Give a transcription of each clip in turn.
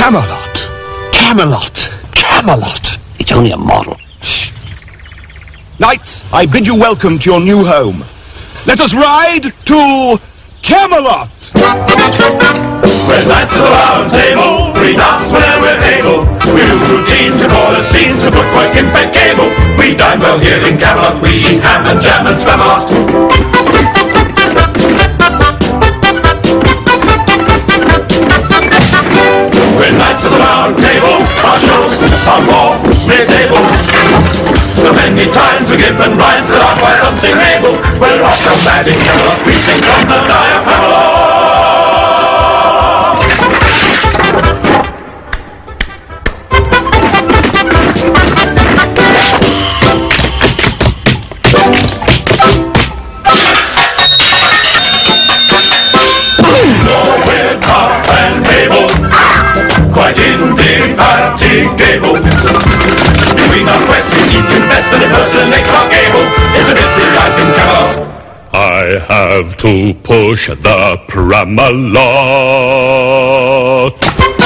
Camelot. Camelot. Camelot. It's only a model. Shh. Knights, I bid you welcome to your new home. Let us ride to Camelot. We're knights of the round table, we dance whenever we're able. We do routines and order scenes to footwork impeccable. We dine well here in Camelot, we eat ham and jam and Spamalot. We're knights of the round table, our shows are more mid-able. So many times we give and rhyme that are quite unsingable. We're off from mad in Camelot, we sing from the diaphragm. Quite indefatigable. Doing our quest, we seek to invest and impersonate Clark Gable. Isn't it the life in Camelot? I have to push the Pramalot.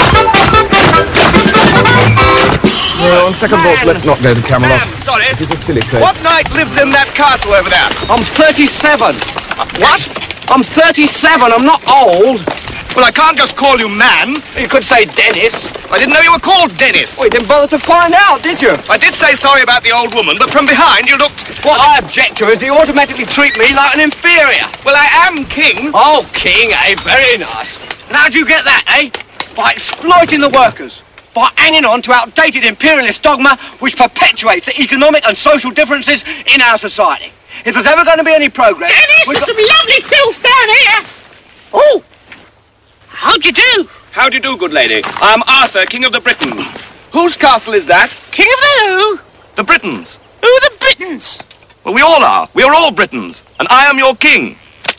Well, on second thought, let's not go to Camelot. Sorry. It is a silly place. What knight lives in that castle over there? I'm 37. What? I'm 37. I'm not old. Well, I can't just call you man. You could say Dennis. I didn't know you were called Dennis. Well, you didn't bother to find out, did you? I did say sorry about the old woman, but from behind you looked... What I object to is you automatically treat me like an inferior. Well, I am king. Oh, king, eh? Very nice. And how'd you get that, eh? By exploiting the workers. By hanging on to outdated imperialist dogma which perpetuates the economic and social differences in our society. If there's ever going to be any progress... Dennis, there's some lovely filth down here. Oh! How'd you do? How do you do, good lady? I'm Arthur, King of the Britons. Whose castle is that? King of the who? The Britons. Who are the Britons? Well, we all are. We are all Britons. And I am your king.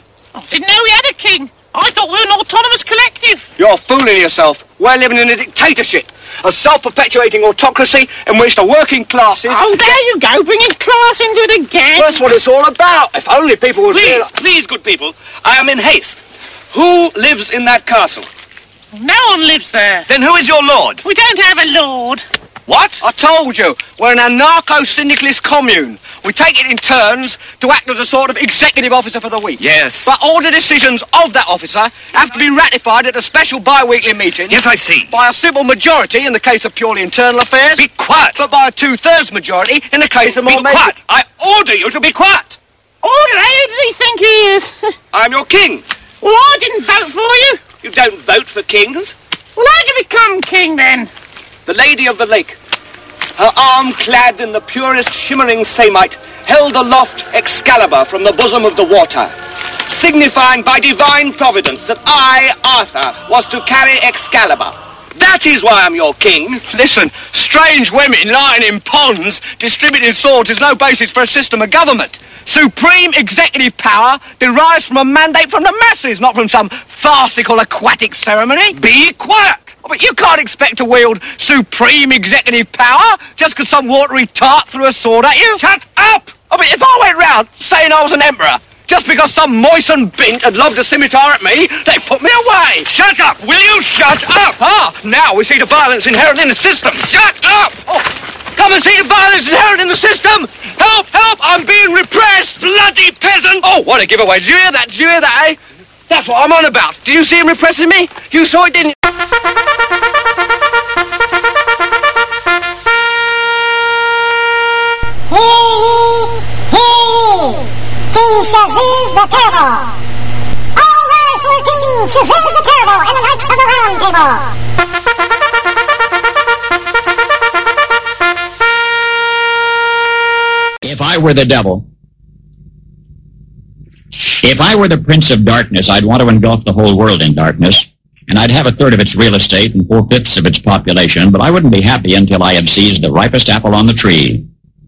I didn't know we had a king. I thought we were an autonomous collective. You're fooling yourself. We're living in a dictatorship. A self-perpetuating autocracy in which the working classes... Oh, there you go, bringing class into it again. That's what it's all about. If only people would... Please, good people. I am in haste. Who lives in that castle? No one lives there. Then who is your lord? We don't have a lord. What? I told you. We're an anarcho-syndicalist commune. We take it in turns to act as a sort of executive officer for the week. Yes. But all the decisions of that officer have to be ratified at a special bi-weekly meeting. Yes, I see. By a simple majority in the case of purely internal affairs. Be quiet. But by a 2/3 majority in the case of more... Be quiet. I order you to be quiet. Order? Who does he think he is? I'm your king. Well, I didn't vote for you. You don't vote for kings. Well, how'd you become king, then? The Lady of the Lake, her arm clad in the purest shimmering samite, held aloft Excalibur from the bosom of the water, signifying by divine providence that I, Arthur, was to carry Excalibur. That is why I'm your king. Listen, strange women lying in ponds distributing swords is no basis for a system of government. Supreme executive power derives from a mandate from the masses, not from some farcical aquatic ceremony. Be quiet! Oh, but you can't expect to wield supreme executive power just because some watery tart threw a sword at you. Shut up! Oh, but if I went round saying I was an emperor, just because some moistened bint had lobbed a scimitar at me, they put me away. Shut up! Will you shut up? Ah, now we see the violence inherent in the system. Shut up! Oh, come and see the violence inherent in the system! Help! Help! I'm being repressed! Bloody peasant! Oh, what a giveaway. Did you hear that? Did you hear that, eh? That's what I'm on about. Did you see him repressing me? You saw it, didn't you? King Shazuz the Terrible! All rise for King Shazuz the Terrible and the Knights of the Round Table! If I were the devil, if I were the Prince of Darkness, I'd want to engulf the whole world in darkness, and I'd have 1/3 of its real estate and 4/5 of its population, but I wouldn't be happy until I had seized the ripest apple on the tree.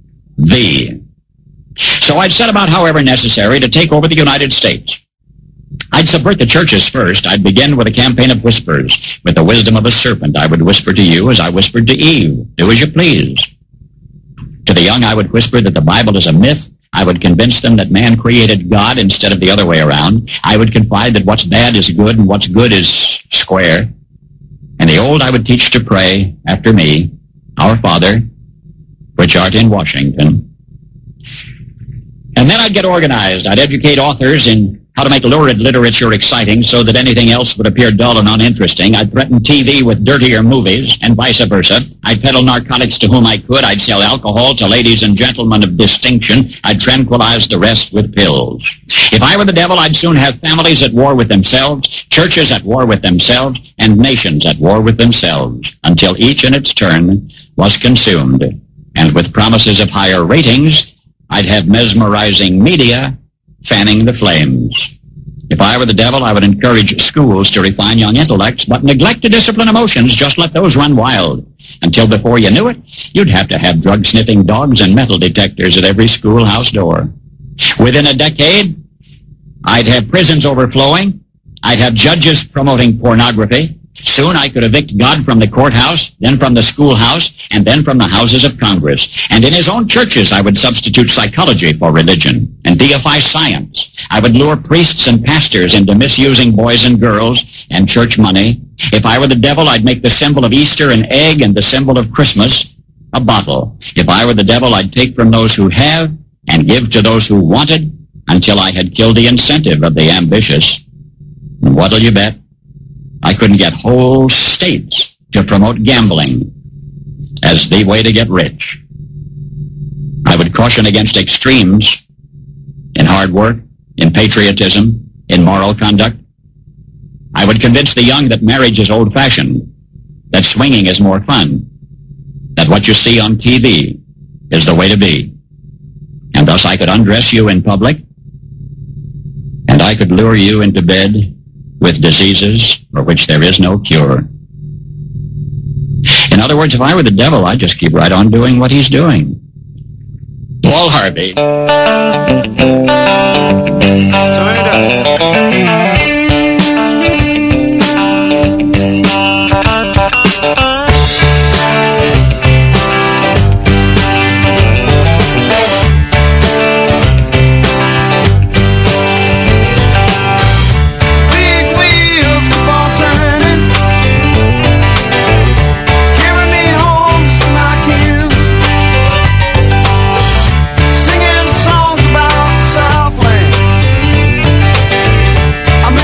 So I'd set about, however necessary, to take over the United States. I'd subvert the churches first. I'd begin with a campaign of whispers. With the wisdom of a serpent, I would whisper to you as I whispered to Eve, do as you please. To the young, I would whisper that the Bible is a myth. I would convince them that man created God instead of the other way around. I would confide that what's bad is good and what's good is square. And the old I would teach to pray after me, Our Father, which art in Washington. And then I'd get organized. I'd educate authors in how to make lurid literature exciting so that anything else would appear dull and uninteresting. I'd threaten TV with dirtier movies and vice versa. I'd peddle narcotics to whom I could. I'd sell alcohol to ladies and gentlemen of distinction. I'd tranquilize the rest with pills. If I were the devil, I'd soon have families at war with themselves, churches at war with themselves, and nations at war with themselves, until each in its turn was consumed. And with promises of higher ratings, I'd have mesmerizing media fanning the flames. If I were the devil, I would encourage schools to refine young intellects, but neglect to discipline emotions. Just let those run wild. Until before you knew it, you'd have to have drug-sniffing dogs and metal detectors at every schoolhouse door. Within a decade, I'd have prisons overflowing. I'd have judges promoting pornography. Soon I could evict God from the courthouse, then from the schoolhouse, and then from the houses of Congress. And in his own churches, I would substitute psychology for religion and deify science. I would lure priests and pastors into misusing boys and girls and church money. If I were the devil, I'd make the symbol of Easter an egg and the symbol of Christmas a bottle. If I were the devil, I'd take from those who have and give to those who wanted until I had killed the incentive of the ambitious. And what'll you bet? I couldn't get whole states to promote gambling as the way to get rich. I would caution against extremes in hard work, in patriotism, in moral conduct. I would convince the young that marriage is old-fashioned, that swinging is more fun, that what you see on TV is the way to be. And thus I could undress you in public, and I could lure you into bed with diseases for which there is no cure. In other words, if I were the devil, I'd just keep right on doing what he's doing. Paul Harvey. Turn it up. Singing songs about Southland.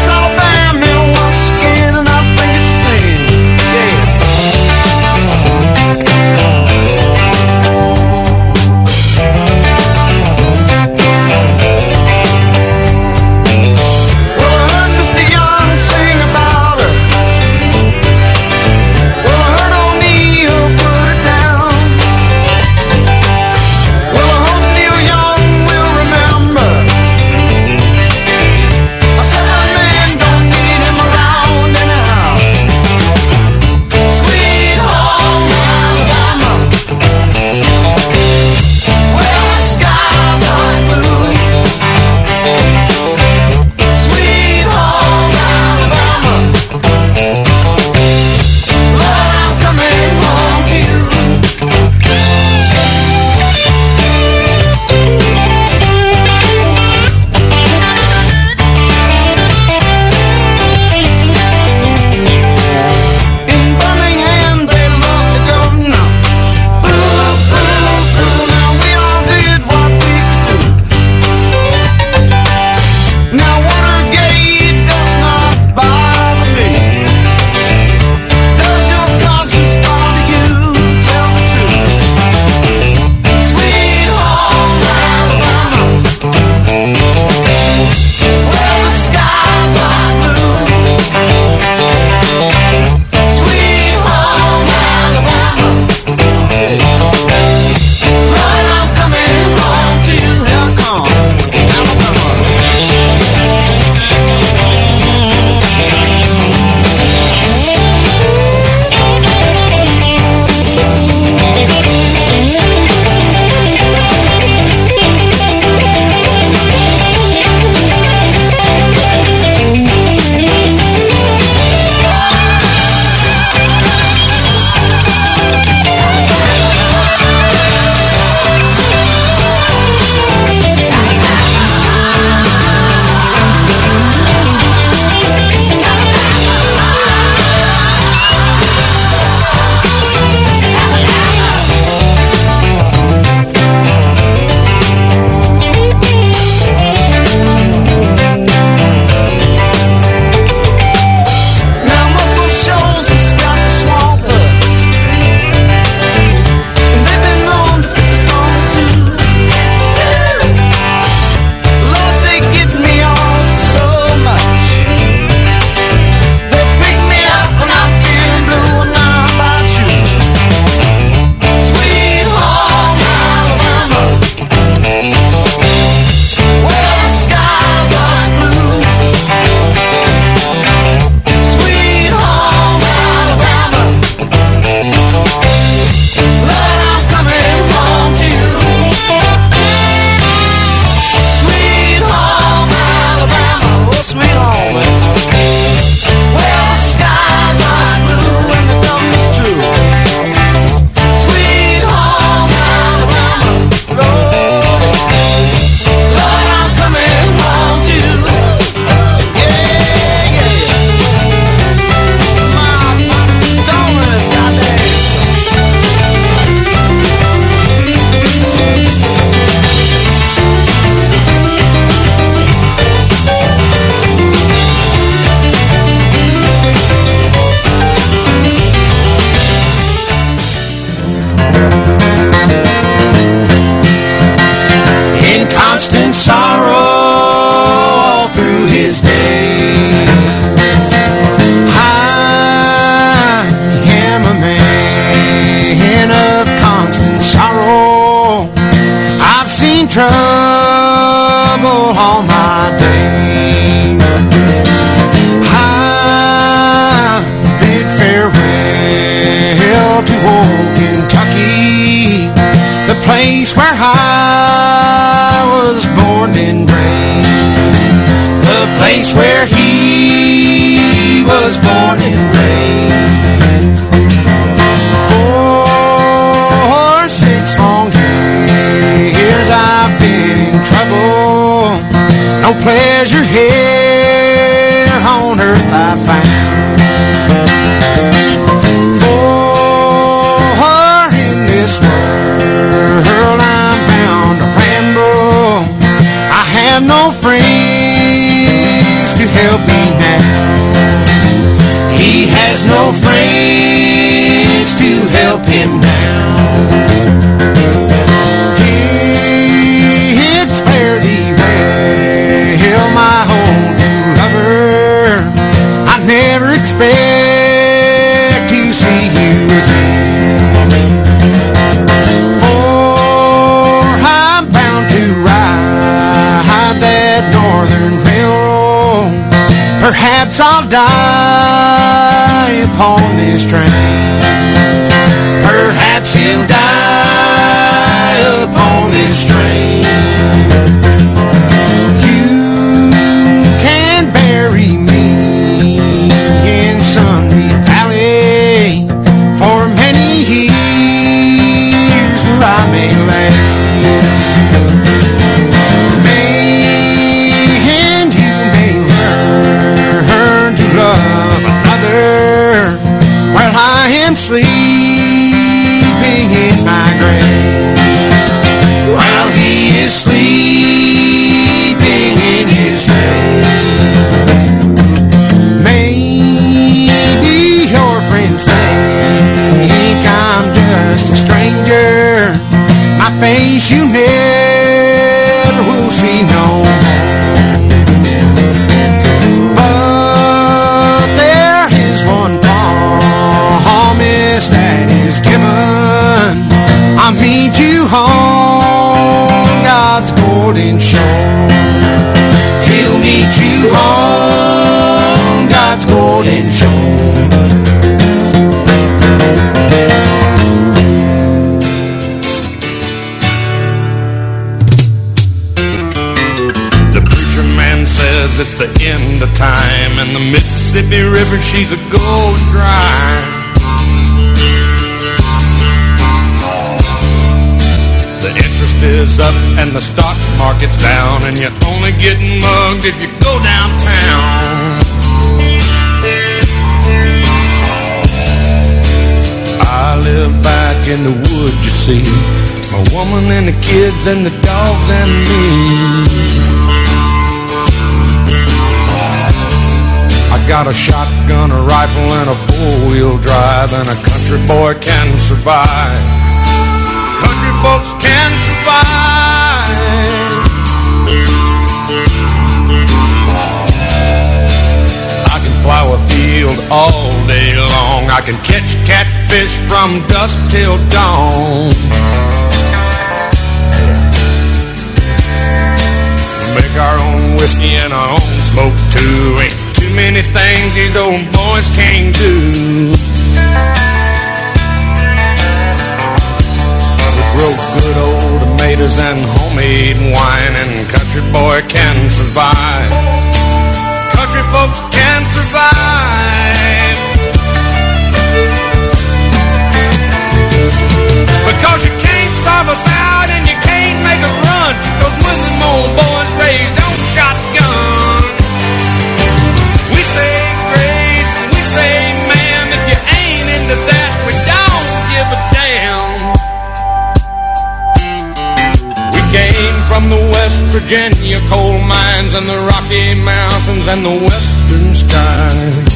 to old Kentucky, the place where I was born and raised, the place where he was born and raised. For 6 long years I've been in trouble, no pleasure here on earth I found. For in this world I'm bound to ramble, I have no friends to help me now. He has no friends to help him now. It's fare thee well, my old lover, I never expect to see you again. For I'm bound to ride that northern railroad, perhaps I'll die upon this train. Perhaps he'll die upon this train. You can bury me in Sunbeam Valley for many years where I may lay. And you may learn to love another while I am sleeping in my grave, while he is sleeping in his grave. Maybe your friends think I'm just a stranger, my face you never will see no more. But there is one promise that is given, I meet you on God's golden shore. He'll meet you on God's golden shore. The preacher man says it's the end of time, and the Mississippi River, she's a going dry. The interest is up and the stock market's down, and you're only getting mugged if you go downtown. I live back in the woods, you see, my woman and the kids and the dogs and me. I got a shotgun, a rifle, and a four-wheel drive, and a country boy can survive. Country folks can survive. I can plow a field all day long, I can catch catfish from dusk till dawn. Make our own whiskey and our own smoke too. Ain't too many things these old boys can't do. We grow good old tomatoes and homemade wine, and country boy can survive. Country folks can survive. Because you can't starve us out and you can't make us run, 'cause when them old boys raised on shotguns, we say grace and we say ma'am. If you ain't into that, we don't give a damn. We came from the West Virginia coal mines and the Rocky Mountains and the western skies.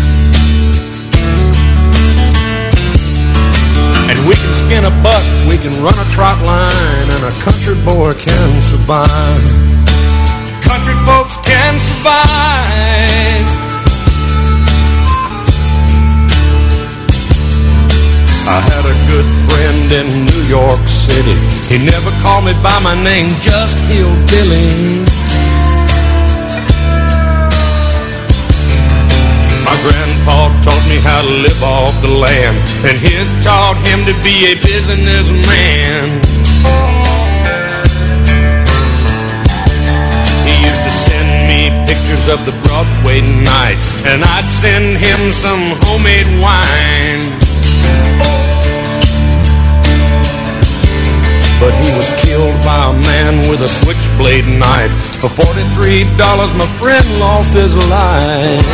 And we can skin a buck, we can run a trot line, and a country boy can survive. Country folks can survive. I had a good friend in New York City. He never called me by my name, just Hillbilly. My grandpa taught me how gotta live off the land, and his taught him to be a businessman. He used to send me pictures of the Broadway nights, and I'd send him some homemade wine. But he was killed by a man with a switchblade knife. For $43, my friend lost his life.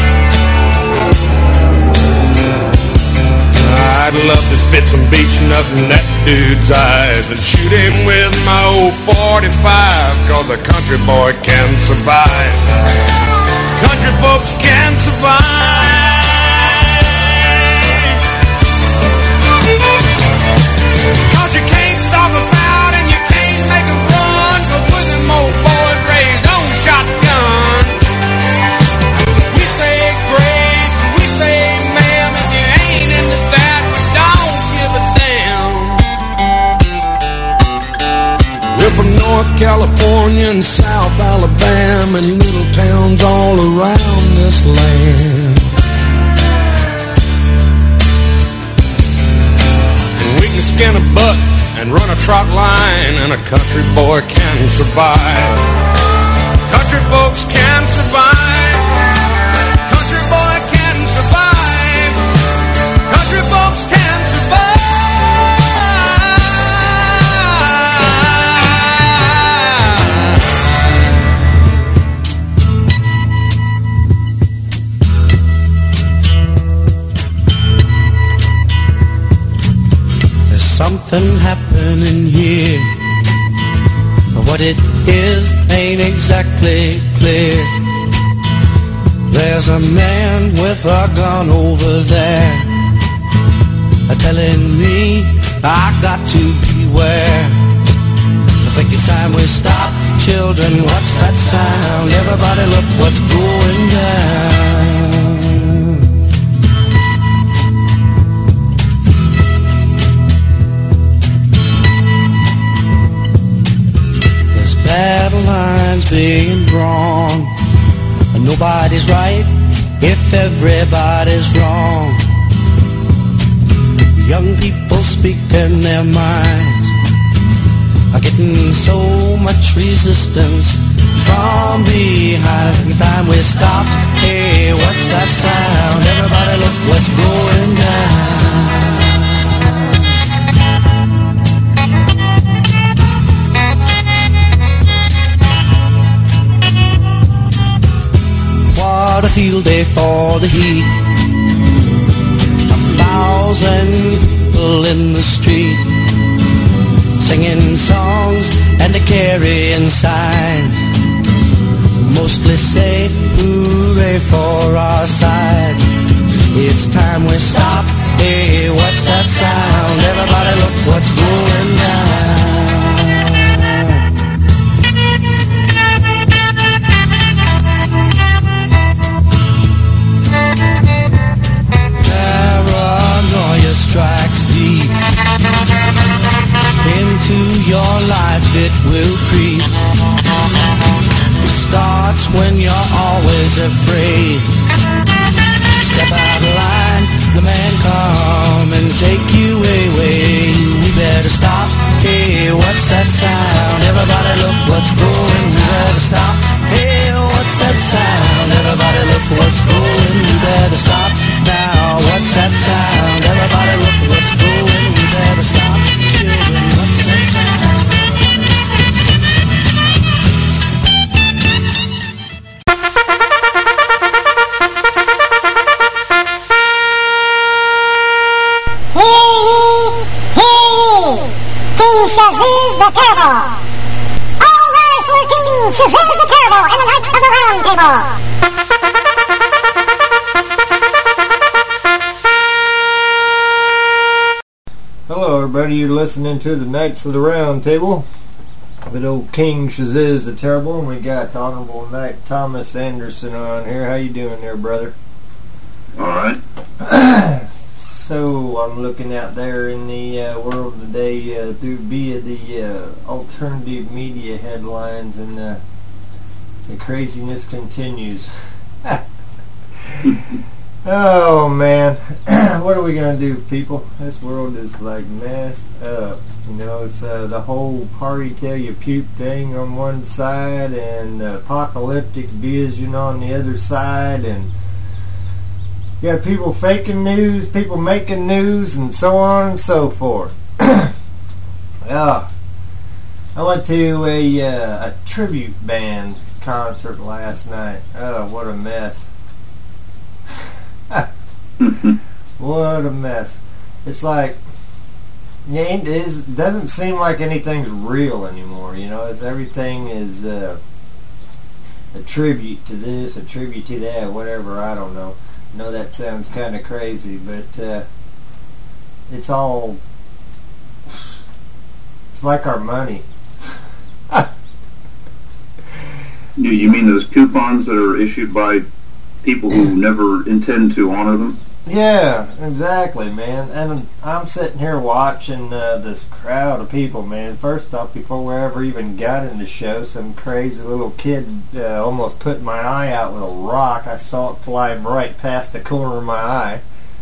I'd love to spit some beach nut in that dude's eyes and shoot him with my old 45, cause a country boy can survive. Country folks can survive. Cause you can't stop us out and you can't make us run, cause we're them old boys raised on shotgun. We say grace, we say ma'am, if you ain't into that, don't give a damn. We're from North California and South Alabama and little towns all around this land. We can skin a buck and run a trot line, and a country boy can survive. Country folks can survive. Country boy can survive. Country folks can survive. Something happening here. What it is ain't exactly clear. There's a man with a gun over there, telling me I got to beware. I think it's time we stop. Children, what's that sound? Everybody look what's going down. Battle lines being drawn, and nobody's right if everybody's wrong. Young people speaking their minds are getting so much resistance from behind. Every time we stop, hey, what's that sound? Everybody look what's going down. What a field day for the heat. 1,000 people in the street, singing songs and carrying signs. Mostly say hooray for our side. It's time we stop. Hey, what's that sound? Everybody look what's going down. Paranoia strikes deep into your life, it will creep. It starts when you're always afraid. Step out of line, the man come and take you away. We better stop. Hey, what's that sound? Everybody look what's going. We better stop. Hey, what's that sound? Everybody look what's going. We better stop now. What's that sound? Everybody look what's going. We better stop. Children, what's that sound? Shazuz the Terrible. All rise for King Shazuz the Terrible and the Knights of the Round Table. Hello everybody, you're listening to the Knights of the Round Table with old King Shazuz the Terrible, and we got the Honorable Knight Thomas Anderson on here. How you doing there, brother? Alright. So I'm looking out there in the world today via the alternative media headlines, and the craziness continues. Oh man, what are we gonna do, people? This world is like messed up. You know, it's the whole party till you puke thing on one side, and apocalyptic vision on the other side, and you got people faking news, people making news, and so on and so forth. I went to a tribute band concert last night. Oh, what a mess. What a mess. It's like, it doesn't seem like anything's real anymore, you know. Everything is a tribute to this, a tribute to that, whatever, I don't know. I know that sounds kind of crazy, but it's all, it's like our money. You mean those coupons that are issued by people who never intend to honor them? Yeah, exactly, man. And I'm sitting here watching this crowd of people, man. First off, before we ever even got in the show, some crazy little kid almost put my eye out with a rock. I saw it fly right past the corner of my eye.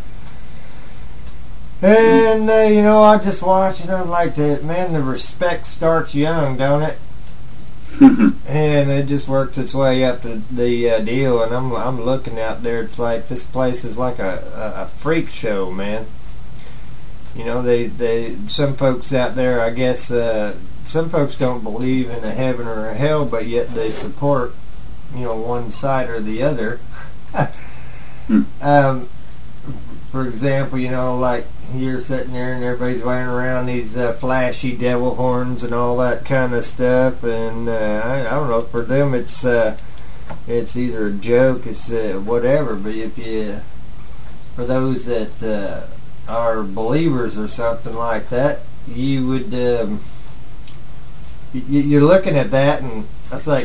And, you know, I just watch, and I'm like, the respect starts young, don't it? And it just worked its way up to the deal, and I'm looking out there. It's like this place is like a freak show, man. You know, they some folks out there, I guess, some folks don't believe in a heaven or a hell, but yet they support, you know, one side or the other. For example, you know, like you're sitting there and everybody's wearing around these flashy devil horns and all that kind of stuff, and I don't know, for them it's either a joke, it's whatever. But if you, for those that are believers or something like that, you would you're looking at that, and it's like,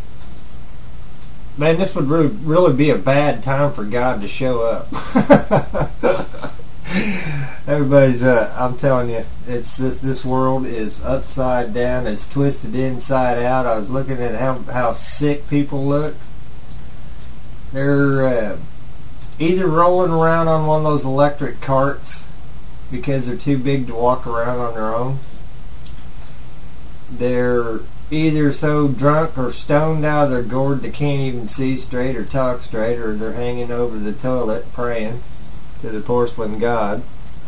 man, this would really be a bad time for God to show up. Everybody's, I'm telling you, it's this world is upside down. It's twisted inside out. I was looking at how sick people look. They're either rolling around on one of those electric carts because they're too big to walk around on their own. They're either so drunk or stoned out of their gourd they can't even see straight or talk straight, or they're hanging over the toilet praying to the porcelain god.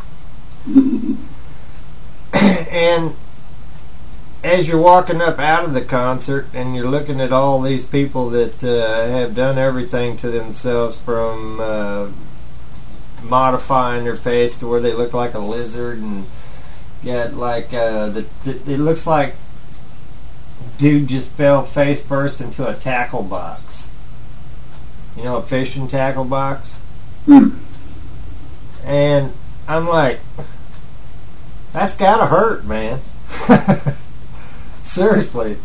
And as you're walking up out of the concert and you're looking at all these people that have done everything to themselves, from modifying their face to where they look like a lizard, and got like it looks like dude just fell face first into a tackle box. You know, a fishing tackle box? And I'm like, that's gotta hurt, man. Seriously.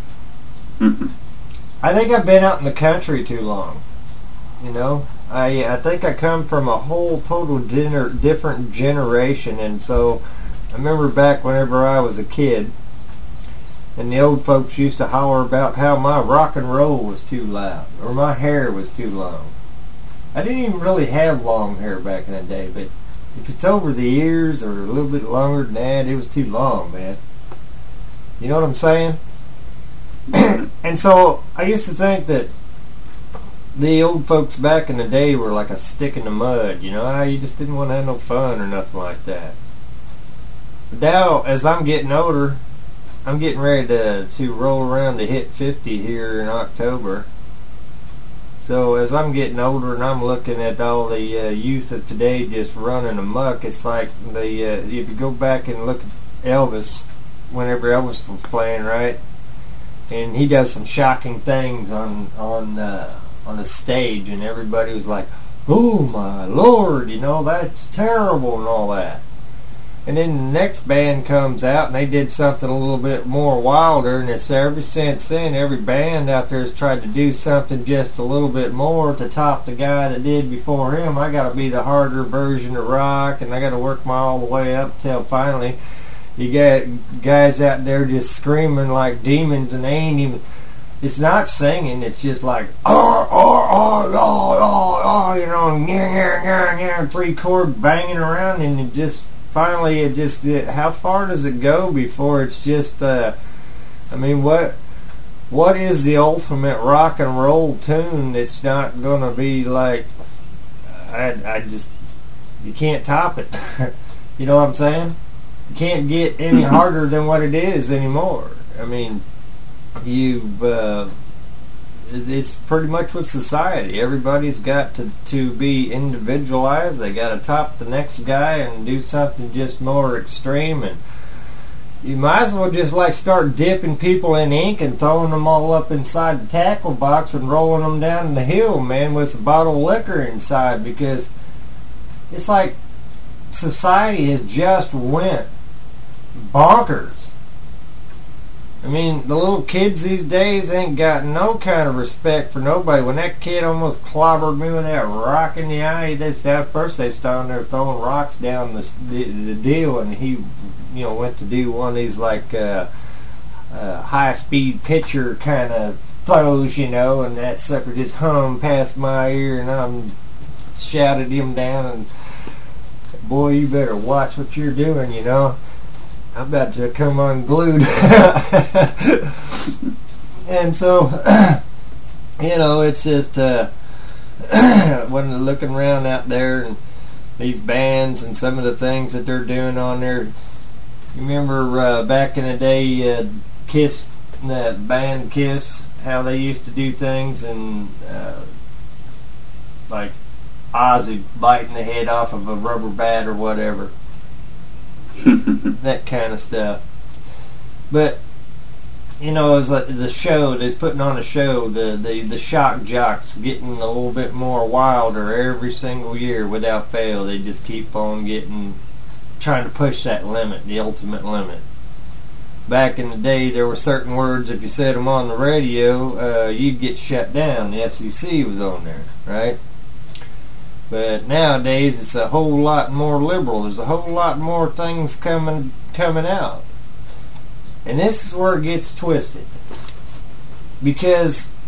I think I've been out in the country too long. You know? I think I come from a whole total different generation, and so I remember back whenever I was a kid, and the old folks used to holler about how my rock and roll was too loud, or my hair was too long. I didn't even really have long hair back in the day, but if it's over the ears or a little bit longer than that, it was too long, man. You know what I'm saying? And so I used to think that the old folks back in the day were like a stick in the mud, you know, you just didn't want to have no fun or nothing like that. But now, as I'm getting older, I'm getting ready to roll around to hit 50 here in October. So as I'm getting older and I'm looking at all the youth of today just running amok, it's like if you go back and look at Elvis, whenever Elvis was playing, right, and he does some shocking things on the stage, and everybody was like, "Oh my Lord, you know, that's terrible," and all that. And then the next band comes out and they did something a little bit more wilder, and it's ever since then every band out there has tried to do something just a little bit more to top the guy that did before him. I got to be the harder version of rock, and I got to work my all the way up till finally you get guys out there just screaming like demons, and they ain't even, it's not singing, it's just like, "Arr, arr, you know, and 3 chord banging around, and it just finally, how far does it go before it's just, I mean, what is the ultimate rock and roll tune that's not going to be like, you can't top it. You know what I'm saying? You can't get any harder than what it is anymore. I mean, it's pretty much with society. Everybody's got to be individualized. They got to top the next guy and do something just more extreme. And you might as well just like start dipping people in ink and throwing them all up inside the tackle box and rolling them down the hill, man, with a bottle of liquor inside, because it's like society has just went bonkers. I mean, the little kids these days ain't got no kind of respect for nobody. When that kid almost clobbered me with that rock in the eye, at first they started there throwing rocks down the deal, and he, you know, went to do one of these like high-speed pitcher kind of throws, you know, and that sucker just hummed past my ear, and I shouted him down, and boy, you better watch what you're doing, you know. I'm about to come unglued. And so, you know, it's just when looking around out there and these bands and some of the things that they're doing on there. You remember back in the day, Kiss, that band Kiss, how they used to do things, and like Ozzy biting the head off of a rubber bat or whatever. That kind of stuff. But you know, it's like the show, they're putting on a show, the shock jocks getting a little bit more wilder every single year without fail. They just keep on trying to push that limit, the ultimate limit. Back in the day, there were certain words, if you said them on the radio, you'd get shut down. The FCC was on there, right? But nowadays, it's a whole lot more liberal. There's a whole lot more things coming out. And this is where it gets twisted. Because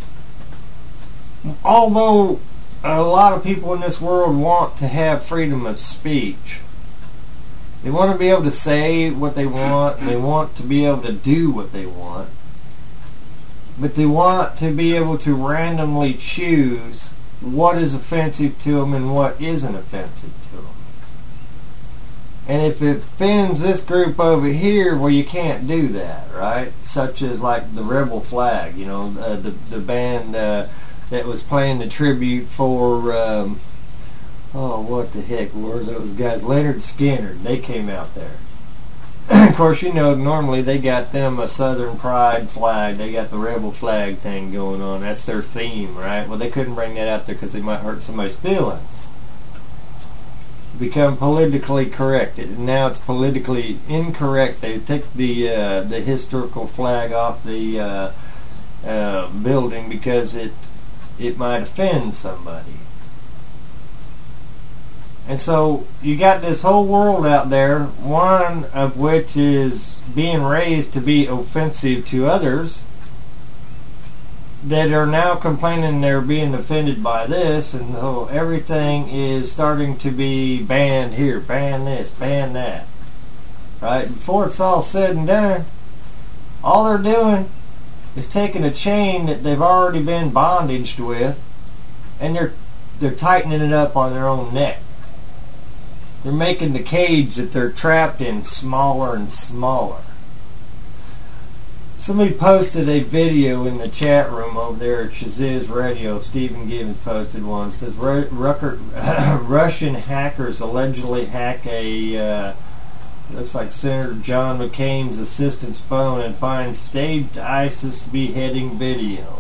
although a lot of people in this world want to have freedom of speech, they want to be able to say what they want, and they want to be able to do what they want, but they want to be able to randomly choose what is offensive to them and what isn't offensive to them. And if it offends this group over here, well, you can't do that, right? Such as like the Rebel Flag, you know, the band that was playing the tribute for, what the heck were those guys? Leonard Skinner. They came out there. Of course, you know, normally they got them a Southern Pride flag. They got the Rebel Flag thing going on. That's their theme, right? Well, they couldn't bring that out there because they might hurt somebody's feelings. Become politically correct. Now it's politically incorrect. They take the historical flag off the building because it might offend somebody. And so you got this whole world out there, one of which is being raised to be offensive to others, that are now complaining they're being offended by this, and so everything is starting to be banned here, ban this, ban that. Right? Before it's all said and done, all they're doing is taking a chain that they've already been bondaged with, and they're tightening it up on their own neck. They're making the cage that they're trapped in smaller and smaller. Somebody posted a video in the chat room over there at Shaziz Radio. Stephen Gibbons posted one. It says Russian hackers allegedly hack looks like Senator John McCain's assistant's phone and find staged ISIS beheading video.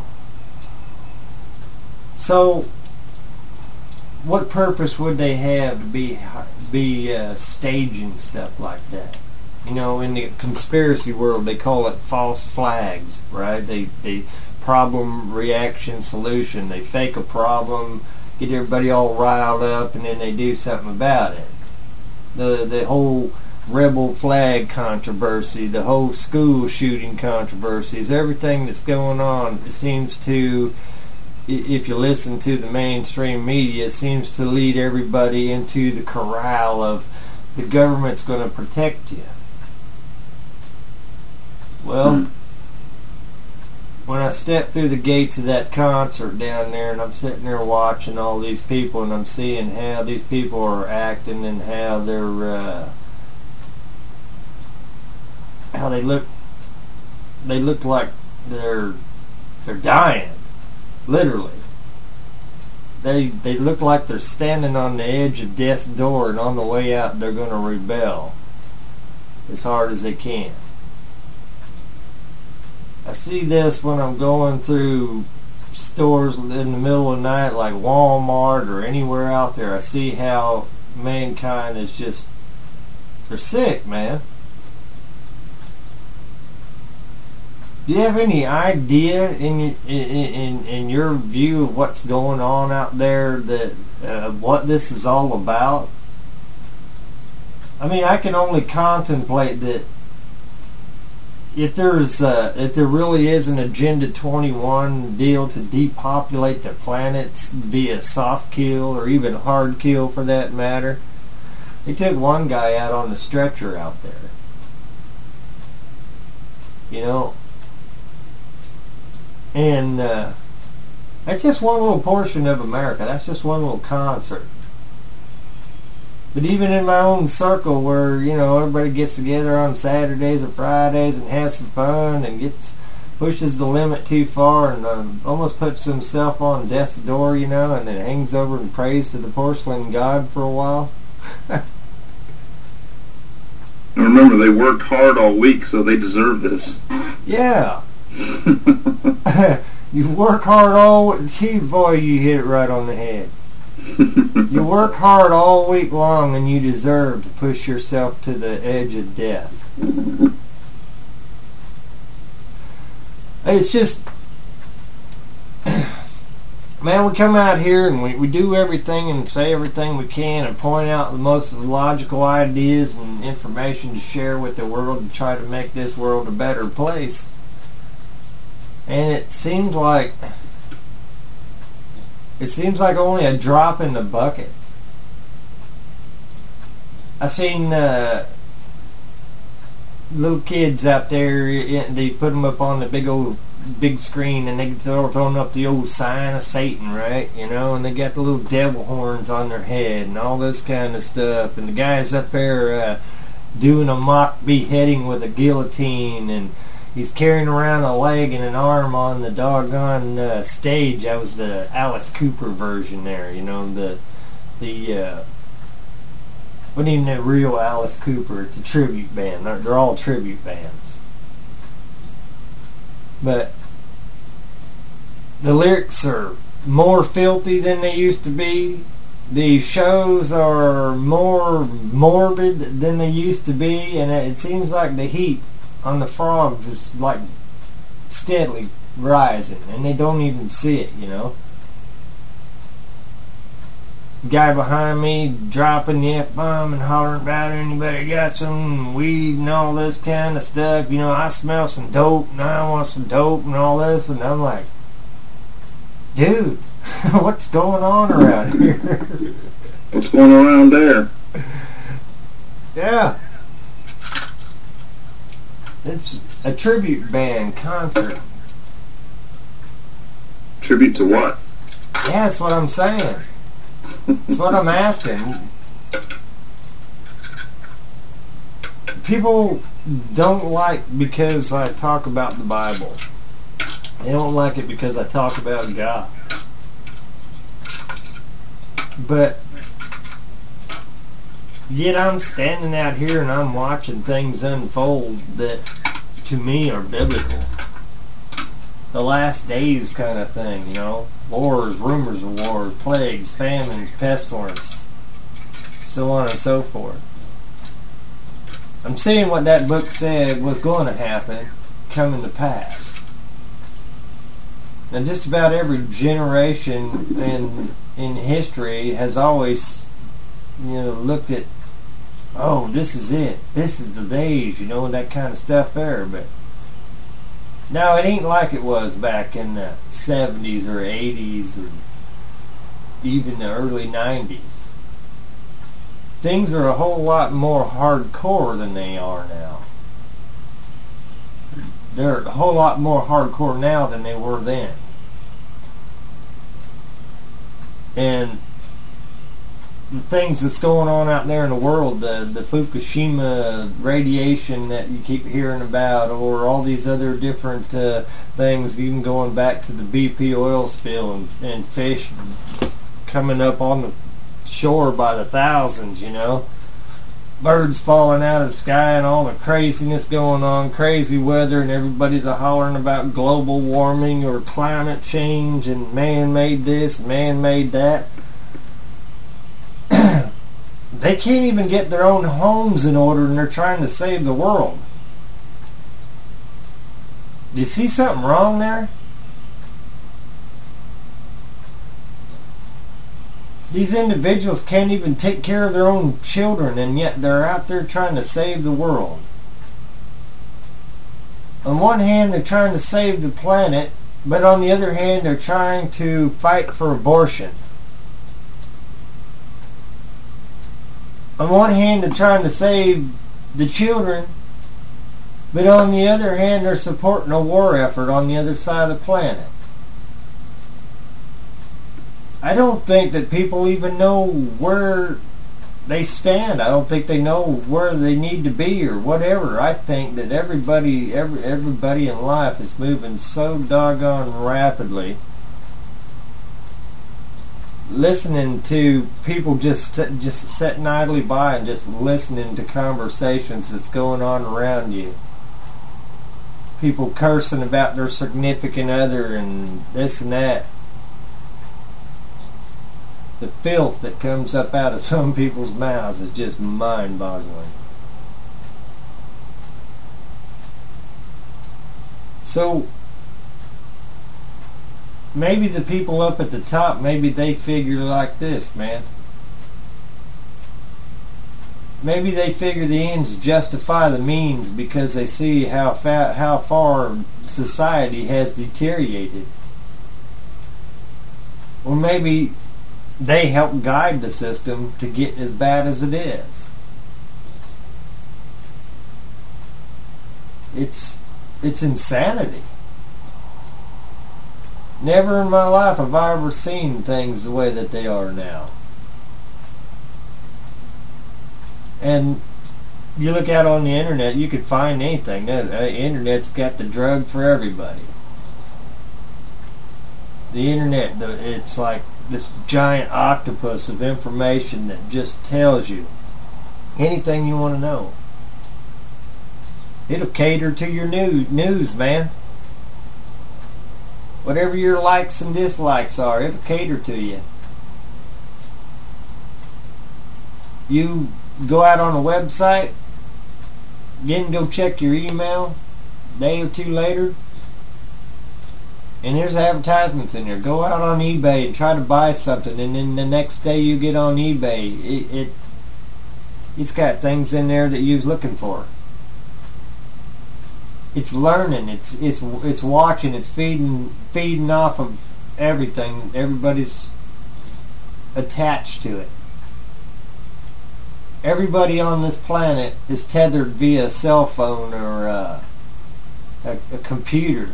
So, what purpose would they have to be staging stuff like that? You know, in the conspiracy world, they call it false flags, right? They problem, reaction, solution. They fake a problem, get everybody all riled up, and then they do something about it. The whole Rebel Flag controversy, the whole school shooting controversies, everything that's going on, it seems to if you listen to the mainstream media, seems to lead everybody into the corral of the government's going to protect you. Well, when I stepped through the gates of that concert down there, and I'm sitting there watching all these people, and I'm seeing how these people are acting and how they're how they look like they're dying, literally. They look like they're standing on the edge of death's door, and on the way out they're going to rebel as hard as they can. I see this when I'm going through stores in the middle of the night like Walmart or anywhere out there. I see how mankind is just, they're sick, man. Do you have any idea in your view of what's going on out there, that what this is all about? I mean, I can only contemplate that if there really is an Agenda 21 deal to depopulate the planets via soft kill or even hard kill for that matter. They took one guy out on the stretcher out there. You know, and that's just one little portion of America. That's just one little concert. But even in my own circle where, you know, everybody gets together on Saturdays or Fridays and has some fun and pushes the limit too far and almost puts himself on death's door, you know, and then hangs over and prays to the porcelain god for a while. Remember, they worked hard all week, so they deserve this. Yeah. You work hard all week. Gee, boy, you hit it right on the head. You work hard all week long and you deserve to push yourself to the edge of death. It's just, man, we come out here and we do everything and say everything we can and point out the most logical ideas and information to share with the world and try to make this world a better place. And it seems like only a drop in the bucket. I seen little kids out there, they put them up on the big screen and they're throwing up the old sign of Satan, right? You know, and they got the little devil horns on their head and all this kind of stuff. And the guy's up there doing a mock beheading with a guillotine, and he's carrying around a leg and an arm on the doggone stage. That was the Alice Cooper version there, you know, the wasn't even a real Alice Cooper. It's a tribute band. They're all tribute bands. But the lyrics are more filthy than they used to be. The shows are more morbid than they used to be, and it seems like the heat on the frogs is like steadily rising, and they don't even see it, you know. Guy behind me dropping the F-bomb and hollering about anybody got some weed and all this kind of stuff. You know, I smell some dope and I want some dope and all this, and I'm like, dude, what's going on around here? What's going on around there? Yeah. It's a tribute band concert. Tribute to what? Yeah, that's what I'm saying. That's what I'm asking. People don't like because I talk about the Bible. They don't like it because I talk about God. But yet I'm standing out here and I'm watching things unfold that to me are biblical. The last days kind of thing, you know. Wars, rumors of wars, plagues, famines, pestilence, so on and so forth. I'm seeing what that book said was going to happen coming to pass. And just about every generation in history has always, you know, looked at, oh, this is it. This is the days, you know, that kind of stuff there. But Now, it ain't like it was back in the 70s or 80s or even the early 90s. Things are a whole lot more hardcore than they are now. They're a whole lot more hardcore now than they were then. And the things that's going on out there in the world, the Fukushima radiation that you keep hearing about, or all these other different things, even going back to the BP oil spill and fish coming up on the shore by the thousands, you know. Birds falling out of the sky and all the craziness going on, crazy weather, and everybody's hollering about global warming or climate change and man-made this, man-made that. They can't even get their own homes in order, and they're trying to save the world. Do you see something wrong there? These individuals can't even take care of their own children, and yet they're out there trying to save the world. On one hand, they're trying to save the planet, but on the other hand, they're trying to fight for abortion. On one hand, they're trying to save the children, but on the other hand, they're supporting a war effort on the other side of the planet. I don't think that people even know where they stand. I don't think they know where they need to be or whatever. I think that everybody in life is moving so doggone rapidly. Listening to people just sitting idly by and just listening to conversations that's going on around you. People cursing about their significant other and this and that. The filth that comes up out of some people's mouths is just mind-boggling. So, maybe the people up at the top, maybe they figure like this, man. Maybe they figure the ends justify the means because they see how far society has deteriorated. Or maybe they help guide the system to get as bad as it is. It's insanity. Never in my life have I ever seen things the way that they are now. And you look out on the internet, you could find anything. The internet's got the drug for everybody. The internet, it's like this giant octopus of information that just tells you anything you want to know. It'll cater to your news, man. Whatever your likes and dislikes are, it'll cater to you. You go out on a website, then go check your email a day or two later, and there's advertisements in there. Go out on eBay and try to buy something, and then the next day you get on eBay, it's got things in there that you was looking for. It's learning, it's watching, it's feeding off of everything. Everybody's attached to it. Everybody on this planet is tethered via a cell phone or a computer.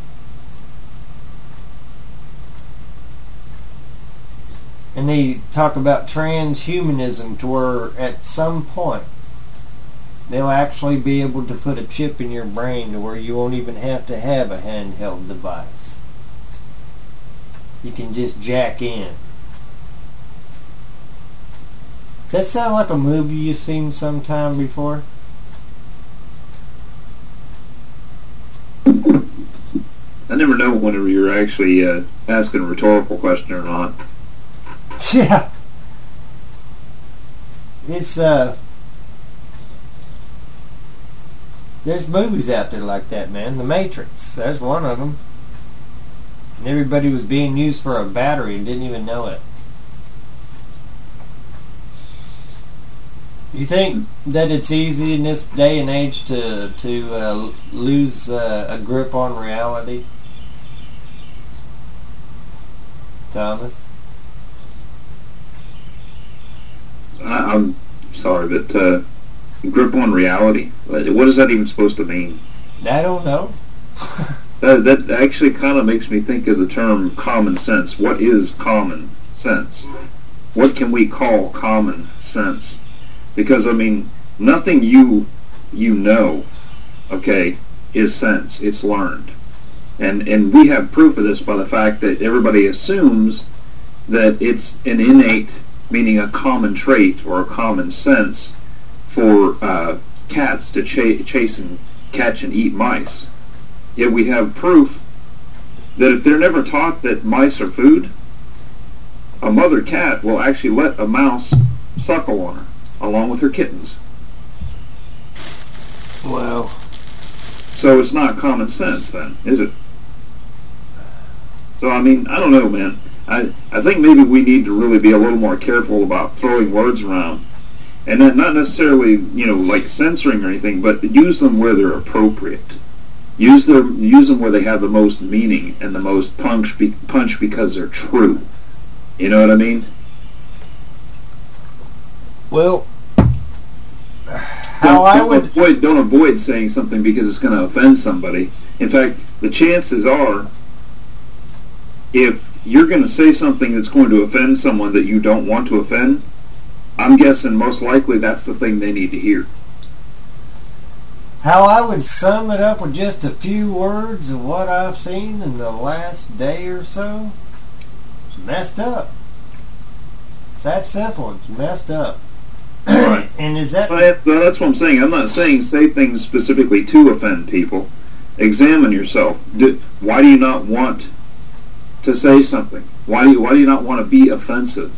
And they talk about transhumanism, to where at some point they'll actually be able to put a chip in your brain to where you won't even have to have a handheld device. You can just jack in. Does that sound like a movie you've seen sometime before? I never know whenever you're actually asking a rhetorical question or not. Yeah. It's, there's movies out there like that, man. The Matrix, there's one of them. And everybody was being used for a battery and didn't even know it. You think that it's easy in this day and age to lose a grip on reality, Thomas? I'm sorry, but grip on reality? What is that even supposed to mean? I don't know. That actually kind of makes me think of the term common sense. What is common sense? What can we call common sense? Because, I mean, nothing you know, okay, is sense. It's learned. And we have proof of this by the fact that everybody assumes that it's an innate, meaning a common trait or a common sense for cats to chase and catch and eat mice. Yet we have proof that if they're never taught that mice are food, a mother cat will actually let a mouse suckle on her, along with her kittens. Wow. So it's not common sense then, is it? So, I mean, I don't know, man. I think maybe we need to really be a little more careful about throwing words around. And not necessarily, like censoring or anything, but use them where they're appropriate. Use them where they have the most meaning and the most punch because they're true. You know what I mean? Well, don't avoid saying something because it's going to offend somebody. In fact, the chances are, if you're going to say something that's going to offend someone that you don't want to offend, I'm guessing most likely that's the thing they need to hear. How I would sum it up with just a few words of what I've seen in the last day or so, it's messed up. It's that simple. It's messed up. Right. And is that... Well, that's what I'm saying. I'm not saying say things specifically to offend people. Examine yourself. Why do you not want to say something? Why do you not want to be offensive?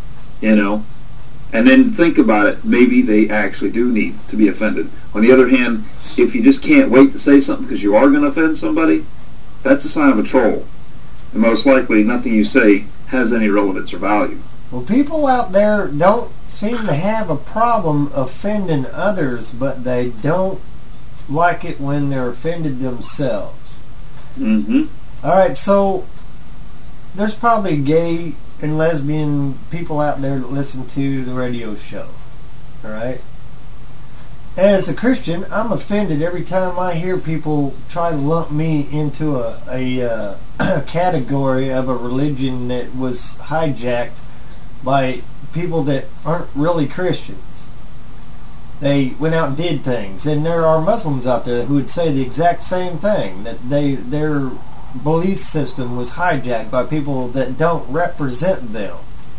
And then think about it. Maybe they actually do need to be offended. On the other hand, if you just can't wait to say something because you are going to offend somebody, that's a sign of a troll. And most likely nothing you say has any relevance or value. Well, people out there don't seem to have a problem offending others, but they don't like it when they're offended themselves. Mm-hmm. All right, so there's probably gay and lesbian people out there that listen to the radio show. All right? As a Christian, I'm offended every time I hear people try to lump me into a category of a religion that was hijacked by people that aren't really Christians. They went out and did things. And there are Muslims out there who would say the exact same thing, that their belief system was hijacked by people that don't represent them.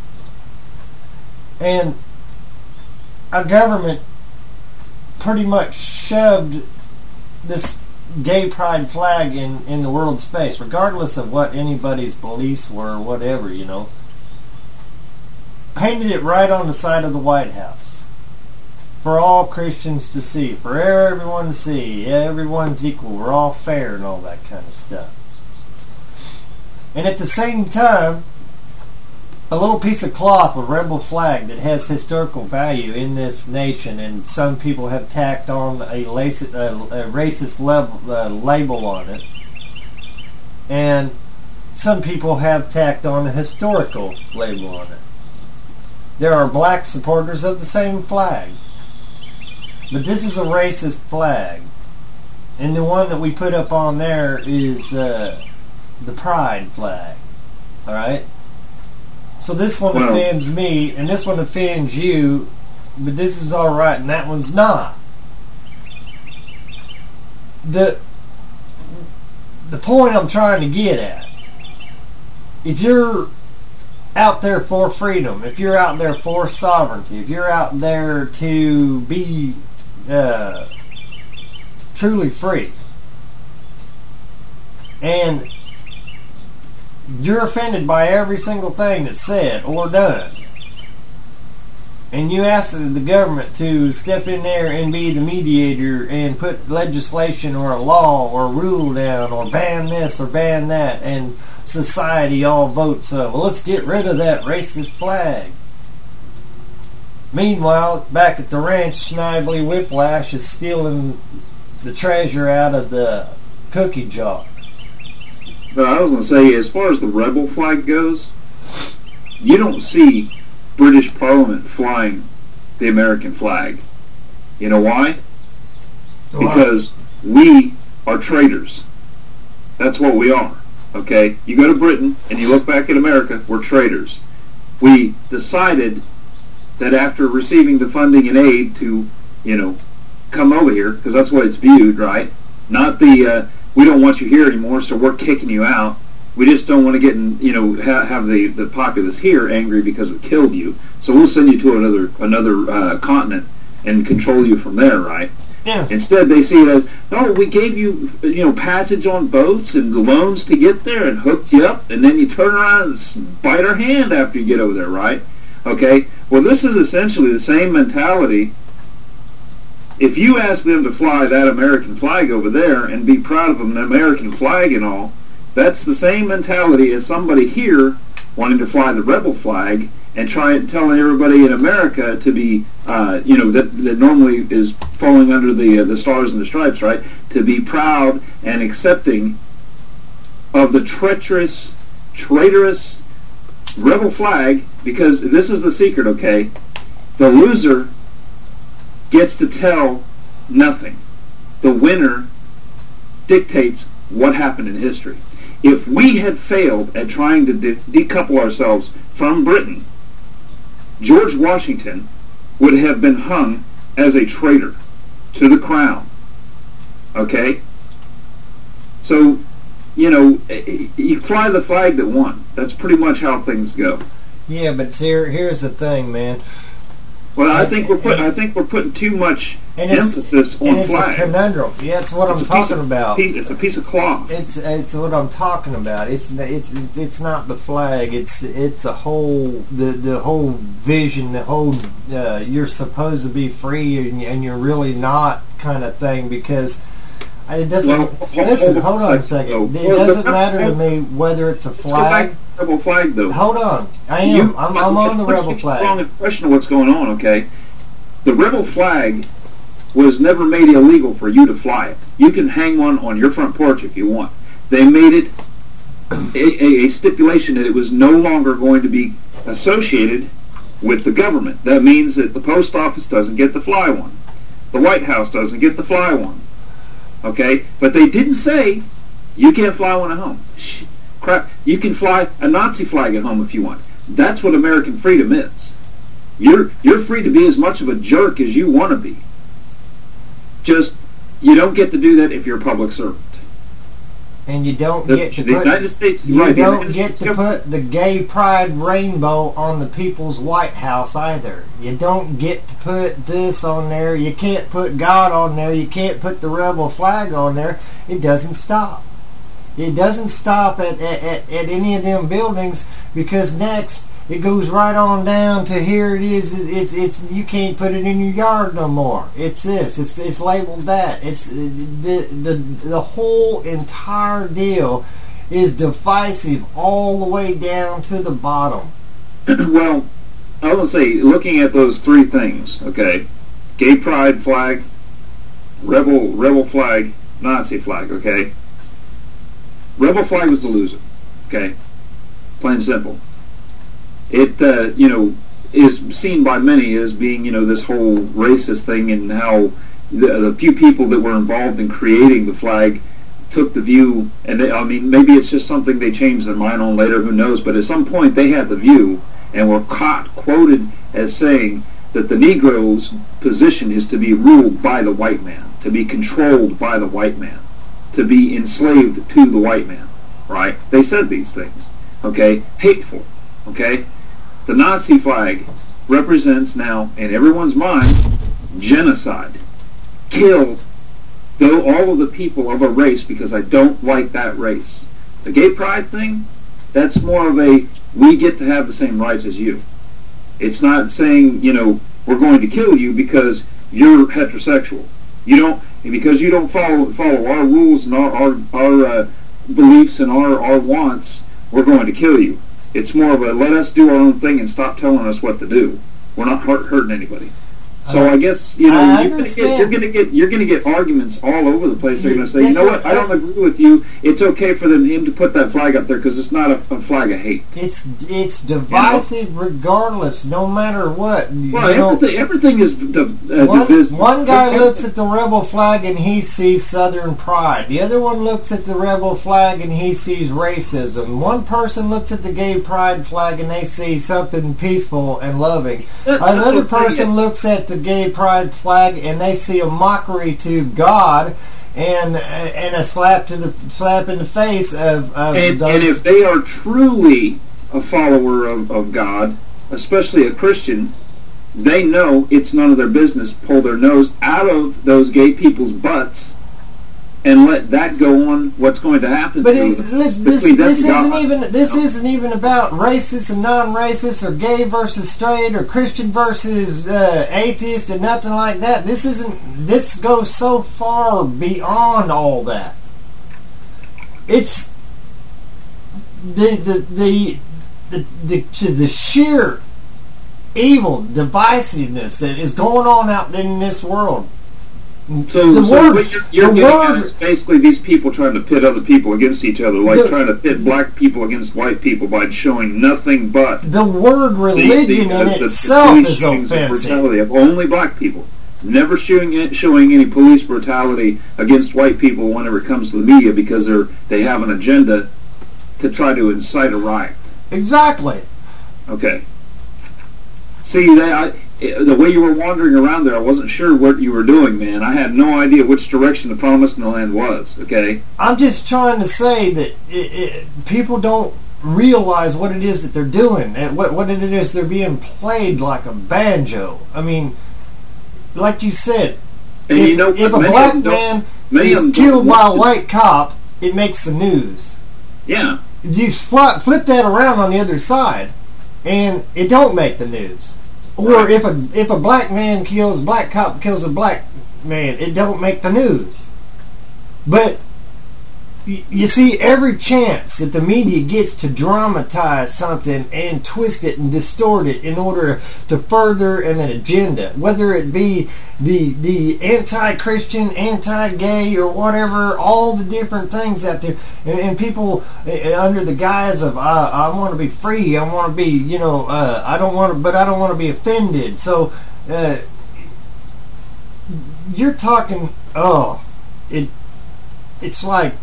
And our government pretty much shoved this gay pride flag in the world space, regardless of what anybody's beliefs were or whatever, painted it right on the side of the White House for all Christians to see, for everyone to see. Everyone's equal, we're all fair and all that kind of stuff. And at the same time, a little piece of cloth, a rebel flag that has historical value in this nation, and some people have tacked on a racist label on it, and some people have tacked on a historical label on it. There are black supporters of the same flag, but this is a racist flag, and the one that we put up on there is the pride flag. All right. So this one offends me, and this one offends you, but this is all right, and that one's not. The point I'm trying to get at, if you're out there for freedom, if you're out there for sovereignty, if you're out there to be truly free, and you're offended by every single thing that's said or done, and you ask the government to step in there and be the mediator and put legislation or a law or a rule down or ban this or ban that, and society all votes, well, let's get rid of that racist flag. Meanwhile, back at the ranch, Snively Whiplash is stealing the treasure out of the cookie jar. But I was going to say, as far as the rebel flag goes, you don't see British Parliament flying the American flag. You know why? Because we are traitors. That's what we are. Okay? You go to Britain and you look back at America, we're traitors. We decided that after receiving the funding and aid to, come over here, because that's what it's viewed, right? Not the, we don't want you here anymore, so we're kicking you out. We just don't want to get in, have the populace here angry because we killed you. So we'll send you to another continent and control you from there, right? Yeah. Instead, they see it as, no, we gave you, passage on boats and loans to get there and hooked you up, and then you turn around and bite our hand after you get over there, right? Okay? Well, this is essentially the same mentality. If you ask them to fly that American flag over there and be proud of an American flag and all, that's the same mentality as somebody here wanting to fly the rebel flag and telling everybody in America to be, that normally is falling under the stars and the stripes, right? To be proud and accepting of the traitorous rebel flag, because this is the secret, okay? The loser gets to tell nothing. The winner dictates what happened in history. If we had failed at trying to decouple ourselves from Britain, George Washington would have been hung as a traitor to the crown. Okay? So, you fly the flag that won. That's pretty much how things go. Yeah, but here's the thing, man. Well, I think we're putting too much emphasis on flag. It's a conundrum. Yeah, it's what I'm talking about. It's a piece of cloth. It's what I'm talking about. It's not the flag. It's the whole whole vision. The whole you're supposed to be free and you're really not kind of thing, because it doesn't. Hold on a second. It doesn't matter to me whether it's a flag. Rebel flag, though. Hold on. I'm on the rebel flag. Wrong impression of what's going on, okay? The rebel flag was never made illegal for you to fly it. You can hang one on your front porch if you want. They made it a stipulation that it was no longer going to be associated with the government. That means that the post office doesn't get to fly one. The White House doesn't get to fly one. Okay? But they didn't say you can't fly one at home. Crap, you can fly a Nazi flag at home if you want. That's what American freedom is. You're free to be as much of a jerk as you want to be. Just, you don't get to do that if you're a public servant. And you don't get to put the gay pride rainbow on the People's White House either. You don't get to put this on there. You can't put God on there. You can't put the rebel flag on there. It doesn't stop. It doesn't stop at any of them buildings, because next it goes right on down to here it is. It's you can't put it in your yard no more. It's this. It's labeled that. It's the whole entire deal is divisive all the way down to the bottom. Well, I would say, looking at those three things, okay, gay pride flag, rebel flag, Nazi flag, okay. Rebel flag was the loser, okay? Plain and simple. It, is seen by many as being, this whole racist thing, and how the few people that were involved in creating the flag took the view, and maybe it's just something they changed their mind on later, who knows, but at some point they had the view and were quoted as saying that the Negro's position is to be ruled by the white man, to be controlled by the white man, to be enslaved to the white man, right? They said these things, okay? Hateful, okay? The Nazi flag represents now, in everyone's mind, genocide. Kill all of the people of a race because I don't like that race. The gay pride thing, that's more of a, we get to have the same rights as you. It's not saying, we're going to kill you because you're heterosexual. Because you don't follow our rules and our beliefs and our wants, we're going to kill you. It's more of a, let us do our own thing and stop telling us what to do. We're not hurting anybody. So I guess you're gonna get arguments all over the place. They're gonna say, you know what? I don't agree with you. It's okay for him to put that flag up there because it's not a flag of hate. It's divisive regardless, no matter what. Well, everything is divisive. One guy looks at the rebel flag and he sees Southern pride. The other one looks at the rebel flag and he sees racism. One person looks at the gay pride flag and they see something peaceful and loving. Another person looks at the gay pride flag and they see a mockery to God and a slap in the face of and those. If they are truly a follower of God, especially a Christian, they know it's none of their business. Pull their nose out of those gay people's butts and let that go on. What's going to happen? But this isn't even about racist and non-racist, or gay versus straight, or Christian versus atheist, and nothing like that. This goes so far beyond all that. It's the sheer evil divisiveness that is going on out in this world. What you're getting at is basically these people trying to pit other people against each other, like trying to pit black people against white people by showing nothing but the word religion in itself is offensive. Brutality of only black people, never showing any police brutality against white people whenever it comes to the media because they have an agenda to try to incite a riot. Exactly. Okay. See, the way you were wandering around there, I wasn't sure what you were doing, man. I had no idea which direction the Promised Land was, okay? I'm just trying to say that people don't realize what it is that they're doing, and what it is they're being played like a banjo. I mean, like you said, if a black man is killed by a white cop, it makes the news. Yeah. You flip that around on the other side, and it don't make the news. Or if a black cop kills a black man, it don't make the news. But you see, every chance that the media gets to dramatize something and twist it and distort it in order to further an agenda, whether it be the anti-Christian, anti-gay, or whatever, all the different things out there, and people under the guise of I want to be free, I want to be, I don't want to be offended. So you're talking, it's like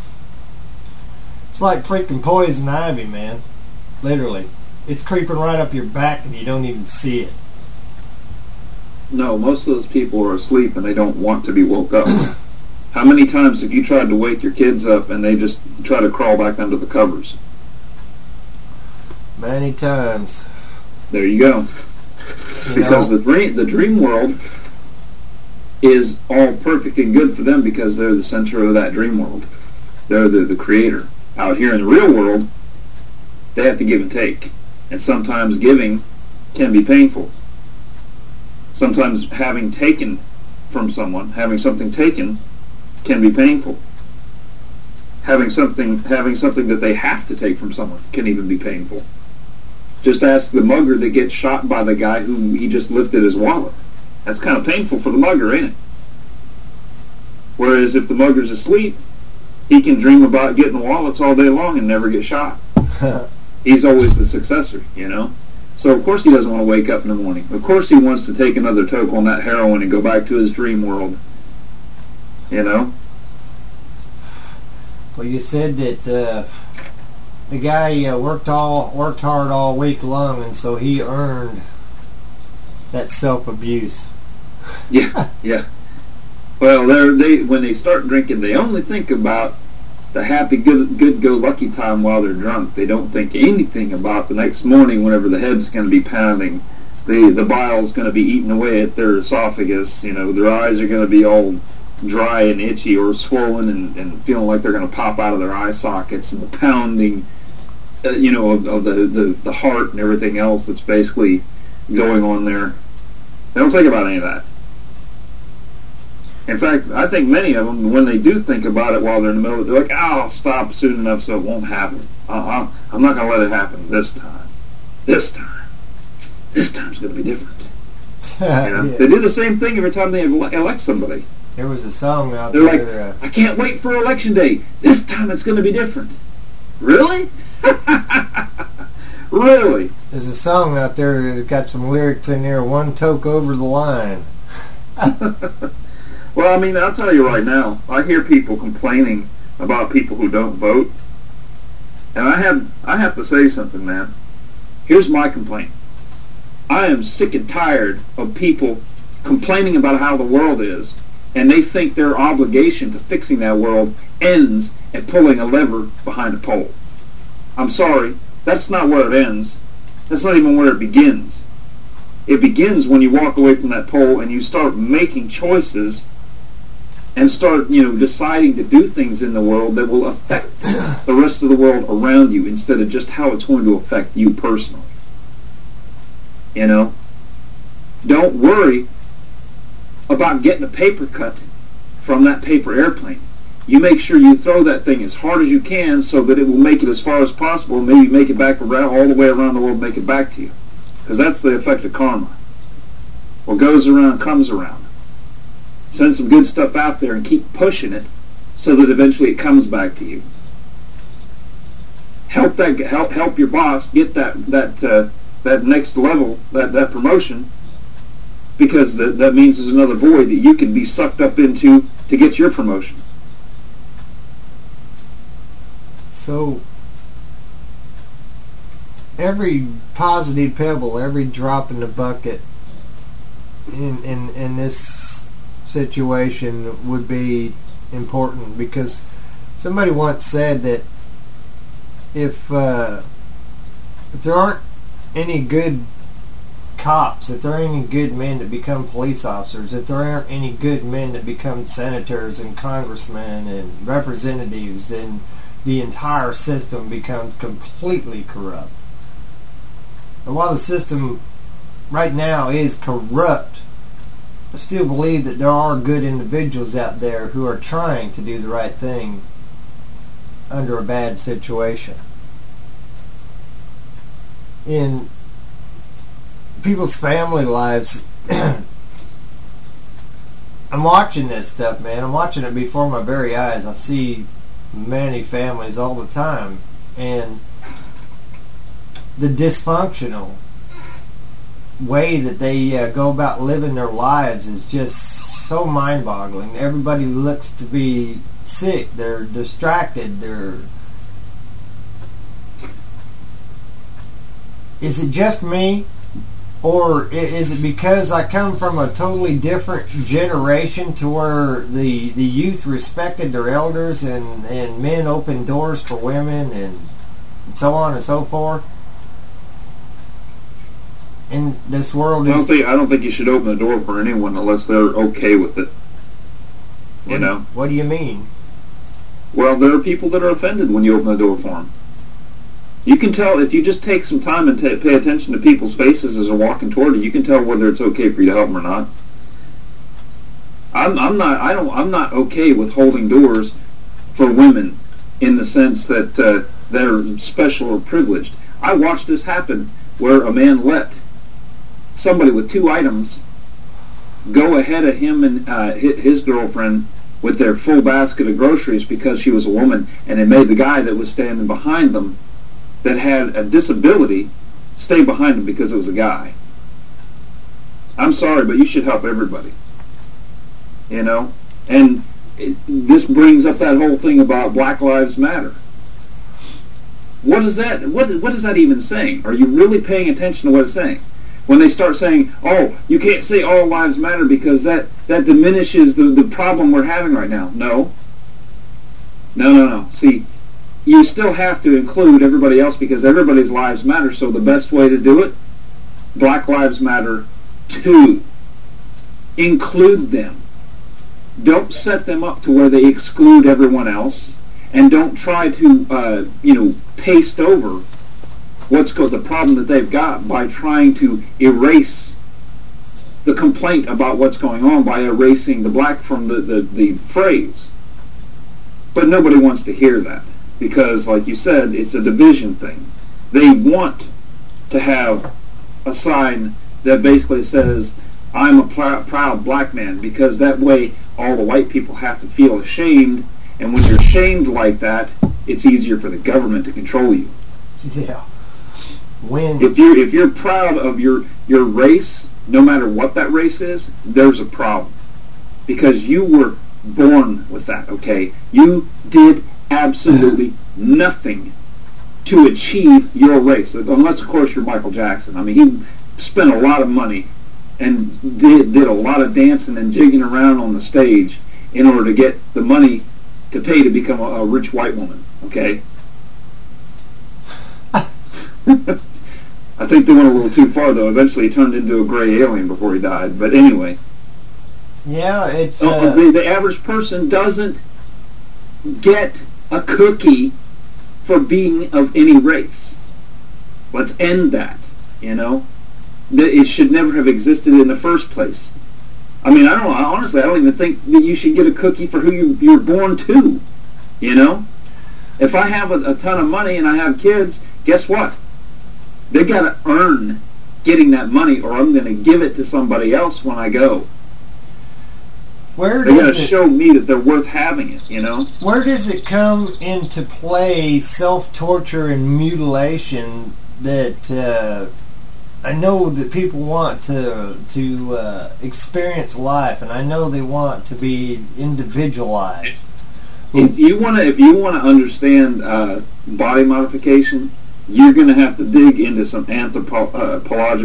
freaking poison ivy, man. Literally. It's creeping right up your back and you don't even see it. No, most of those people are asleep and they don't want to be woke up. How many times have you tried to wake your kids up and they just try to crawl back under the covers? Many times. There you go. Because the dream world is all perfect and good for them because they're the center of that dream world. They're the creator. Out here in the real world, they have to give and take. And sometimes giving can be painful. Sometimes having taken from someone, having something taken, can be painful. Having something that they have to take from someone can even be painful. Just ask the mugger that gets shot by the guy who he just lifted his wallet. That's kind of painful for the mugger, ain't it? Whereas if the mugger's asleep, he can dream about getting wallets all day long and never get shot. He's always the successor, So of course he doesn't want to wake up in the morning. Of course he wants to take another toke on that heroin and go back to his dream world. Well, you said that the guy worked hard all week long, and so he earned that self-abuse. Yeah. Well, when they start drinking, they only think about the happy, good-go-lucky time while they're drunk. They don't think anything about the next morning whenever the head's going to be pounding, the bile's going to be eating away at their esophagus, their eyes are going to be all dry and itchy or swollen and feeling like they're going to pop out of their eye sockets, and the pounding, of the heart and everything else that's basically going on there. They don't think about any of that. In fact, I think many of them, when they do think about it while they're in the middle of it, they're like, I'll stop soon enough so it won't happen. I'm not going to let it happen this time. this time's going to be different. Yeah. They do the same thing every time they elect somebody. There was a song out They're there. like, I can't wait for election day. This time it's going to be different. Really? Really? There's a song out there that got some lyrics in there. One toke over the line. Well, I mean, I'll tell you right now. I hear people complaining about people who don't vote, and I have to say something, man. Here's my complaint. I am sick and tired of people complaining about how the world is, and they think their obligation to fixing that world ends at pulling a lever behind a pole. I'm sorry, that's not where it ends. That's not even where it begins. It begins when you walk away from that pole and you start making choices and start, deciding to do things in the world that will affect the rest of the world around you instead of just how it's going to affect you personally. Don't worry about getting a paper cut from that paper airplane. You make sure you throw that thing as hard as you can so that it will make it as far as possible and maybe make it back around, all the way around the world and make it back to you. Because that's the effect of karma. What goes around comes around. Send some good stuff out there and keep pushing it so that eventually it comes back to you. Help your boss get that next level, that promotion, because that means there's another void that you can be sucked up into to get your promotion. So every positive pebble, every drop in the bucket in this situation would be important, because somebody once said that if there aren't any good cops, if there aren't any good men that become police officers, if there aren't any good men that become senators and congressmen and representatives, then the entire system becomes completely corrupt. And while the system right now is corrupt, I still believe that there are good individuals out there who are trying to do the right thing under a bad situation. In people's family lives, I'm watching this stuff, man. I'm watching it before my very eyes. I see many families all the time, and the dysfunctional way that they go about living their lives is just so mind-boggling. Everybody looks to be sick. They're distracted. Is it just me, or is it because I come from a totally different generation to where the youth respected their elders and men opened doors for women and so on and so forth? In this world, I don't think you should open the door for anyone unless they're okay with it. What do you mean? Well, there are people that are offended when you open the door for them. You can tell if you just take some time and pay attention to people's faces as they're walking toward you. You can tell whether it's okay for you to help them or not. I'm not okay with holding doors for women in the sense that they're special or privileged. I watched this happen where a man let somebody with 2 items go ahead of him and his girlfriend with their full basket of groceries because she was a woman, and it made the guy that was standing behind them that had a disability stay behind him because it was a guy. I'm sorry, but you should help everybody. And this brings up that whole thing about Black Lives Matter. What is that? What is that even saying? Are you really paying attention to what it's saying? When they start saying, "Oh, you can't say all lives matter because that diminishes the problem we're having right now." No. See, you still have to include everybody else because everybody's lives matter. So the best way to do it, Black Lives Matter too. Include them. Don't set them up to where they exclude everyone else, and don't try to paste over the problem that they've got by trying to erase the complaint about what's going on by erasing the black from the phrase. But nobody wants to hear that because, like you said, it's a division thing. They want to have a sign that basically says, I'm a proud black man, because that way all the white people have to feel ashamed, and when you're shamed like that, it's easier for the government to control you. Yeah. When if you're proud of your race, no matter what that race is, there's a problem, because you were born with that. Okay, you did absolutely nothing to achieve your race, unless of course you're Michael Jackson. I mean, he spent a lot of money and did a lot of dancing and jigging around on the stage in order to get the money to pay to become a rich white woman. Okay. I think they went a little too far, though. Eventually he turned into a gray alien before he died. But anyway. Yeah, it's... the average person doesn't get a cookie for being of any race. Let's end that, you know? It should never have existed in the first place. I mean, honestly, I don't even think that you should get a cookie for who you're born to, you know? If I have a ton of money and I have kids, guess what? They got to earn getting that money, or I'm going to give it to somebody else when I go. Where they got to show me that they're worth having it, you know? Where does it come into play, self-torture and mutilation, that I know that people want to experience life, and I know they want to be individualized. If you want to understand body modification, you're going to have to dig into some anthropology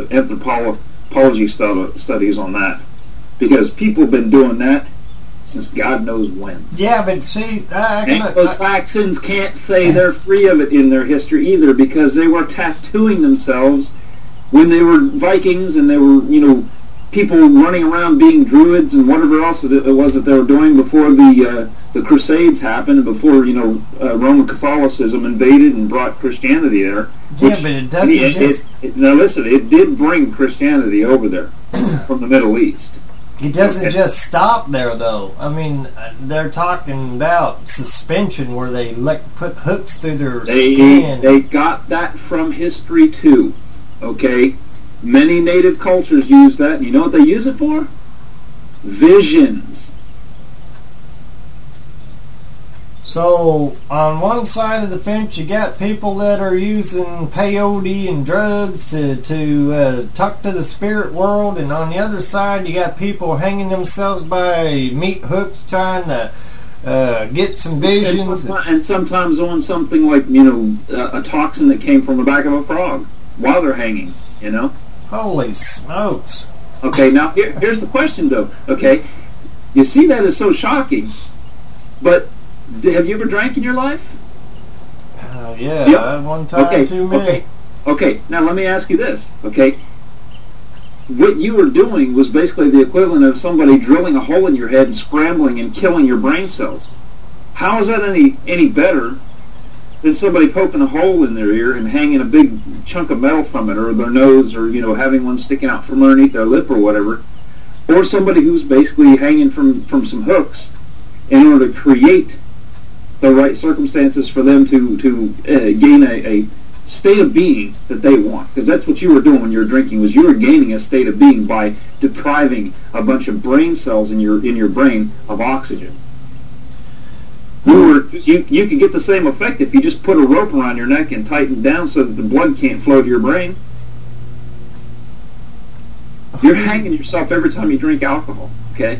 studies on that, because people have been doing that since God knows when. Yeah, but see, Anglo-Saxons can't say they're free of it in their history either, because they were tattooing themselves when they were Vikings, and they were, you know, people running around being druids and whatever else it was that they were doing before the Crusades happened, before, you know, Roman Catholicism invaded and brought Christianity there. Yeah, but it doesn't now listen, it did bring Christianity over there from the Middle East. It doesn't just stop there, though. I mean, they're talking about suspension, where they put hooks through their skin. They got that from history too. Okay, many native cultures use that. And you know what they use it for? Visions. So, on one side of the fence, you got people that are using peyote and drugs to talk to the spirit world, and on the other side, you got people hanging themselves by meat hooks trying to get some visions. And sometimes on something like, you know, a toxin that came from the back of a frog while they're hanging, you know? Holy smokes. Okay, now here's the question, though. Okay, you see that as so shocking, but have you ever drank in your life? Yeah, yep. One time too many. Okay, now let me ask you this, okay? What you were doing was basically the equivalent of somebody drilling a hole in your head and scrambling and killing your brain cells. How is that any better than somebody poking a hole in their ear and hanging a big chunk of metal from it, or their nose, or, you know, having one sticking out from underneath their lip or whatever, or somebody who's basically hanging from some hooks in order to create the right circumstances for them to gain a state of being that they want, because that's what you were doing when you were drinking, was you were gaining a state of being by depriving a bunch of brain cells in your brain of oxygen. You could get the same effect if you just put a rope around your neck and tighten down so that the blood can't flow to your brain. You're hanging yourself every time you drink alcohol. Okay.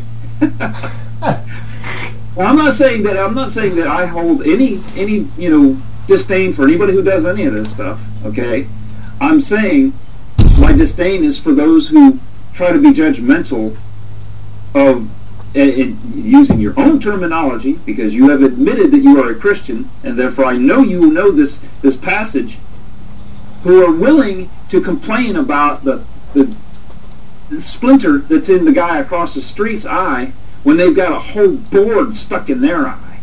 Well, I'm not saying that I hold any you know, disdain for anybody who does any of this stuff. Okay. I'm saying my disdain is for those who try to be judgmental of. Using your own terminology, because you have admitted that you are a Christian, and therefore I know you know this passage, who are willing to complain about the splinter that's in the guy across the street's eye when they've got a whole board stuck in their eye.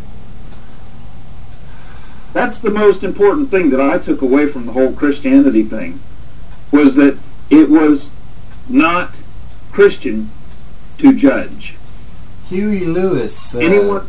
That's the most important thing that I took away from the whole Christianity thing, was that it was not Christian to judge. Huey Lewis. Hold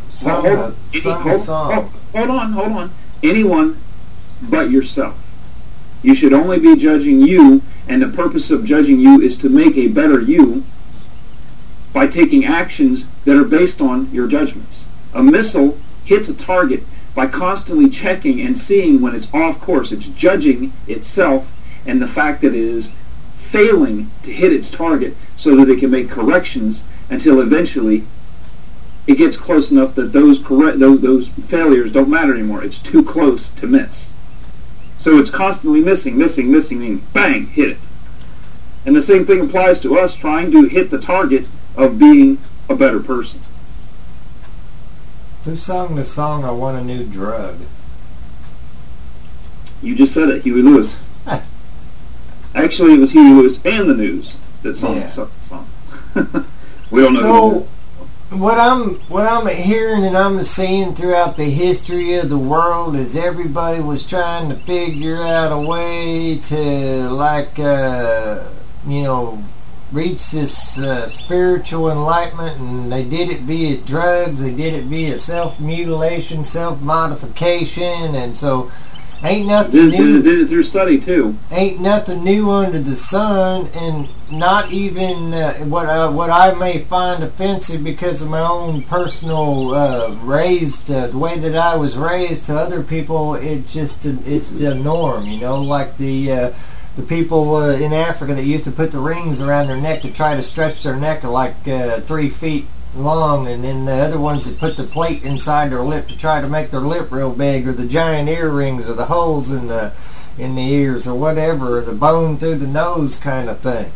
on. Anyone but yourself. You should only be judging you and the purpose of judging you is to make a better you by taking actions that are based on your judgments. A missile hits a target by constantly checking and seeing when it's off course. It's judging itself and the fact that it is failing to hit its target so that it can make corrections until eventually it gets close enough that those failures don't matter anymore. It's too close to miss. So it's constantly missing, meaning bang, hit it. And the same thing applies to us trying to hit the target of being a better person. Who sung the song, I Want a New Drug? You just said it, Huey Lewis. Actually, it was Huey Lewis and the News that sung the song. We don't know so, what I'm hearing and I'm seeing throughout the history of the world is everybody was trying to figure out a way to, like, reach this spiritual enlightenment, and they did it via drugs, they did it via self-mutilation, self-modification, and so ain't nothing new. Did it through study too. Ain't nothing new under the sun, and not even what I may find offensive because of my own personal the way that I was raised. To other people, it's the norm, like the people in Africa that used to put the rings around their neck to try to stretch their neck like 3 feet long, and then the other ones that put the plate inside their lip to try to make their lip real big, or the giant earrings, or the holes in the ears, or whatever, or the bone through the nose kind of thing.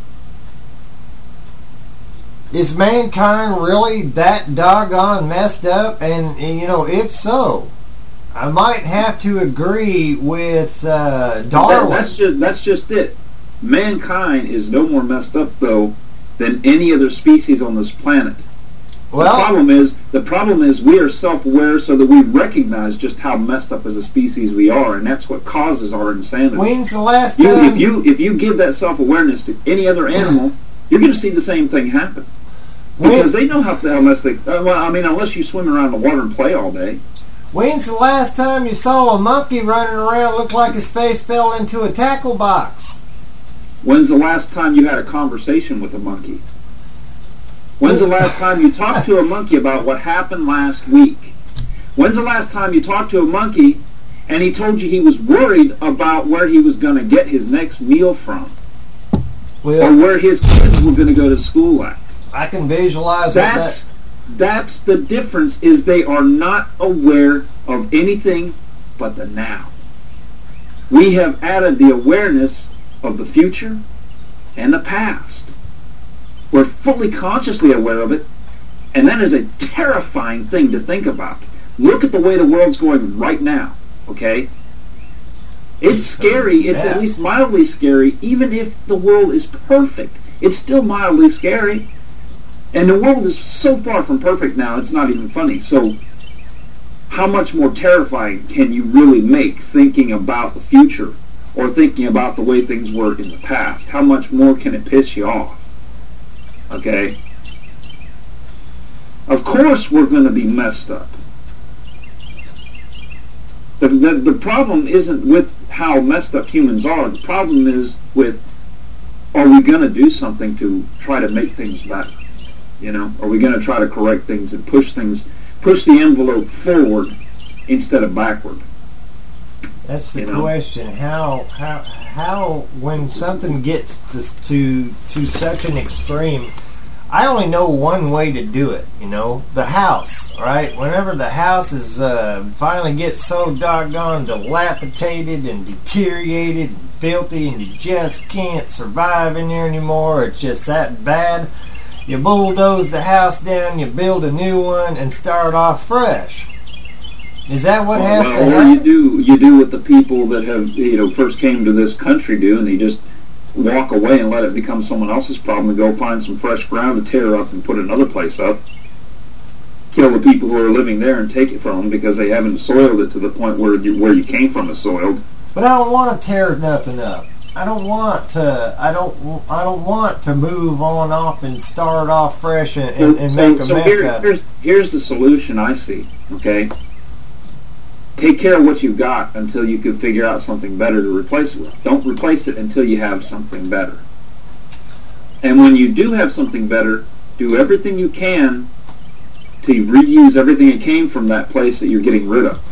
Is mankind really that doggone messed up? And if so, I might have to agree with Darwin. That's just it. Mankind is no more messed up, though, than any other species on this planet. Well, the problem is we are self-aware so that we recognize just how messed up as a species we are, and that's what causes our insanity. When's the last time? If you give that self-awareness to any other animal, you're going to see the same thing happen. Because they know how messed they... unless you swim around in the water and play all day. When's the last time you saw a monkey running around look like his face fell into a tackle box? When's the last time you had a conversation with a monkey? When's the last time you talked to a monkey about what happened last week? When's the last time you talked to a monkey and he told you he was worried about where he was going to get his next meal from? Or where his kids were going to go to school at? I can visualize that. That's the difference, is they are not aware of anything but the now. We have added the awareness of the future and the past. We're fully consciously aware of it, and that is a terrifying thing to think about. Look at the way the world's going right now, okay? It's scary. It's at least mildly scary. Even if the world is perfect, it's still mildly scary. And the world is so far from perfect now, it's not even funny. So how much more terrifying can you really make thinking about the future or thinking about the way things were in the past? How much more can it piss you off? Okay? Of course we're going to be messed up. The problem isn't with how messed up humans are. The problem is with, are we going to do something to try to make things better? Are we going to try to correct things and push the envelope forward instead of backward? That's the question. How when something gets to such an extreme, I only know one way to do it, the house, right? Whenever the house is finally gets so doggone dilapidated and deteriorated and filthy and you just can't survive in there anymore, it's just that bad, you bulldoze the house down, you build a new one, and start off fresh. Is that what has to happen? Or you do what the people that have first came to this country do, and they just walk away and let it become someone else's problem and go find some fresh ground to tear up and put another place up. Kill the people who are living there and take it from them because they haven't soiled it to the point where you came from is soiled. But I don't want to tear nothing up. I don't want to move on off and start off fresh and make a mess out of it. Here's the solution I see, okay? take care of what you've got until you can figure out something better to replace it with. Don't replace it until you have something better. And when you do have something better, do everything you can to reuse everything that came from that place that you're getting rid of.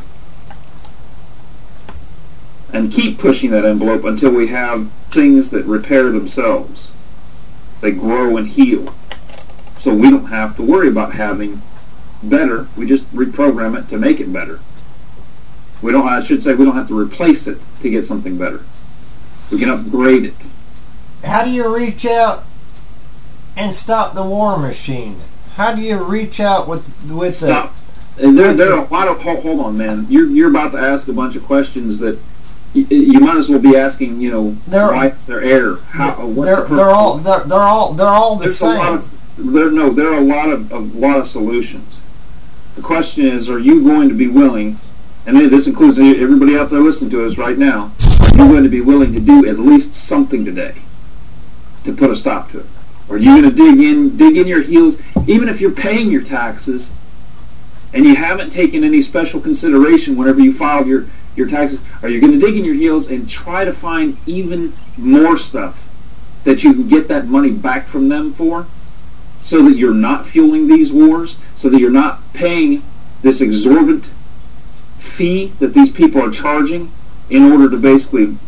And keep pushing that envelope until we have things that repair themselves. They grow and heal. So we don't have to worry about having better. We just reprogram it to make it better. We don't have to replace it to get something better. We can upgrade it. How do you reach out and stop the war machine? How do you reach out with stop? And there are a lot of hold on, man. You're about to ask a bunch of questions that you might as well be asking. Why is there error? They're all the same. There are a lot of solutions. The question is, are you going to be willing? And this includes everybody out there listening to us right now. Are you going to be willing to do at least something today to put a stop to it? Or are you going to dig in your heels, even if you're paying your taxes and you haven't taken any special consideration whenever you filed your taxes? Are you going to dig in your heels and try to find even more stuff that you can get that money back from them for, so that you're not fueling these wars, so that you're not paying this exorbitant fee that these people are charging in order to basically,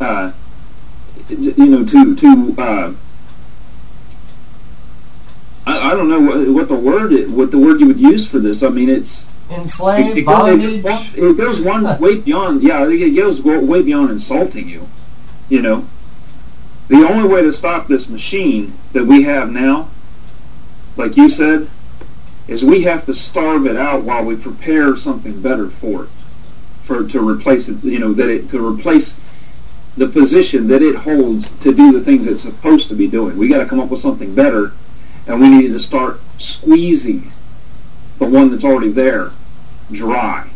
I don't know what the word you would use for this. I mean, it's enslaved, bondage. It goes way beyond. Yeah, it goes way beyond insulting you. The only way to stop this machine that we have now, like you said, is we have to starve it out while we prepare something better for it, to replace it. To replace the position that it holds to do the things it's supposed to be doing. We got to come up with something better. And we need to start squeezing the one that's already there dry.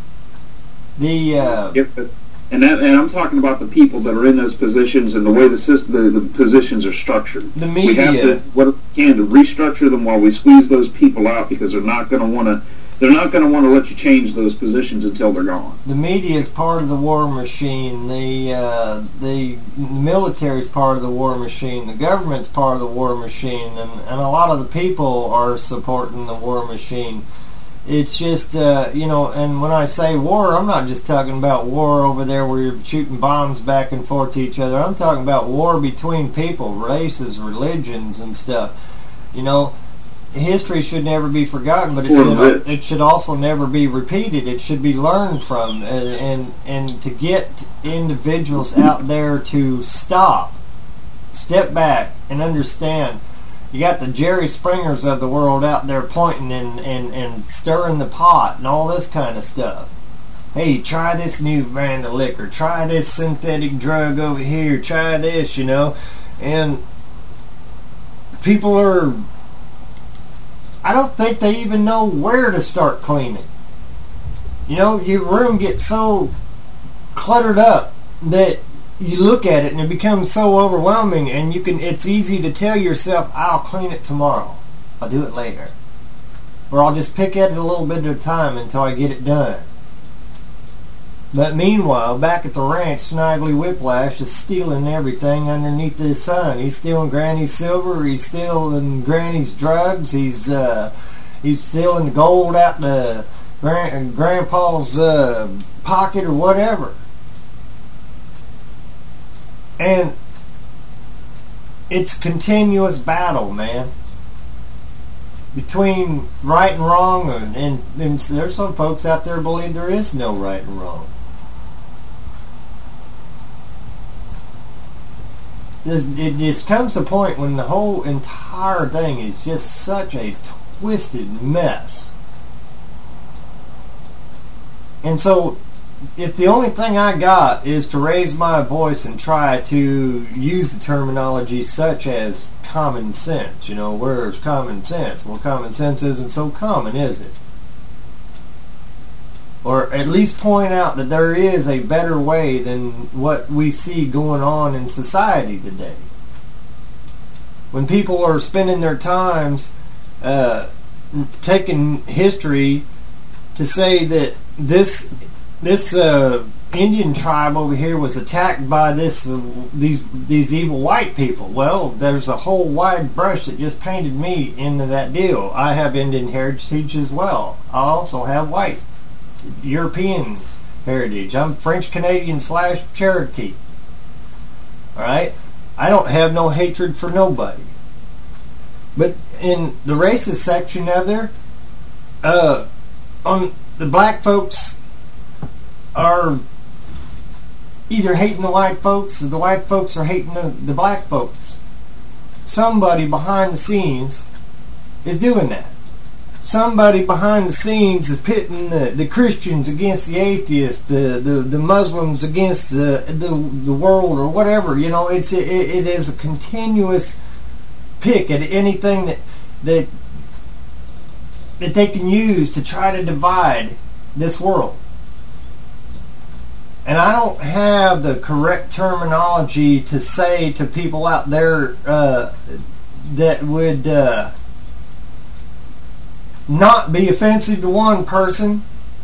And I'm talking about the people that are in those positions and the way the positions are structured. The media. We have to what we can to restructure them while we squeeze those people out, because they're not going to want to let you change those positions until they're gone. The media is part of the war machine. The military is part of the war machine. The government's part of the war machine, and a lot of the people are supporting the war machine. It's just, and when I say war, I'm not just talking about war over there where you're shooting bombs back and forth to each other. I'm talking about war between people, races, religions, and stuff. History should never be forgotten, but it should also never be repeated. It should be learned from, and to get individuals out there to step back, and understand. You got the Jerry Springers of the world out there pointing and stirring the pot and all this kind of stuff. Hey, try this new brand of liquor. Try this synthetic drug over here. Try this, And people are... I don't think they even know where to start cleaning. Your room gets so cluttered up that you look at it and it becomes so overwhelming, and it's easy to tell yourself, I'll clean it tomorrow. I'll do it later. Or I'll just pick at it a little bit at a time until I get it done. But meanwhile, back at the ranch, Snidely Whiplash is stealing everything underneath the sun. He's stealing Granny's silver. He's stealing Granny's drugs. He's stealing the gold out the Grandpa's pocket or whatever. And it's a continuous battle, man, between right and wrong, and there's some folks out there believe there is no right and wrong. It just comes to a point when the whole entire thing is just such a twisted mess. And so, if the only thing I got is to raise my voice and try to use the terminology such as common sense, where's common sense? Well, common sense isn't so common, is it? Or at least point out that there is a better way than what we see going on in society today. When people are spending their times taking history to say that this this Indian tribe over here was attacked by these evil white people. Well, there's a whole wide brush that just painted me into that deal. I have Indian heritage as well. I also have white European heritage. I'm French Canadian / Cherokee. Alright? I don't have no hatred for nobody. But in the racist section of there, on the black folks are either hating the white folks or the white folks are hating the black folks. Somebody behind the scenes is doing that. Somebody behind the scenes is pitting the Christians against the atheists, the Muslims against the world or whatever. You know, it is a continuous pick at anything that they can use to try to divide this world. And I don't have the correct terminology to say to people out there that would not be offensive to one person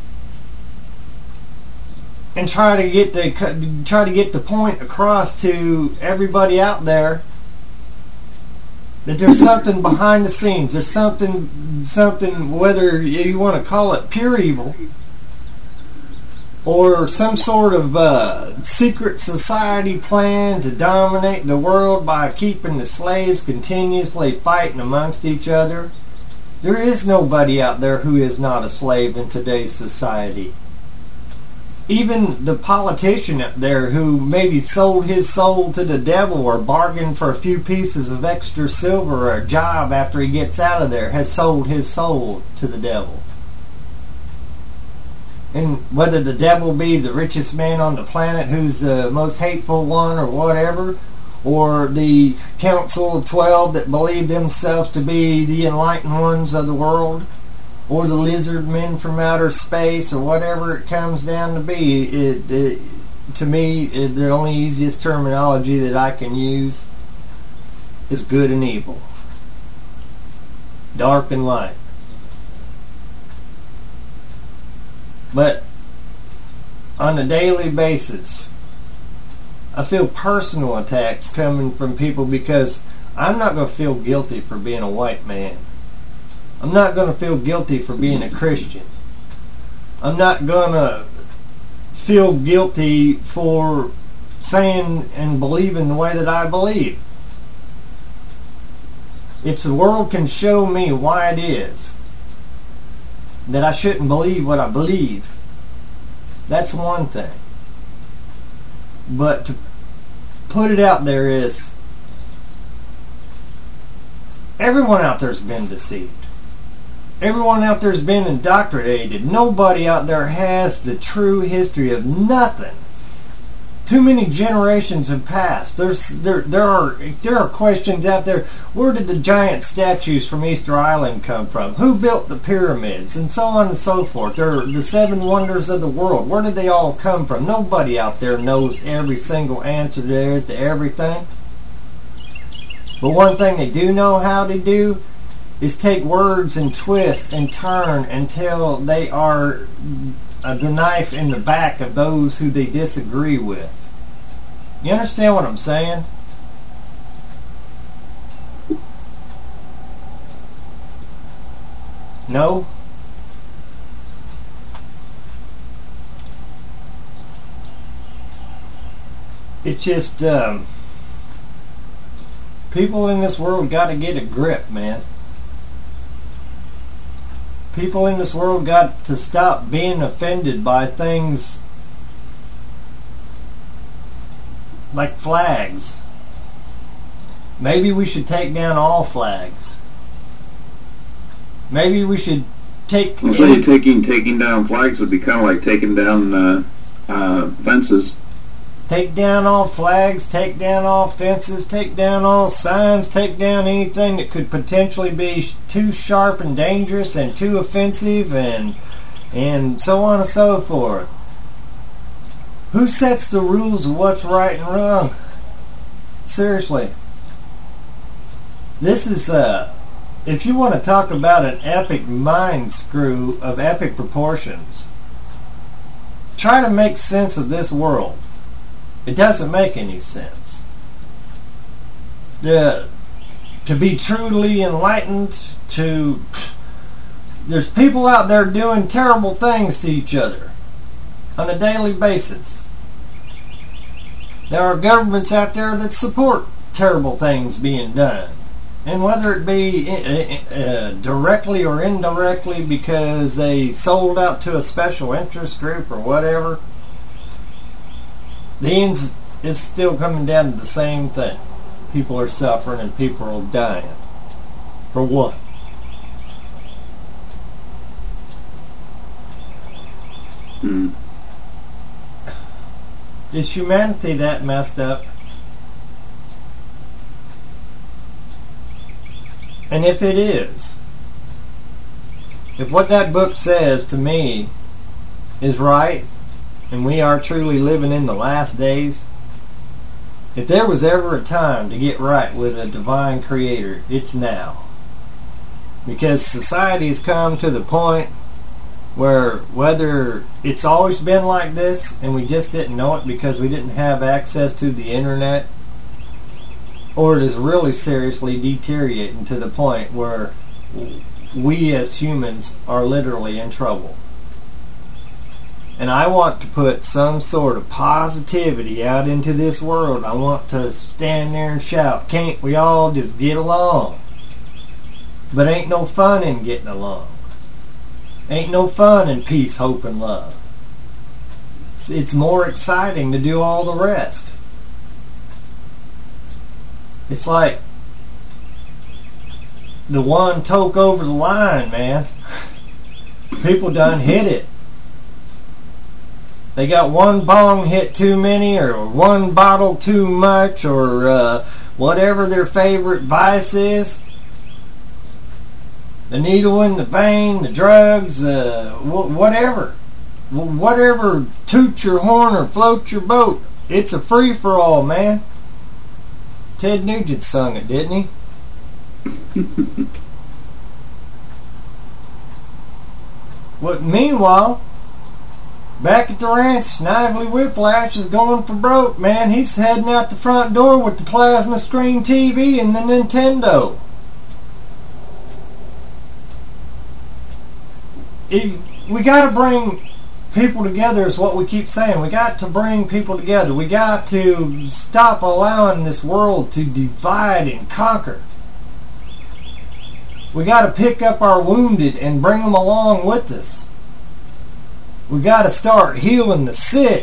and try to get the point across to everybody out there that there's something behind the scenes. There's something, whether you want to call it pure evil or some sort of secret society plan to dominate the world by keeping the slaves continuously fighting amongst each other. There is nobody out there who is not a slave in today's society. Even the politician up there who maybe sold his soul to the devil or bargained for a few pieces of extra silver or a job after he gets out of there has sold his soul to the devil. And whether the devil be the richest man on the planet who's the most hateful one or whatever, or the Council of 12 that believe themselves to be the enlightened ones of the world, or the lizard men from outer space, or whatever it comes down to be, to me, the only easiest terminology that I can use is good and evil, dark and light. But on a daily basis, I feel personal attacks coming from people because I'm not going to feel guilty for being a white man. I'm not going to feel guilty for being a Christian. I'm not going to feel guilty for saying and believing the way that I believe. If the world can show me why it is that I shouldn't believe what I believe, that's one thing. But to put it out there is, everyone out there's been deceived. Everyone out there's been indoctrinated. Nobody out there has the true history of nothing. Too many generations have passed. There are questions out there. Where did the giant statues from Easter Island come from? Who built the pyramids? And so on and so forth. They're the 7 wonders of the world. Where did they all come from? Nobody out there knows every single answer there to everything. But one thing they do know how to do is take words and twist and turn until they are the knife in the back of those who they disagree with. You understand what I'm saying? No? It's just, people in this world got to get a grip, man. People in this world got to stop being offended by things like flags. Maybe we should take down all flags. Maybe we should take... Well, so taking down flags would be kind of like taking down fences. Take down all flags, take down all fences, take down all signs, take down anything that could potentially be too sharp and dangerous and too offensive and so on and so forth. Who sets the rules of what's right and wrong? Seriously. This is, if you want to talk about an epic mind screw of epic proportions, try to make sense of this world. It doesn't make any sense. To be truly enlightened, there's people out there doing terrible things to each other on a daily basis. There are governments out there that support terrible things being done. And whether it be directly or indirectly because they sold out to a special interest group or whatever, the ends is still coming down to the same thing. People are suffering and people are dying. For what? Is humanity that messed up? And if it is, if what that book says to me is right, and we are truly living in the last days, if there was ever a time to get right with a divine creator, it's now. Because society's come to the point where whether it's always been like this and we just didn't know it because we didn't have access to the internet, or it is really seriously deteriorating to the point where we as humans are literally in trouble. And I want to put some sort of positivity out into this world. I want to stand there and shout, can't we all just get along? But ain't no fun in getting along. Ain't no fun in peace, hope, and love. It's more exciting to do all the rest. It's like the one toke over the line, man. People done hit it. They got one bong hit too many, or one bottle too much, or whatever their favorite vice is. The needle in the vein, the drugs, whatever. Whatever toots your horn or floats your boat. It's a free-for-all, man. Ted Nugent sung it, didn't he? Meanwhile, back at the ranch, Snively Whiplash is going for broke, man. He's heading out the front door with the plasma screen TV and the Nintendo. We got to bring people together is what we keep saying. We got to bring people together. We got to stop allowing this world to divide and conquer. We got to pick up our wounded and bring them along with us. We got to start healing the sick.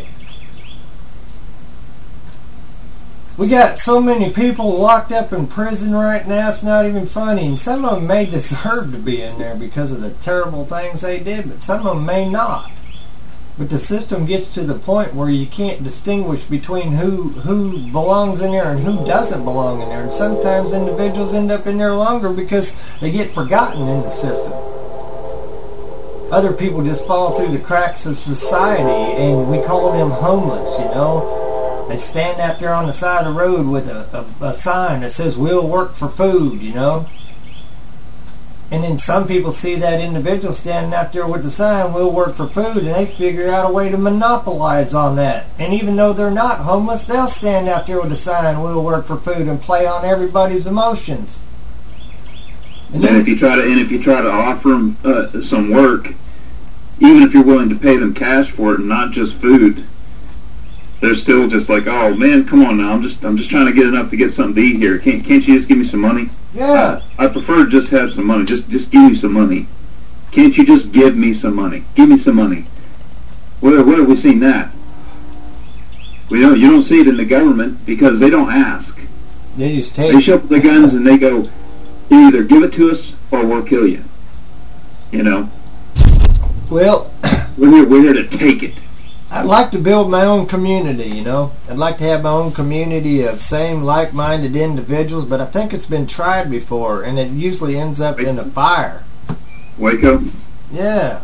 We got so many people locked up in prison right now, it's not even funny. And some of them may deserve to be in there because of the terrible things they did, but some of them may not. But the system gets to the point where you can't distinguish between who belongs in there and who doesn't belong in there. And sometimes individuals end up in there longer because they get forgotten in the system. Other people just fall through the cracks of society, and we call them homeless, you know. They stand out there on the side of the road with a sign that says, "We'll work for food," you know. And then some people see that individual standing out there with the sign, "We'll work for food," and they figure out a way to monopolize on that. And even though they're not homeless, they'll stand out there with the sign, "We'll work for food," and play on everybody's emotions. And then if you try to offer them some work, even if you're willing to pay them cash for it and not just food, they're still just like, "Oh man, come on now! I'm just trying to get enough to get something to eat here. Can't you just give me some money?" Yeah. I prefer to just have some money. Just give me some money. Can't you just give me some money? Give me some money. Where have we seen that? You don't see it in the government because they don't ask. They just take. They show up the guns and they go, "You either give it to us or we'll kill you." You know. Well, we're here to take it. I'd like to build my own community, you know. I'd like to have my own community of same like-minded individuals, but I think it's been tried before, and it usually ends up in a fire. Waco? Yeah.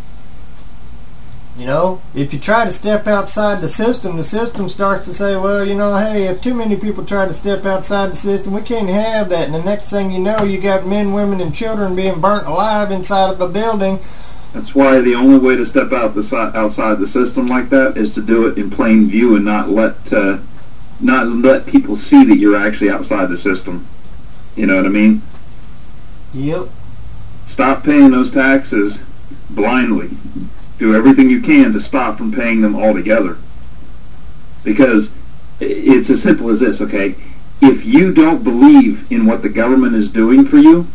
You know, if you try to step outside the system starts to say, well, you know, hey, if too many people try to step outside the system, we can't have that. And the next thing you know, you got men, women, and children being burnt alive inside of a building That's why the only way to step outside the system like that is to do it in plain view and not let people see that you're actually outside the system. You know what I mean? Yep. Stop paying those taxes blindly. Do everything you can to stop from paying them altogether. Because it's as simple as this, okay? If you don't believe in what the government is doing for you,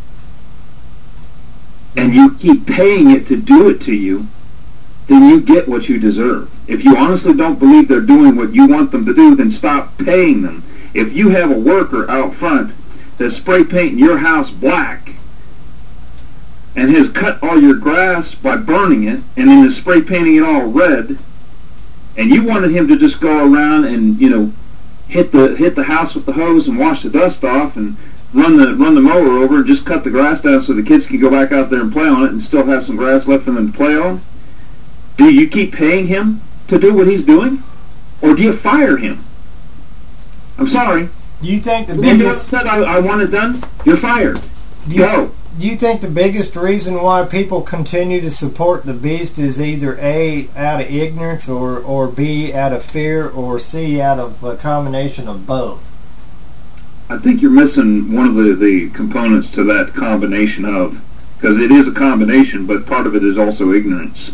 and you keep paying it to do it to you, then you get what you deserve. If you honestly don't believe they're doing what you want them to do, then stop paying them. If you have a worker out front that's spray painting your house black and has cut all your grass by burning it and then is spray painting it all red, and you wanted him to just go around and, you know, hit the house with the hose and wash the dust off and run the mower over and just cut the grass down so the kids can go back out there and play on it and still have some grass left for them to play on? Do you keep paying him to do what he's doing? Or do you fire him? I'm sorry. Do you think the biggest... biggest... said I want it done? You're fired. Go. Do you think the biggest reason why people continue to support the beast is either A, out of ignorance, or B, out of fear, or C, out of a combination of both? I think you're missing one of the components to that combination of, because it is a combination, but part of it is also ignorance.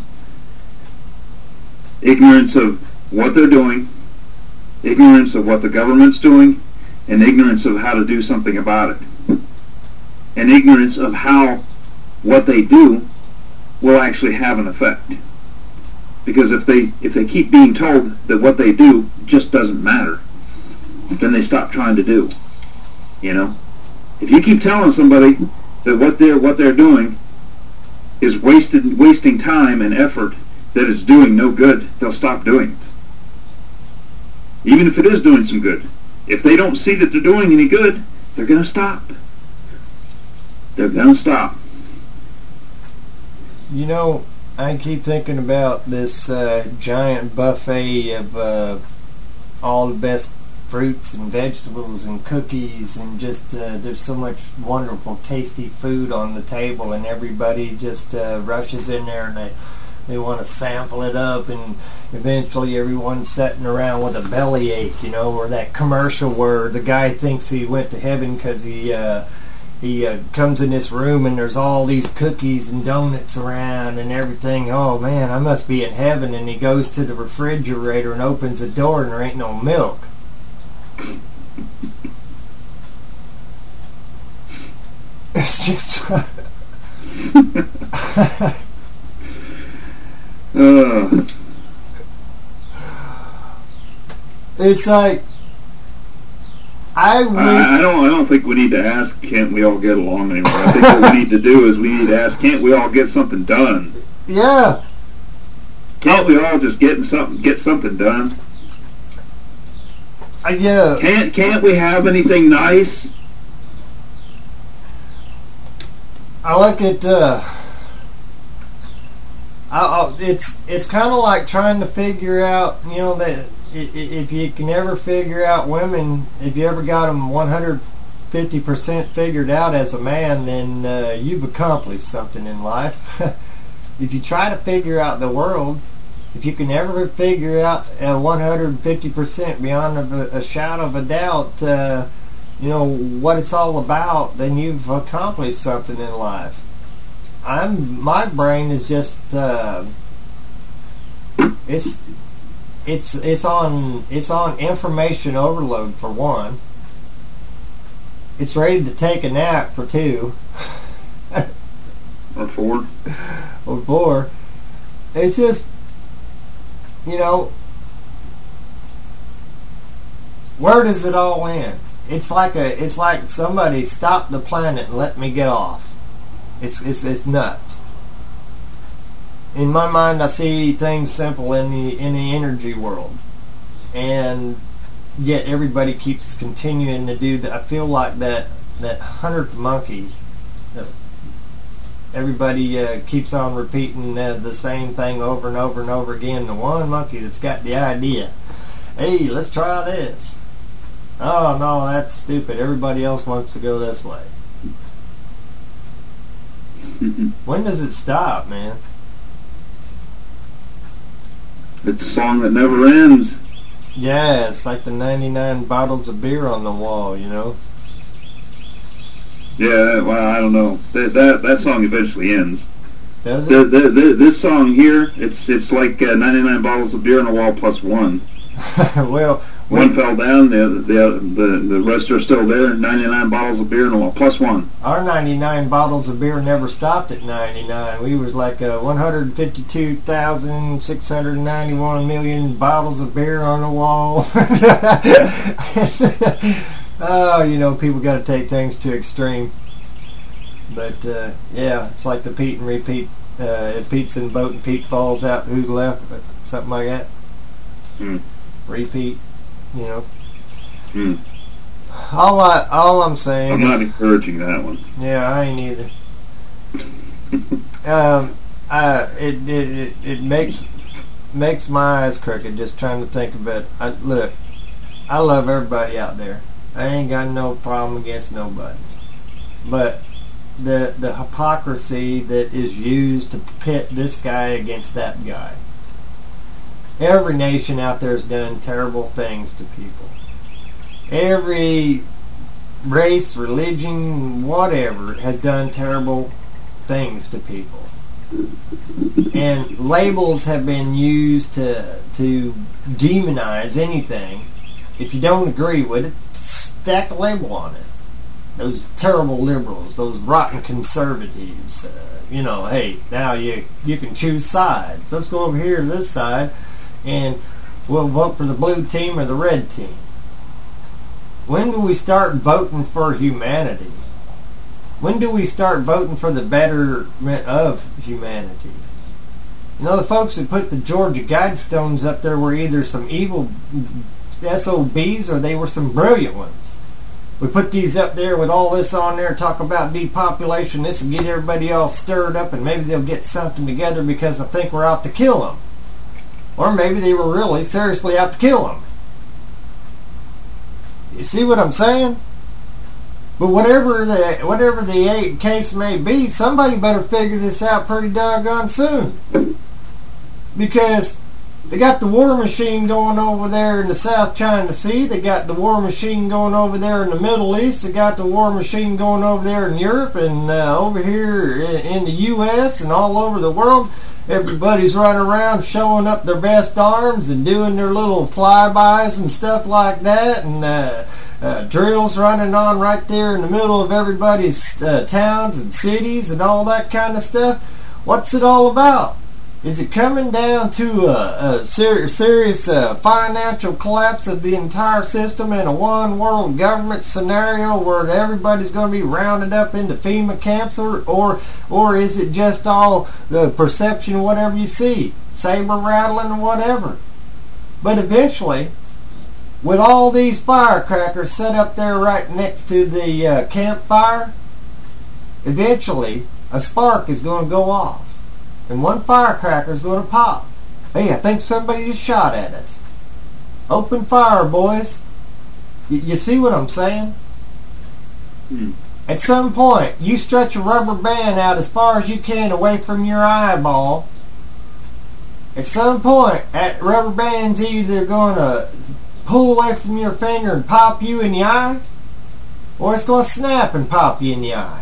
Ignorance of what they're doing, ignorance of what the government's doing, and ignorance of how to do something about it. And ignorance of how what they do will actually have an effect. Because if they keep being told that what they do just doesn't matter, then they stop trying to do. You know? If you keep telling somebody that what they're doing is wasting time and effort, that it's doing no good, they'll stop doing it. Even if it is doing some good. If they don't see that they're doing any good, they're going to stop. They're going to stop. You know, I keep thinking about this giant buffet of all the best fruits and vegetables and cookies, and just there's so much wonderful, tasty food on the table, and everybody just rushes in there and they want to sample it up, and eventually everyone's sitting around with a bellyache, you know, or that commercial where the guy thinks he went to heaven because he comes in this room and there's all these cookies and donuts around and everything. Oh man, I must be in heaven. And he goes to the refrigerator and opens the door and there ain't no milk. It's just it's like I don't think we need to ask, can't we all get along anymore? I think what we need to do is we need to ask, can't we all get something done? Yeah. Can't we all just get something done? Yeah. Can't we have anything nice? I look at it's kind of like trying to figure out, you know, that if you can ever figure out women, if you ever got them 150% figured out as a man, then you've accomplished something in life. If you try to figure out the world, if you can ever figure out 150% beyond a shadow of a doubt, you know, what it's all about, then you've accomplished something in life. My brain is just it's on information overload for one. It's ready to take a nap for two. Or four. Or four. It's just, you know, where does it all end? It's like somebody stopped the planet and let me get off. It's nuts. In my mind, I see things simple in the energy world, and yet everybody keeps continuing to do that. I feel like that 100th monkey. Everybody keeps on repeating the same thing over and over and over again. The one monkey that's got the idea. Hey, let's try this. Oh no, that's stupid. Everybody else wants to go this way. When does it stop, man? It's a song that never ends. Yeah, it's like the 99 bottles of beer on the wall, you know? Yeah, well, I don't know. That song eventually ends. Does it? This song here, it's like 99 bottles of beer on the wall plus one. Well, one fell down, the rest are still there. 99 bottles of beer on the wall plus one. Our 99 bottles of beer never stopped at 99. We was like 152,691 million bottles of beer on the wall. Oh, you know, people got to take things to extreme. But yeah, it's like the Pete and repeat. If Pete's in the boat and Pete falls out, who's left? Something like that. Repeat, you know. All I'm saying. I'm not encouraging that one. Yeah, I ain't either. It makes my eyes crooked just trying to think of it. Look, I love everybody out there. I ain't got no problem against nobody. But the hypocrisy that is used to pit this guy against that guy. Every nation out there has done terrible things to people. Every race, religion, whatever, has done terrible things to people. And labels have been used to demonize anything. If you don't agree with it, stack a label on it. Those terrible liberals, those rotten conservatives, you know, hey, now you can choose sides. Let's go over here to this side and we'll vote for the blue team or the red team. When do we start voting for humanity? When do we start voting for the betterment of humanity? You know, the folks that put the Georgia Guidestones up there were either some evil SOBs or they were some brilliant ones. We put these up there with all this on there, talk about depopulation, this will get everybody all stirred up and maybe they'll get something together because I think we're out to kill them. Or maybe they were really seriously out to kill them. You see what I'm saying? But whatever the case may be, somebody better figure this out pretty doggone soon. Because they got the war machine going over there in the South China Sea. They got the war machine going over there in the Middle East. They got the war machine going over there in Europe and over here in the U.S. and all over the world. Everybody's running around showing up their best arms and doing their little flybys and stuff like that. And drills running on right there in the middle of everybody's towns and cities and all that kind of stuff. What's it all about? Is it coming down to a serious financial collapse of the entire system in a one-world government scenario where everybody's going to be rounded up into FEMA camps, or is it just all the perception of whatever you see, saber rattling or whatever? But eventually, with all these firecrackers set up there right next to the campfire, eventually a spark is going to go off. And one firecracker is going to pop. Hey, I think somebody just shot at us. Open fire, boys. You see what I'm saying? At some point, you stretch a rubber band out as far as you can away from your eyeball. At some point, that rubber band's either going to pull away from your finger and pop you in the eye, or it's going to snap and pop you in the eye.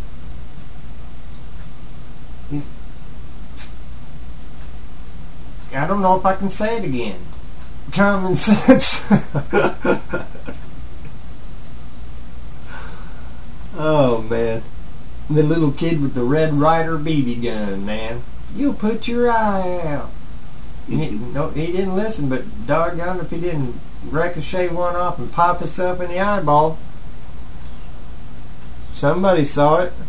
I don't know if I can say it again. Common sense. Oh, man. The little kid with the Red Ryder BB gun, man. You'll put your eye out. And he didn't listen, but doggone if he didn't ricochet one off and pop himself in the eyeball. Somebody saw it.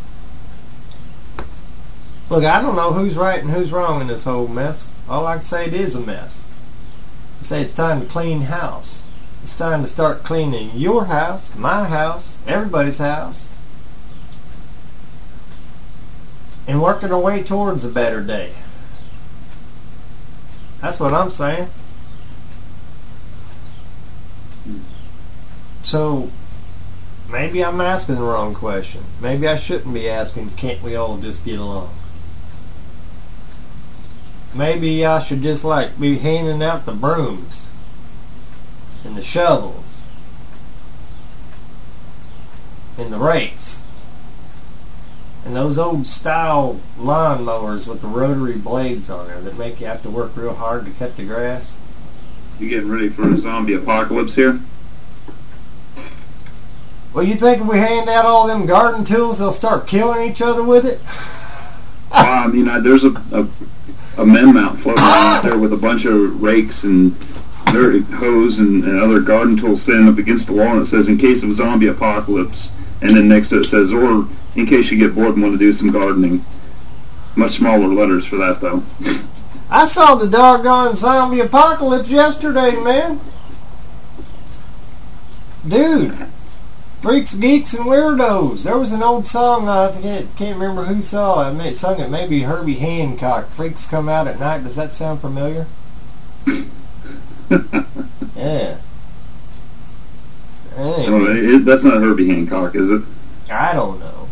Look, I don't know who's right and who's wrong in this whole mess. All I can say, it is a mess. I say it's time to clean house. It's time to start cleaning your house, my house, everybody's house, and working our way towards a better day. That's what I'm saying. So, Maybe I'm asking the wrong question. Maybe I shouldn't be asking, can't we all just get along? Maybe I should just like be handing out the brooms and the shovels and the rakes and those old style lawnmowers with the rotary blades on there that make you have to work real hard to cut the grass. You getting ready for a zombie apocalypse here? Well, you think if we hand out all them garden tools, they'll start killing each other with it? Well, I mean, there's a men mount floating around out there with a bunch of rakes and dirt hose and other garden tools standing up against the wall, and it says, in case of a zombie apocalypse, and then next to it says, or in case you get bored and want to do some gardening. Much smaller letters for that, though. I saw the doggone zombie apocalypse yesterday, man. Dude. Freaks, Geeks, and Weirdos. There was an old song, I can't remember who sung it. Maybe Herbie Hancock. Freaks Come Out at Night. Does that sound familiar? Yeah. Anyway. That's not Herbie Hancock, is it? I don't know.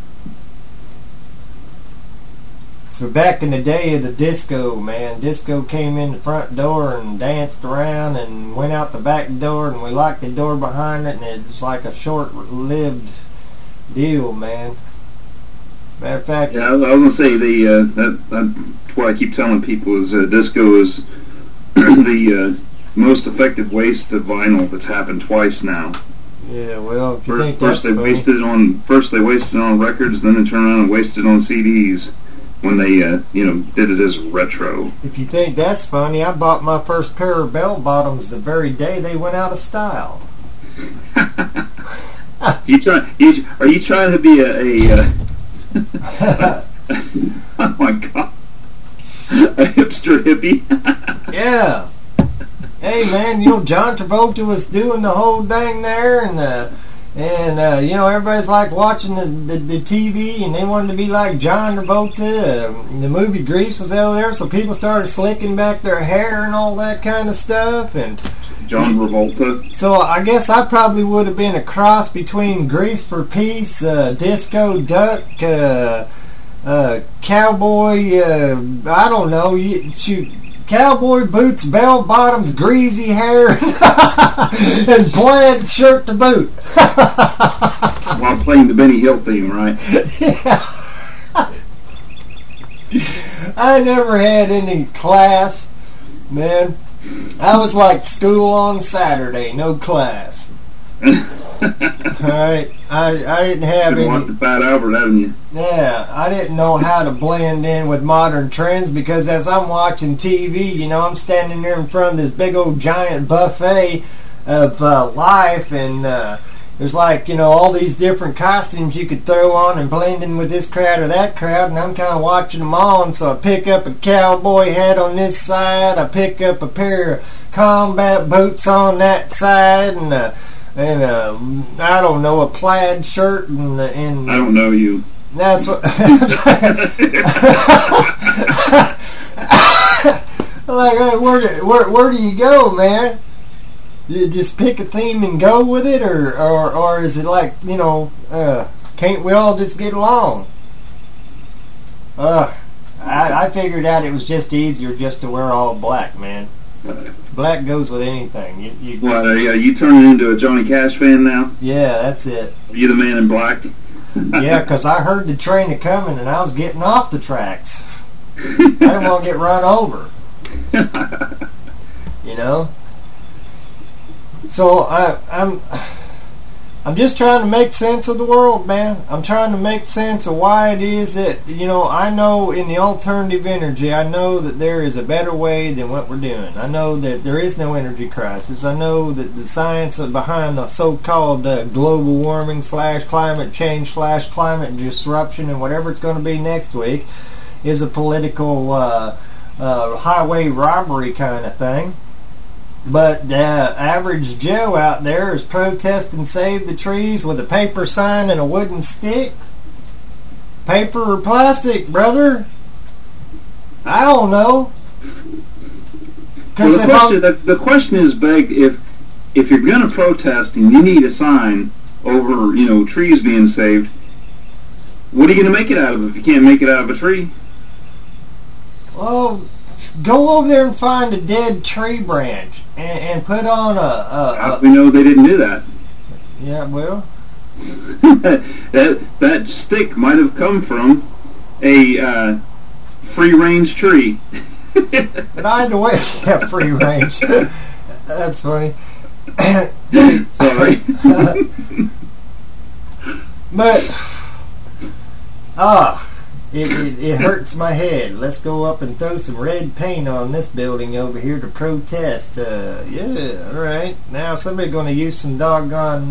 So back in the day of the disco, man, disco came in the front door and danced around and went out the back door, and we locked the door behind it, and it's like a short-lived deal, man. Matter of fact, yeah, I was gonna say that's what I keep telling people is disco is the most effective waste of vinyl that's happened twice now. Yeah, well, if you think first that's they wasted it on records, then they turned around and wasted it on CDs. When they, did it as retro. If you think that's funny, I bought my first pair of bell bottoms the very day they went out of style. Are you trying to be a oh my God, a hipster hippie? Yeah. Hey man, John Travolta was doing the whole thing there, and everybody's like watching the TV, and they wanted to be like John Travolta. The movie Grease was over there, so people started slicking back their hair and all that kind of stuff. And John Travolta. So I guess I probably would have been a cross between Grease for Peace, Disco Duck, Cowboy. I don't know. Cowboy boots, bell bottoms, greasy hair, and plaid shirt to boot. While playing the Benny Hill theme, right? Yeah. I never had any class, man. I was like school on Saturday, no class. Alright, I didn't have any. You watched the Fat Albert, haven't you? Yeah, I didn't know how to blend in with modern trends, because as I'm watching TV, I'm standing there in front of this big old giant buffet of life, and there's like, all these different costumes you could throw on and blend in with this crowd or that crowd, and I'm kind of watching them all, and so I pick up a cowboy hat on this side, I pick up a pair of combat boots on that side, and I don't know, a plaid shirt, and I don't know you. That's what. Like, where do you go, man? You just pick a theme and go with it, or is it like, can't we all just get along? I figured out it was just easier just to wear all black, man. Black goes with anything. You turning into a Johnny Cash fan now? Yeah, that's it. Are you the man in black? Yeah, because I heard the train a coming and I was getting off the tracks. I didn't want to get run over. So I'm just trying to make sense of the world, man. I'm trying to make sense of why it is that, I know in the alternative energy, I know that there is a better way than what we're doing. I know that there is no energy crisis. I know that the science behind the so-called global warming / climate change / climate disruption and whatever it's going to be next week is a political highway robbery kind of thing. But the average Joe out there is protesting Save the Trees with a paper sign and a wooden stick. Paper or plastic, brother? I don't know. Well, the question is, Beg, if you're going to protest and you need a sign over, trees being saved. What are you going to make it out of if you can't make it out of a tree? Well, go over there and find a dead tree branch and put on How do we know they didn't do that? Yeah, well, that stick might have come from a free-range tree. but either way, yeah, free range. That's funny. Sorry. But it hurts my head. Let's go up and throw some red paint on this building over here to protest. Yeah, all right. Now somebody's going to use some doggone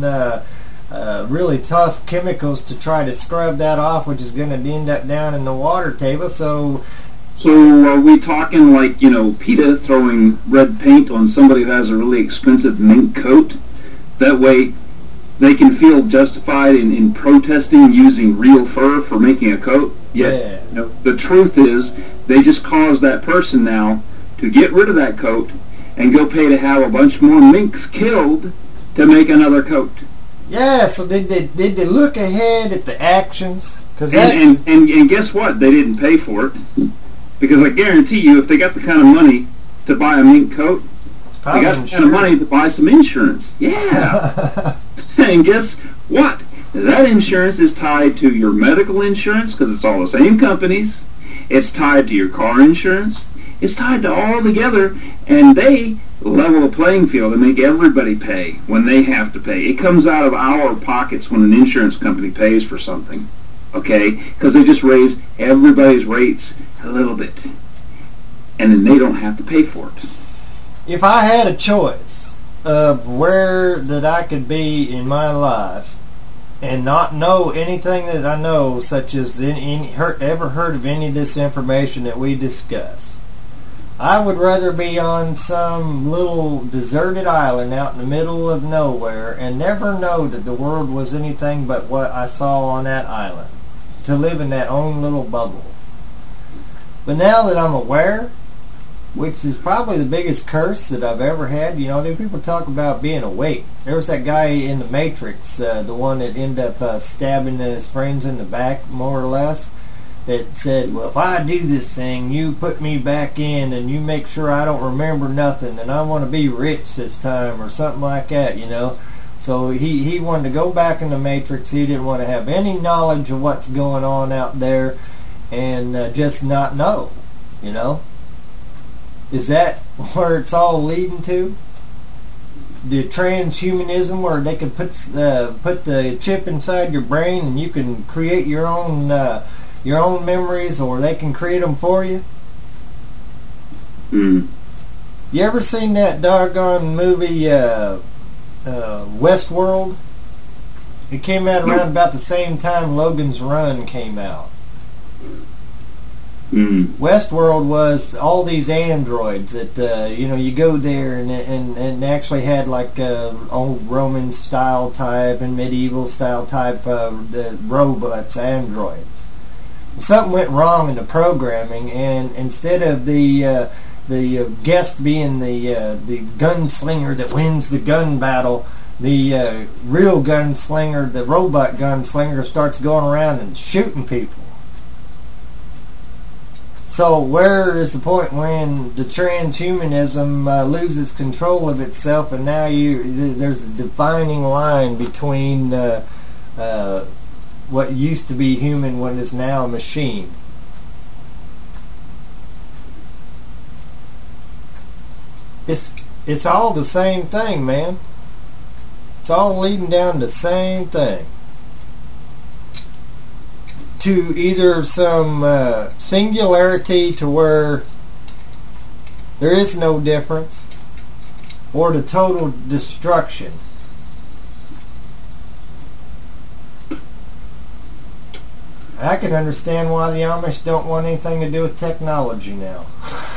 really tough chemicals to try to scrub that off, which is going to end up down in the water table. So are we talking like, PETA throwing red paint on somebody who has a really expensive mink coat? That way they can feel justified in protesting using real fur for making a coat? Yet, the truth is, they just caused that person now to get rid of that coat and go pay to have a bunch more minks killed to make another coat. Yeah, so did they look ahead at the actions? And guess what? They didn't pay for it. Because I guarantee you, if they got the kind of money to buy a mink coat, they got the kind of money to buy some insurance. Yeah. And guess what? That insurance is tied to your medical insurance, because it's all the same companies. It's tied to your car insurance. It's tied to all together, and they level the playing field and make everybody pay when they have to pay. It comes out of our pockets when an insurance company pays for something, okay? Because they just raise everybody's rates a little bit, and then they don't have to pay for it. If I had a choice of where that I could be in my life and not know anything that I know, such as ever heard of any of this information that we discuss, I would rather be on some little deserted island out in the middle of nowhere and never know that the world was anything but what I saw on that island, to live in that own little bubble. But now that I'm aware, which is probably the biggest curse that I've ever had, people talk about being awake. There was that guy in The Matrix, the one that ended up stabbing his friends in the back, more or less, that said, well, if I do this thing, you put me back in and you make sure I don't remember nothing, and I want to be rich this time, or something like that, So he wanted to go back in the Matrix. He didn't want to have any knowledge of what's going on out there and just not know, Is that where it's all leading to? The transhumanism, where they can put the chip inside your brain and you can create your own memories, or they can create them for you? Mm. You ever seen that doggone movie Westworld? It came out around about the same time Logan's Run came out. Mm. Westworld was all these androids that you go there and actually had like old Roman style type and medieval style type the robots, androids. Something went wrong in the programming, and instead of the guest being the gunslinger that wins the gun battle, the real gunslinger, the robot gunslinger, starts going around and shooting people. So where is the point when the transhumanism loses control of itself, and now there's a defining line between what used to be human, what is now a machine? It's all the same thing, man. It's all leading down to the same thing. To either some singularity to where there is no difference, or to total destruction. I can understand why the Amish don't want anything to do with technology now.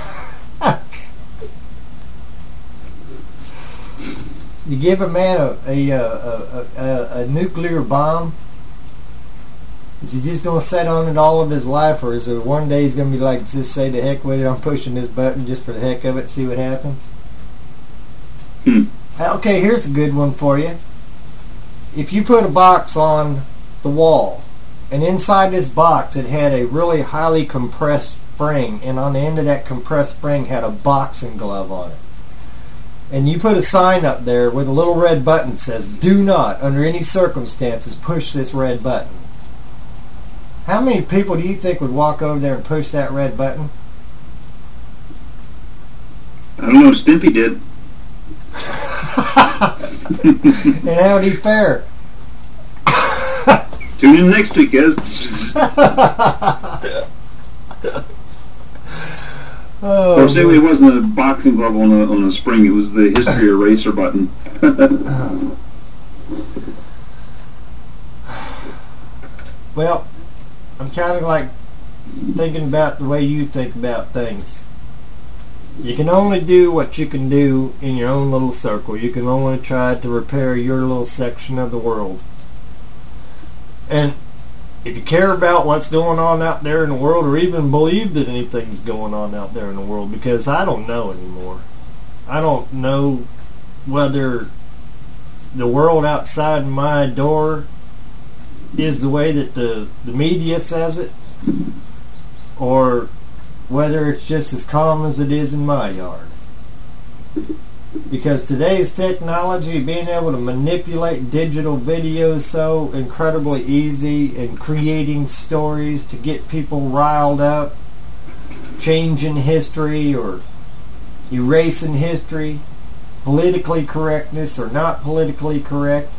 You give a man a nuclear bomb, is he just going to sit on it all of his life, or is there one day he's going to be like, just say the heck with it, I'm pushing this button just for the heck of it, see what happens? Okay, here's a good one for you. if you put a box on the wall, and inside this box it had a really highly compressed spring, and on the end of that compressed spring had a boxing glove on it, and you put a sign up there with a little red button that says, "Do not, under any circumstances, push this red button." How many people do you think would walk over there and push that red button? I don't know. Stimpy did. And how'd he fare? Tune in next week, guys. Or say it wasn't a boxing glove on a spring. It was the history eraser button. Well, I'm kind of like thinking about the way you think about things. You can only do what you can do in your own little circle. You can only try to repair your little section of the world. And if you care about what's going on out there in the world, or even believe that anything's going on out there in the world, because I don't know anymore. I don't know whether the world outside my door is the way that the media says it, or whether it's just as calm as it is in my yard. Because today's technology, being able to manipulate digital videos so incredibly easy, and creating stories to get people riled up, changing history or erasing history, politically correctness or not politically correct,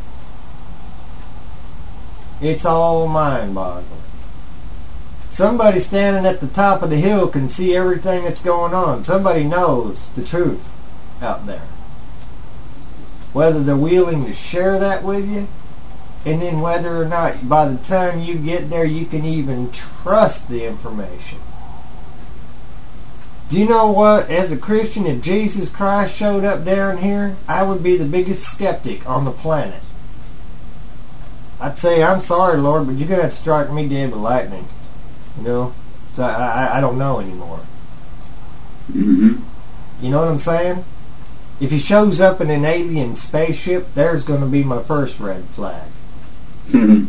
it's all mind-boggling. Somebody standing at the top of the hill can see everything that's going on. Somebody knows the truth out there. Whether they're willing to share that with you, and then whether or not by the time you get there you can even trust the information. Do you know what? As a Christian, if Jesus Christ showed up down here, I would be the biggest skeptic on the planet. I'd say, "I'm sorry, Lord, but you're going to have to strike me dead with lightning." You know? So I don't know anymore. Mm-hmm. You know what I'm saying? If he shows up in an alien spaceship, there's going to be my first red flag. Mm-hmm.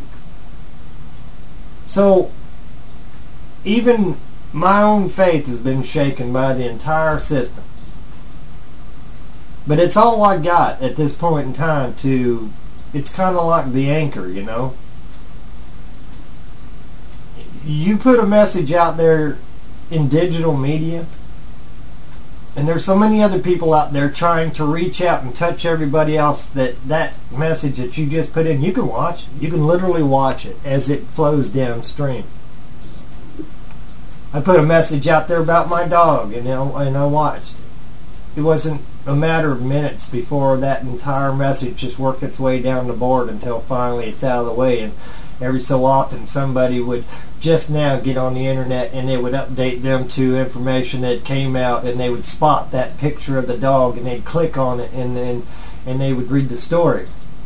So, even my own faith has been shaken by the entire system. But it's all I got at this point in time to... It's kind of like the anchor, you know? You put a message out there in digital media, and there's so many other people out there trying to reach out and touch everybody else, that message that you just put in, you can watch it. You can literally watch it as it flows downstream. I put a message out there about my dog, and I watched it. It wasn't a matter of minutes before that entire message just worked its way down the board until finally it's out of the way. And every so often somebody would just now get on the internet and they would update them to information that came out, and they would spot that picture of the dog and they'd click on it, and they would read the story.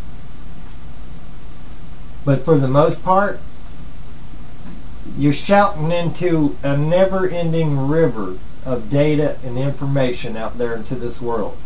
But for the most part, you're shouting into a never-ending river of data and information out there into this world.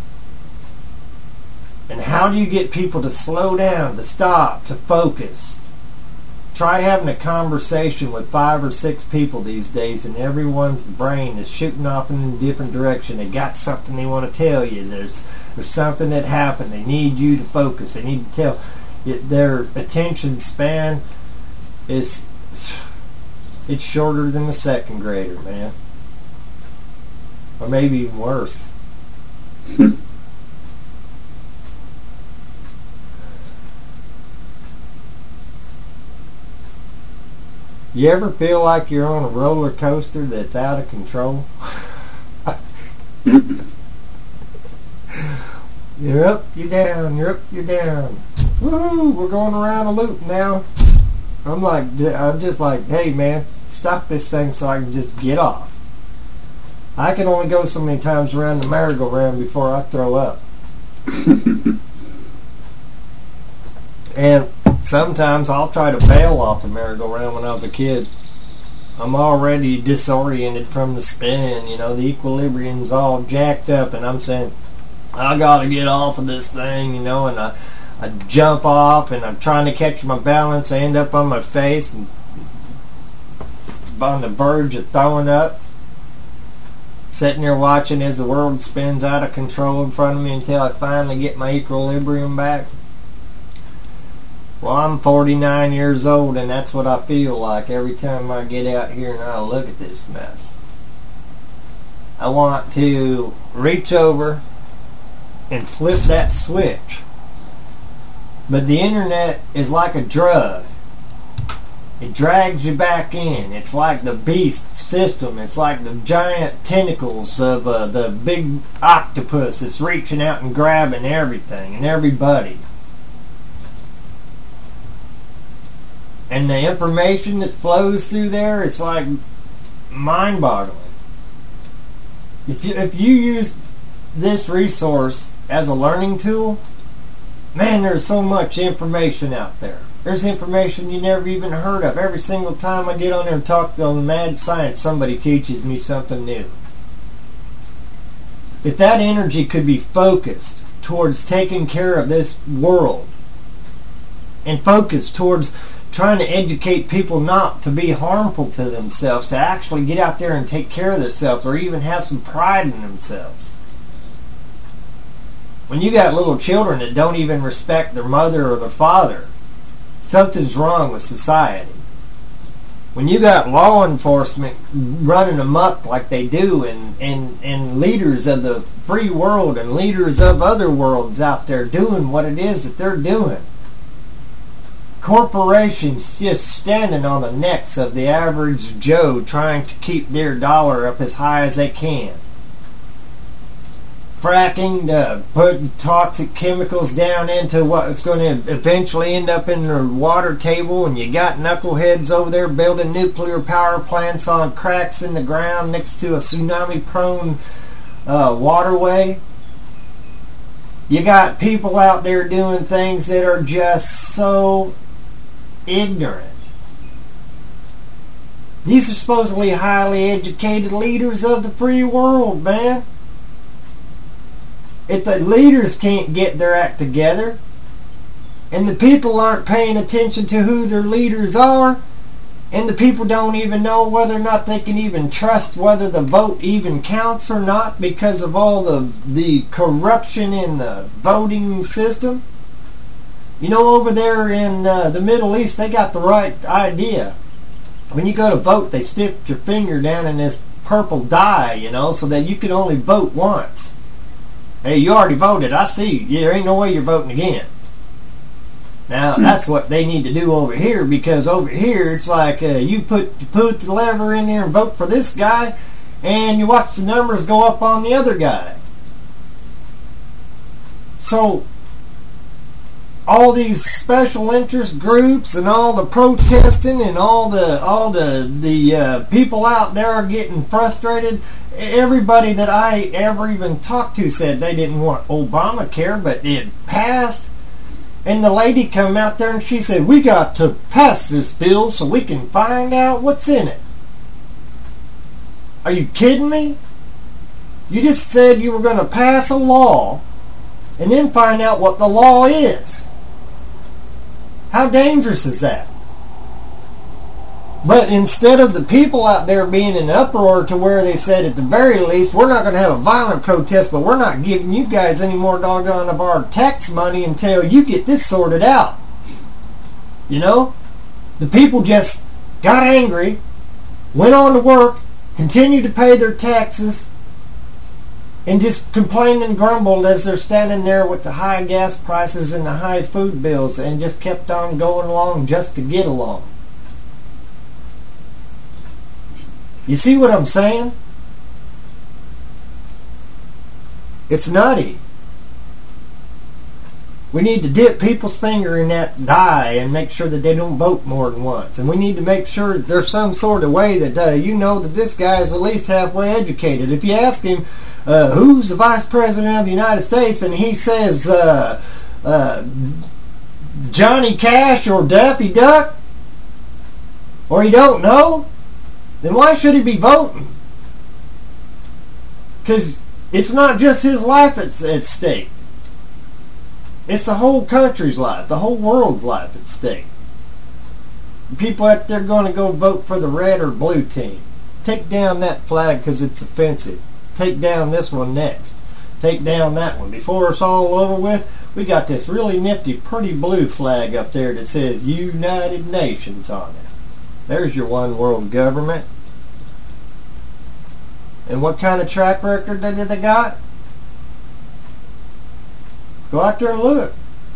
And how do you get people to slow down, to stop, to focus? Try having a conversation with 5 or 6 people these days, and everyone's brain is shooting off in a different direction. They got something they want to tell you. There's something that happened. They need you to focus. They need to tell. Their attention span is... It's shorter than a second grader, man. Or maybe even worse. You ever feel like you're on a roller coaster that's out of control? You're up, you're down, you're up, you're down. Woohoo, we're going around a loop now. I'm just like, hey man, stop this thing so I can just get off. I can only go so many times around the merry-go-round before I throw up. And sometimes I'll try to bail off the merry-go-round when I was a kid. I'm already disoriented from the spin, you know, the equilibrium's all jacked up, and I'm saying, I gotta get off of this thing, you know, and I jump off and I'm trying to catch my balance. I end up on my face and on the verge of throwing up. Sitting there watching as the world spins out of control in front of me until I finally get my equilibrium back. Well, I'm 49 years old and that's what I feel like every time I get out here and I look at this mess. I want to reach over and flip that switch. But the internet is like a drug. It drags you back in. It's like the beast system. It's like the giant tentacles of the big octopus that's reaching out and grabbing everything and everybody. And the information that flows through there, it's like mind-boggling. If you use this resource as a learning tool, man, there's so much information out there. There's information you never even heard of. Every single time I get on there and talk on Mad Science, somebody teaches me something new. If that energy could be focused towards taking care of this world and focused towards trying to educate people not to be harmful to themselves, to actually get out there and take care of themselves or even have some pride in themselves. When you got little children that don't even respect their mother or their father, something's wrong with society. When you got law enforcement running amok like they do and leaders of the free world and leaders of other worlds out there doing what it is that they're doing. Corporations just standing on the necks of the average Joe trying to keep their dollar up as high as they can. Fracking to put toxic chemicals down into what's going to eventually end up in the water table, and you got knuckleheads over there building nuclear power plants on cracks in the ground next to a tsunami-prone waterway. You got people out there doing things that are just so ignorant. These are supposedly highly educated leaders of the free world, man. If the leaders can't get their act together, and the people aren't paying attention to who their leaders are, and the people don't even know whether or not they can even trust whether the vote even counts or not because of all the corruption in the voting system. You know, over there in the Middle East, they got the right idea. When you go to vote, they stick your finger down in this purple dye, you know, so that you can only vote once. Hey, you already voted. I see. There ain't no way you're voting again. Now, that's what they need to do over here, because over here, it's like you put the lever in there and vote for this guy, and you watch the numbers go up on the other guy. So, all these special interest groups and all the protesting and all the people out there are getting frustrated. Everybody that I ever even talked to said they didn't want Obamacare, but it passed. And the lady come out there and she said, we got to pass this bill so we can find out what's in it. Are you kidding me? You just said you were going to pass a law and then find out what the law is. How dangerous is that? But instead of the people out there being in uproar to where they said at the very least, we're not going to have a violent protest, but we're not giving you guys any more doggone of our tax money until you get this sorted out. You know? The people just got angry, went on to work, continued to pay their taxes, and just complained and grumbled as they're standing there with the high gas prices and the high food bills, and just kept on going along just to get along. You see what I'm saying? It's nutty. We need to dip people's finger in that dye and make sure that they don't vote more than once. And we need to make sure that there's some sort of way that you know that this guy is at least halfway educated. If you ask him, who's the Vice President of the United States, and he says Johnny Cash or Daffy Duck, or he don't know, then why should he be voting? Because it's not just his life at stake. It's the whole country's life, the whole world's life at stake. People out there going to go vote for the red or blue team. Take down that flag because it's offensive. Take down this one next. Take down that one. Before it's all over with, we got this really nifty, pretty blue flag up there that says United Nations on it. There's your one world government. And what kind of track record did they got? Go out there and look.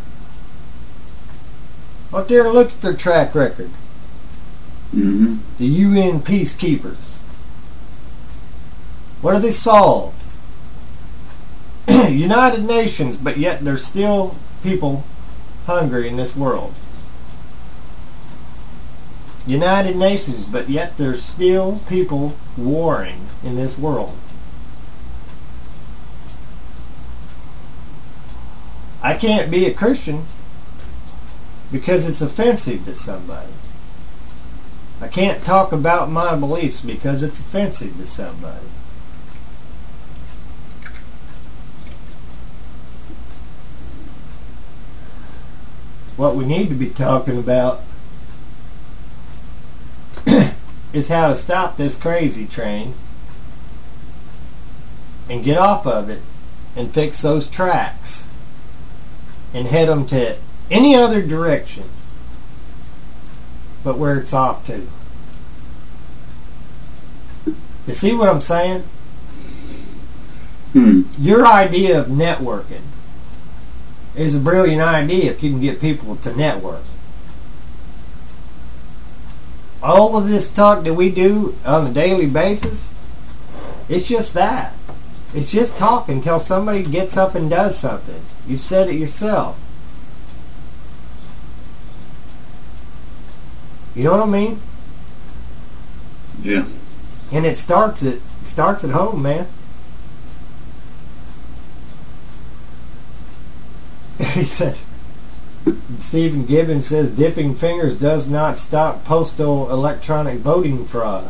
Go out there and look at their track record. Mm-hmm. The UN peacekeepers. What have they solved? United Nations, but yet there's still people hungry in this world. United Nations, but yet there's still people warring in this world. I can't be a Christian because it's offensive to somebody. I can't talk about my beliefs because it's offensive to somebody. What we need to be talking about is how to stop this crazy train and get off of it and fix those tracks and head them to any other direction but where it's off to. You see what I'm saying? Your idea of networking is a brilliant idea if you can get people to network. All of this talk that we do on a daily basis, it's just that. It's just talk until somebody gets up and does something. You've said it yourself. You know what I mean? Yeah. And it starts at home, man. He said, Stephen Gibbons says, dipping fingers does not stop postal electronic voting fraud.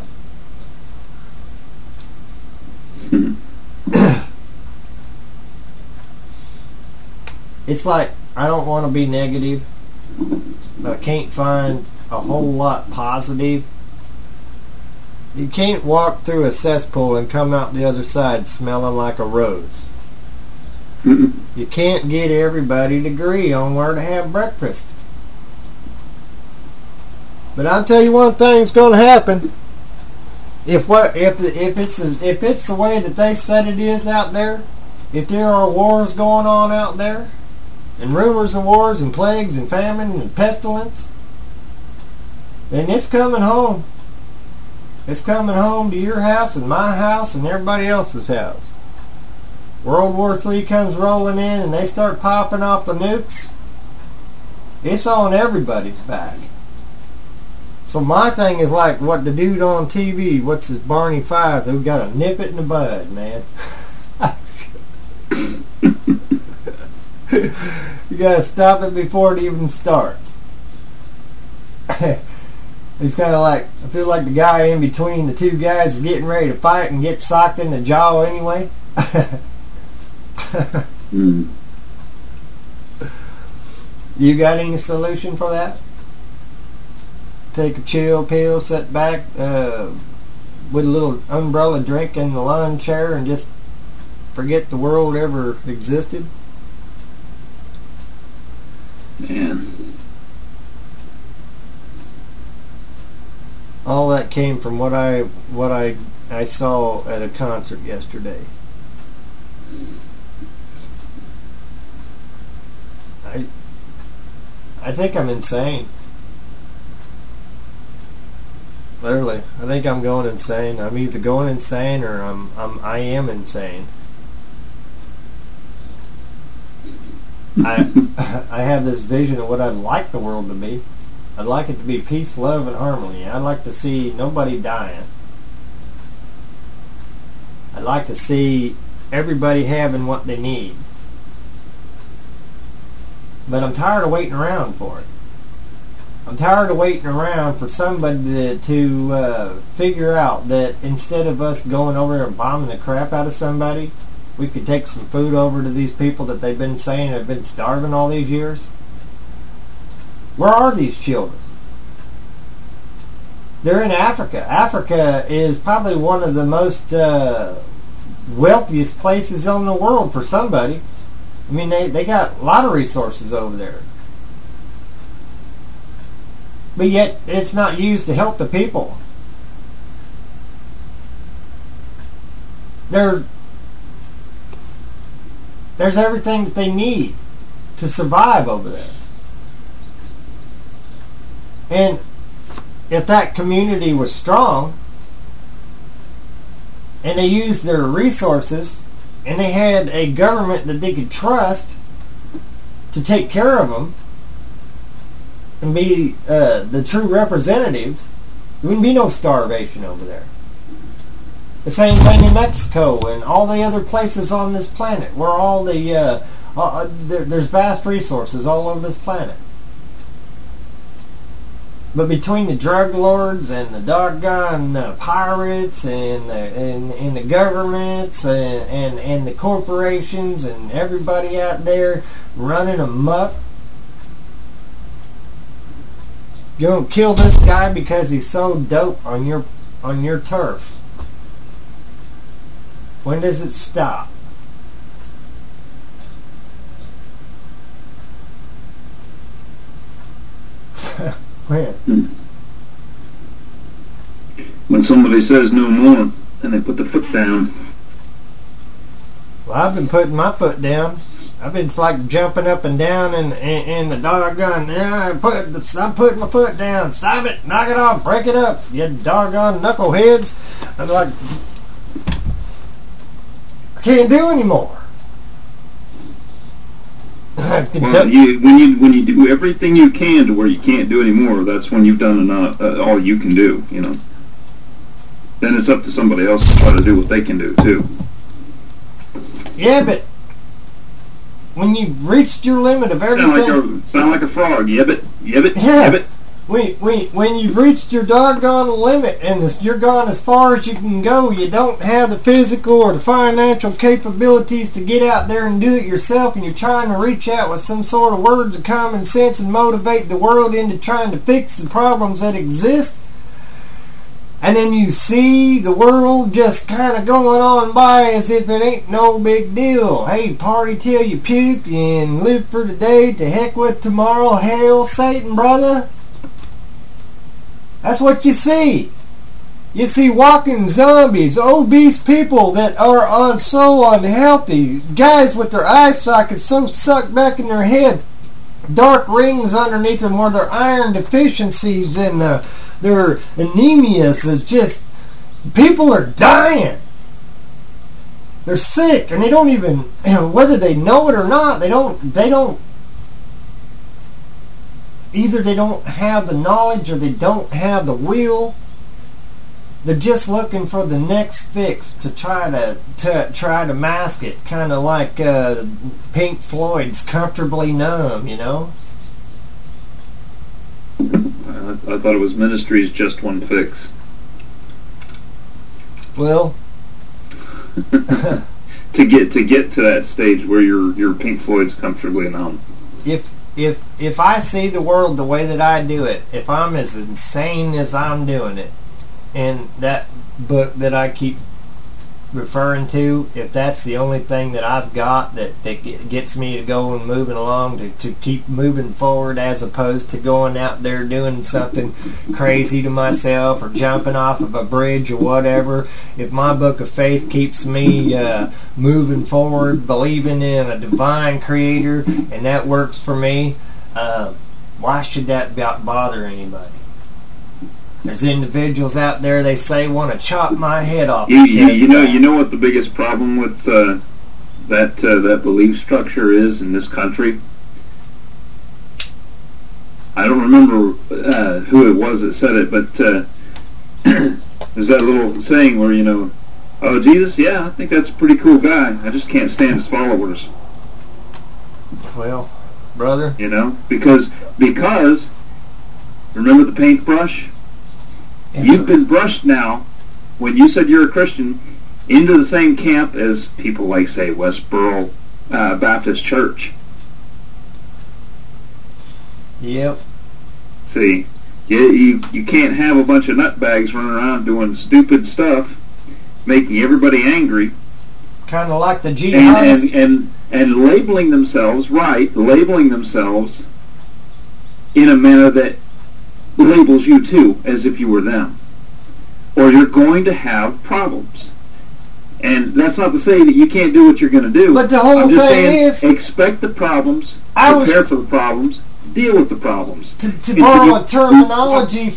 It's like, I don't want to be negative, but I can't find a whole lot positive. You can't walk through a cesspool and come out the other side smelling like a rose. You can't get everybody to agree on where to have breakfast. But I'll tell you one thing's going to happen. If it's the way that they said it is out there, if there are wars going on out there, and rumors of wars and plagues and famine and pestilence, then it's coming home. It's coming home to your house and my house and everybody else's house. World War III comes rolling in and they start popping off the nukes. It's on everybody's back. So my thing is like what the dude on TV, what's his Barney Fife, who got to nip it in the bud, man. You got to stop it before it even starts. It's kind of like, I feel like the guy in between the two guys is getting ready to fight and get socked in the jaw anyway. You got any solution for that? Take a chill pill, sit back with a little umbrella drink in the lawn chair and just forget the world ever existed? Man. All that came from what I saw at a concert yesterday. I think I'm insane. Literally, I think I'm going insane. I'm either going insane or I am insane. I have this vision of what I'd like the world to be. I'd like it to be peace, love, and harmony. I'd like to see nobody dying. I'd like to see everybody having what they need. But I'm tired of waiting around for it. I'm tired of waiting around for somebody to figure out that instead of us going over there and bombing the crap out of somebody, we could take some food over to these people that they've been saying have been starving all these years? Where are these children? They're in Africa. Africa is probably one of the most wealthiest places in the world for somebody. I mean, they got a lot of resources over there. But yet, it's not used to help the people. There's everything that they need to survive over there. And if that community was strong, and they used their resources, and they had a government that they could trust to take care of them, and be the true representatives, there wouldn't be no starvation over there. The same thing in Mexico and all the other places on this planet, where all the there's vast resources all over this planet. But between the drug lords and the doggone pirates and the governments and the corporations and everybody out there running amok, you gonna kill this guy because he's so dope on your turf. When does it stop? When? When somebody says no more, and they put the foot down. Well, I've been putting my foot down. I've been like jumping up and down in the doggone. I'm putting my foot down. Stop it! Knock it off! Break it up! You doggone knuckleheads! I'm like, I can't do anymore. Well, when you do everything you can to where you can't do anymore, that's when you've done enough, all you can do. You know. Then it's up to somebody else to try to do what they can do too. Yeah, but when you've reached your limit of everything... Sound like a frog. Yebbit. Yeah. Yebbit. When you've reached your doggone limit and you're gone as far as you can go, you don't have the physical or the financial capabilities to get out there and do it yourself, and you're trying to reach out with some sort of words of common sense and motivate the world into trying to fix the problems that exist, and then you see the world just kind of going on by as if it ain't no big deal. Hey, party till you puke and live for today, to heck with tomorrow. Hail Satan, brother. That's what you see. You see walking zombies, obese people that are so unhealthy, guys with their eye sockets so sucked back in their head, dark rings underneath them where their iron deficiencies and their anemia is just, people are dying. They're sick, and they don't even, whether they know it or not, they don't either they don't have the knowledge or they don't have the will. They're just looking for the next fix to try to mask it, kind of like Pink Floyd's "Comfortably Numb," you know. I thought it was Ministry's "Just One Fix." Well, to get to that stage where your Pink Floyd's "Comfortably Numb." If I see the world the way that I do it, if I'm as insane as I'm doing it, and that book that I keep referring to, if that's the only thing that I've got that gets me to go and moving along, to keep moving forward, as opposed to going out there doing something crazy to myself or jumping off of a bridge or whatever, if my book of faith keeps me moving forward, believing in a divine creator, and that works for me, why should that bother anybody? There's individuals out there, they say, want to chop my head off. You know what the biggest problem with that belief structure is in this country? I don't remember who it was that said it, but there's that little saying where, oh, Jesus, yeah, I think that's a pretty cool guy. I just can't stand his followers. Well, brother. Because remember the paintbrush? You've been brushed now. When you said you're a Christian, into the same camp as people like, say, Westboro Baptist Church. Yep. See, you can't have a bunch of nutbags running around doing stupid stuff, making everybody angry. Kind of like the jihadists. And labeling themselves, labeling themselves in a manner that labels you too, as if you were them. Or you're going to have problems. And that's not to say that you can't do what you're going to do. But the whole I'm just thing saying, is, expect the problems, prepare for the problems, deal with the problems. To borrow a terminology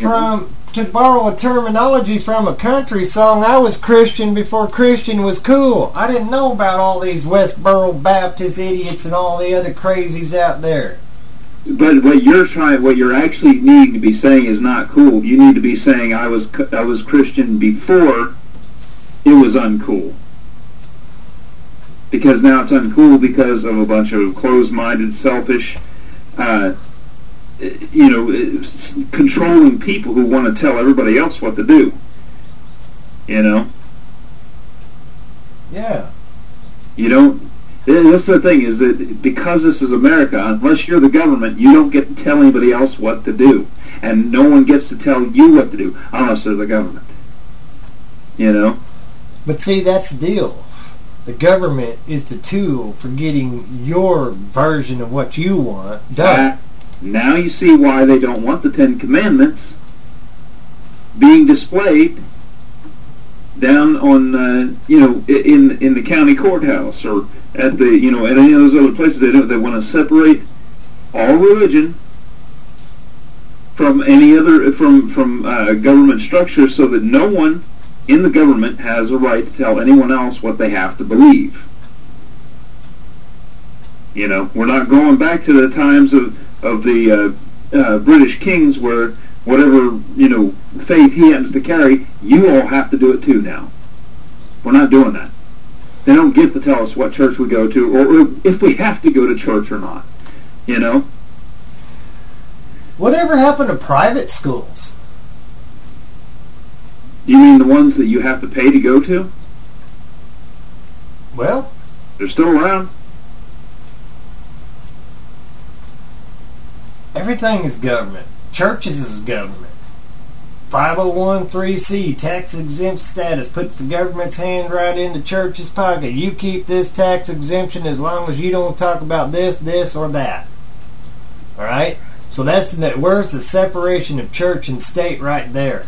from a country song, I was Christian before Christian was cool. I didn't know about all these Westboro Baptist idiots and all the other crazies out there. But what you're actually needing to be saying is not cool. You need to be saying I was Christian before it was uncool. Because now it's uncool because of a bunch of closed-minded, selfish, controlling people who want to tell everybody else what to do. You know? Yeah. You don't... That's the thing, is that because this is America, unless you're the government, you don't get to tell anybody else what to do. And no one gets to tell you what to do, unless they're the government. You know? But see, that's the deal. The government is the tool for getting your version of what you want done. Now you see why they don't want the Ten Commandments being displayed down on, in the county courthouse, or at the, at any of those other places. They want to separate all religion from any other, from government structure, so that no one in the government has a right to tell anyone else what they have to believe. We're not going back to the times of the British kings, where whatever faith he happens to carry, you all have to do it too now. We're not doing that. They don't get to tell us what church we go to, or if we have to go to church or not. Whatever happened to private schools? You mean the ones that you have to pay to go to? Well, they're still around. Everything is government. Churches is government. 501(c) tax-exempt status puts the government's hand right in the church's pocket. You keep this tax exemption as long as you don't talk about this, or that. Alright? So where's the separation of church and state right there?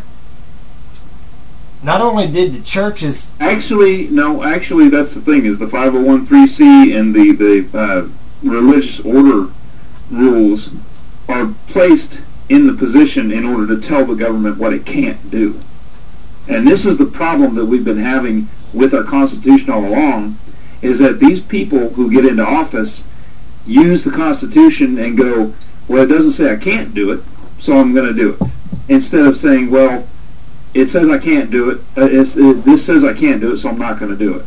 Not only did the churches... Actually, that's the thing, is the 501(c) and the religious order rules are placed in the position in order to tell the government what it can't do. And this is the problem that we've been having with our Constitution all along, is that these people who get into office use the Constitution and go, well, it doesn't say I can't do it, so I'm going to do it. Instead of saying, well, it says I can't do it, this says I can't do it, so I'm not going to do it.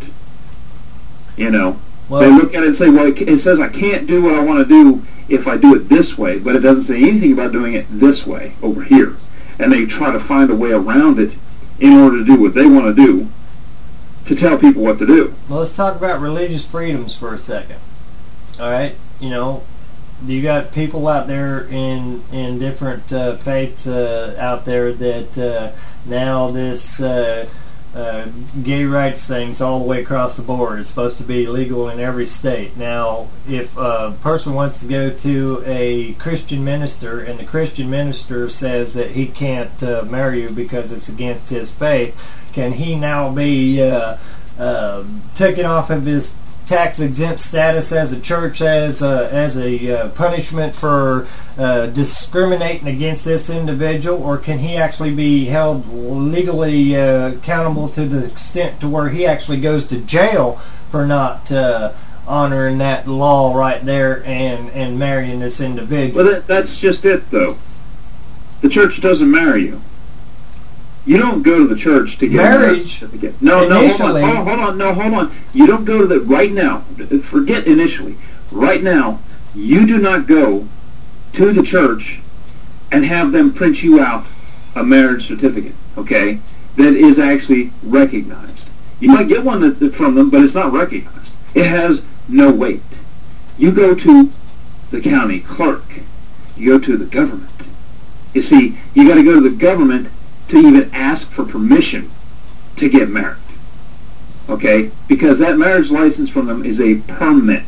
Well, they look at it and say, well, it says I can't do what I want to do if I do it this way, but it doesn't say anything about doing it this way over here. And they try to find a way around it in order to do what they want to do, to tell people what to do. Well, let's talk about religious freedoms for a second. Alright? You got people out there in different faiths out there that now this gay rights thing's all the way across the board. It's supposed to be legal in every state. Now, if a person wants to go to a Christian minister and the Christian minister says that he can't marry you because it's against his faith, can he now be taken off of his tax-exempt status as a church as a punishment for discriminating against this individual, or can he actually be held legally accountable to the extent to where he actually goes to jail for not honoring that law right there and marrying this individual? Well, that's just it, though. The church doesn't marry you. You don't go to the church to get marriage. A marriage certificate. No, hold on. You don't go to the right now. Forget initially. Right now, you do not go to the church and have them print you out a marriage certificate, okay, that is actually recognized. You might get one from them, but it's not recognized. It has no weight. You go to the county clerk. You go to the government. You see, you got to go to the government to even ask for permission to get married. Okay? Because that marriage license from them is a permit.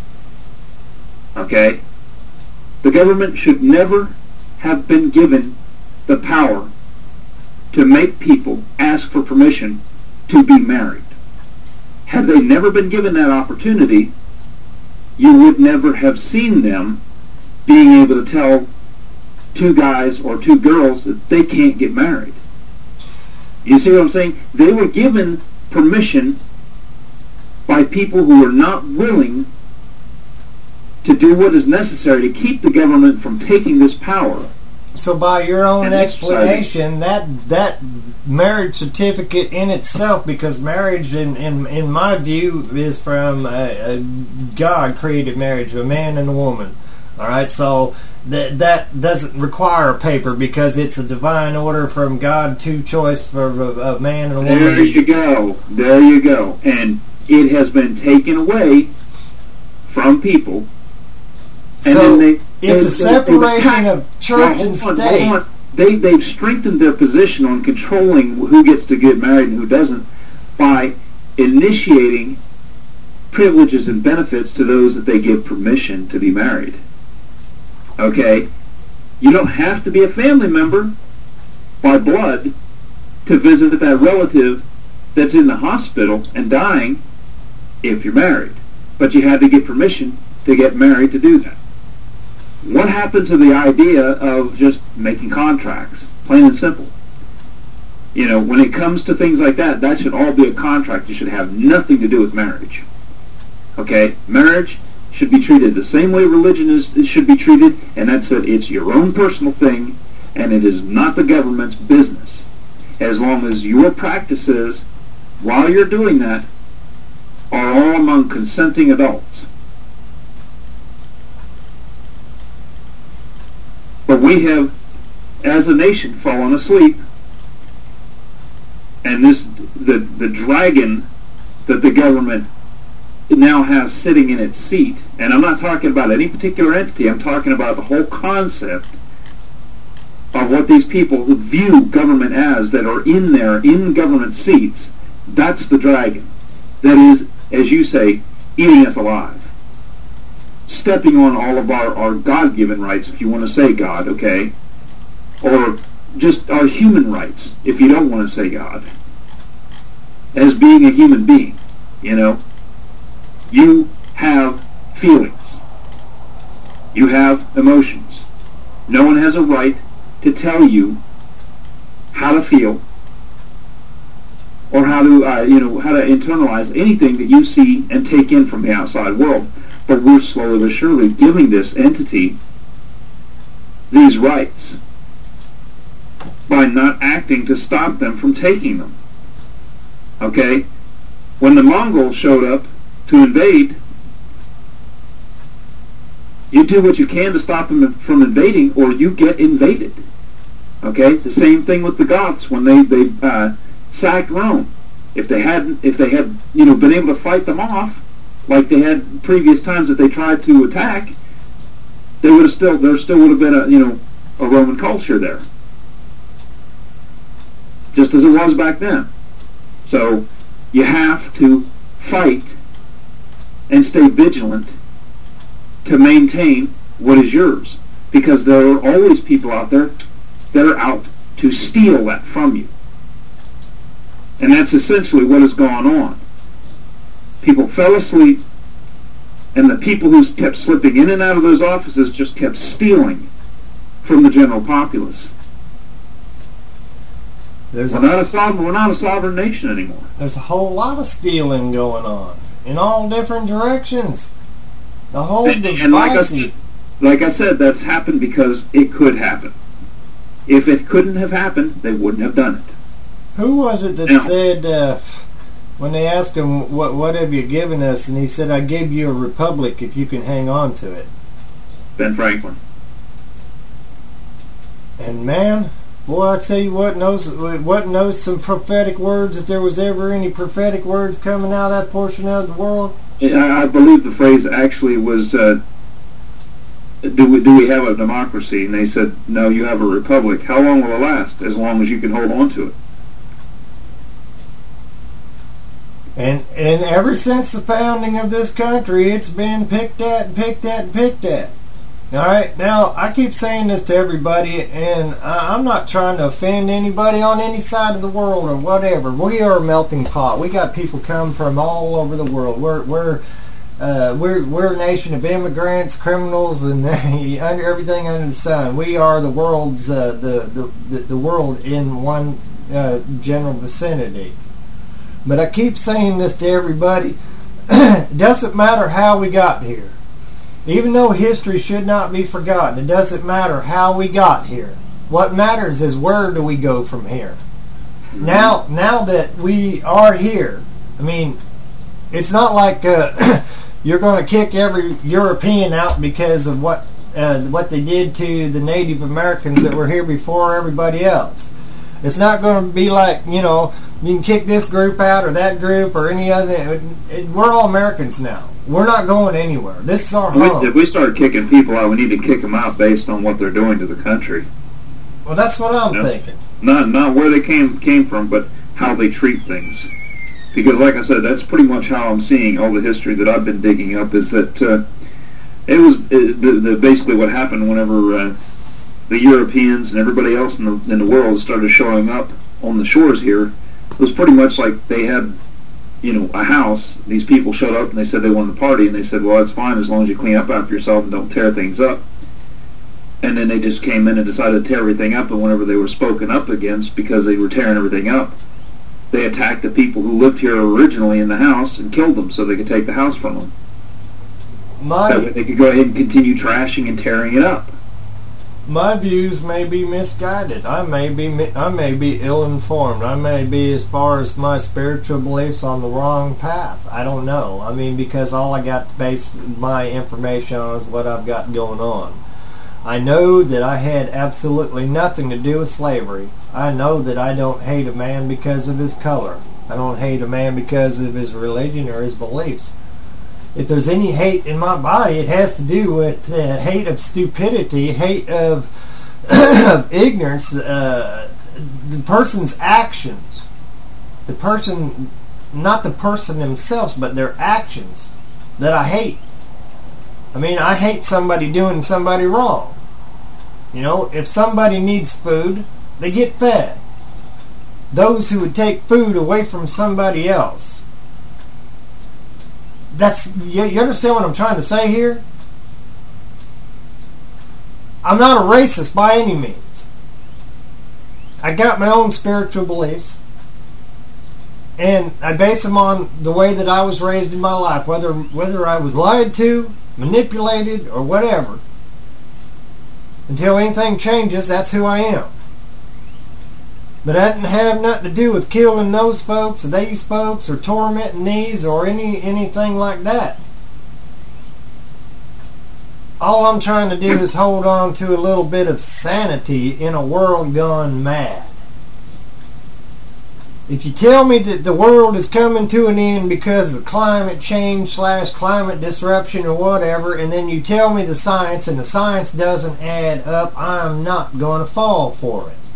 Okay? The government should never have been given the power to make people ask for permission to be married. Had they never been given that opportunity, you would never have seen them being able to tell two guys or two girls that they can't get married. You see what I'm saying? They were given permission by people who are not willing to do what is necessary to keep the government from taking this power. So by your own explanation, that marriage certificate in itself, because marriage in my view is from God created marriage, a man and a woman. All right, so that doesn't require a paper because it's a divine order from God to choice for a man and a woman. There you go. There you go. And it has been taken away from people. And so then if the separation of church and state... They've strengthened their position on controlling who gets to get married and who doesn't by initiating privileges and benefits to those that they give permission to be married. Okay? You don't have to be a family member by blood to visit that relative that's in the hospital and dying if you're married. But you had to get permission to get married to do that. What happened to the idea of just making contracts? Plain and simple. You know, when it comes to things like that, that should all be a contract. It should have nothing to do with marriage. Okay? Marriage should be treated the same way religion should be treated, and that's that it's your own personal thing, and it is not the government's business. As long as your practices, while you're doing that, are all among consenting adults. But we have, as a nation, fallen asleep, and the dragon that the government now has sitting in its seat, and I'm not talking about any particular entity, I'm talking about the whole concept of what these people who view government as, that are in there, in government seats, that's the dragon. That is, as you say, eating us alive. Stepping on all of our God-given rights, if you want to say God, okay? Or just our human rights, if you don't want to say God. As being a human being, you know? You have feelings. You have emotions. No one has a right to tell you how to feel or how to, how to internalize anything that you see and take in from the outside world. But we're slowly but surely giving this entity these rights by not acting to stop them from taking them. Okay? When the Mongols showed up to invade, you do what you can to stop them from invading, or you get invaded. Okay? The same thing with the Goths when they sacked Rome. If they had been able to fight them off, like they had previous times that they tried to attack, there still would have been a Roman culture there, just as it was back then. So you have to fight and stay vigilant to maintain what is yours, because there are always people out there that are out to steal that from you, and that's essentially what has gone on. People fell asleep, and the people who kept slipping in and out of those offices just kept stealing from the general populace. We're not a sovereign nation anymore. There's a whole lot of stealing going on in all different directions. The whole device. Like I said, that's happened because it could happen. If it couldn't have happened, they wouldn't have done it. Who was it that said, when they asked him, what have you given us? And he said, I gave you a republic if you can hang on to it. Ben Franklin. And man, Boy, I tell you what knows some prophetic words, if there was ever any prophetic words coming out of that portion of the world. I believe the phrase actually was, do we have a democracy? And they said, no, you have a republic. How long will it last? As long as you can hold on to it. And ever since the founding of this country, it's been picked at and picked at and picked at. Alright, now, I keep saying this to everybody, and I'm not trying to offend anybody on any side of the world or whatever. We are a melting pot. We got people come from all over the world. We're a nation of immigrants, criminals, and under everything under the sun. We are the world's the world in one general vicinity. But I keep saying this to everybody. It doesn't matter how we got here. Even though history should not be forgotten, it doesn't matter how we got here. What matters is where do we go from here. Now that we are here, I mean, it's not like you're going to kick every European out because of what they did to the Native Americans that were here before everybody else. It's not going to be like, you can kick this group out or that group or any other. We're all Americans now. We're not going anywhere. This is our home. If we start kicking people out, we need to kick them out based on what they're doing to the country. Well, that's what I'm thinking. Not where they came from, but how they treat things. Because, like I said, that's pretty much how I'm seeing all the history that I've been digging up. Is that it was basically what happened whenever the Europeans and everybody else in the world started showing up on the shores here. It was pretty much like they had, a house. These people showed up and they said they wanted to party, and they said, well, that's fine as long as you clean up after yourself and don't tear things up. And then they just came in and decided to tear everything up, and whenever they were spoken up against because they were tearing everything up, they attacked the people who lived here originally in the house and killed them so they could take the house from them. That way they could go ahead and continue trashing and tearing it up. My views may be misguided. I may be ill-informed. I may be, as far as my spiritual beliefs, on the wrong path. I don't know. I mean, because all I got to base my information on is what I've got going on. I know that I had absolutely nothing to do with slavery. I know that I don't hate a man because of his color. I don't hate a man because of his religion or his beliefs. If there's any hate in my body, it has to do with hate of stupidity, hate of ignorance, the person's actions. The person, not the person themselves, but their actions that I hate. I mean, I hate somebody doing somebody wrong. If somebody needs food, they get fed. Those who would take food away from somebody else. You understand what I'm trying to say here? I'm not a racist by any means. I got my own spiritual beliefs, and I base them on the way that I was raised in my life, whether I was lied to, manipulated, or whatever. Until anything changes, that's who I am. But that didn't have nothing to do with killing those folks or these folks or tormenting these or anything like that. All I'm trying to do is hold on to a little bit of sanity in a world gone mad. If you tell me that the world is coming to an end because of climate change / climate disruption or whatever, and then you tell me the science and the science doesn't add up, I'm not going to fall for it.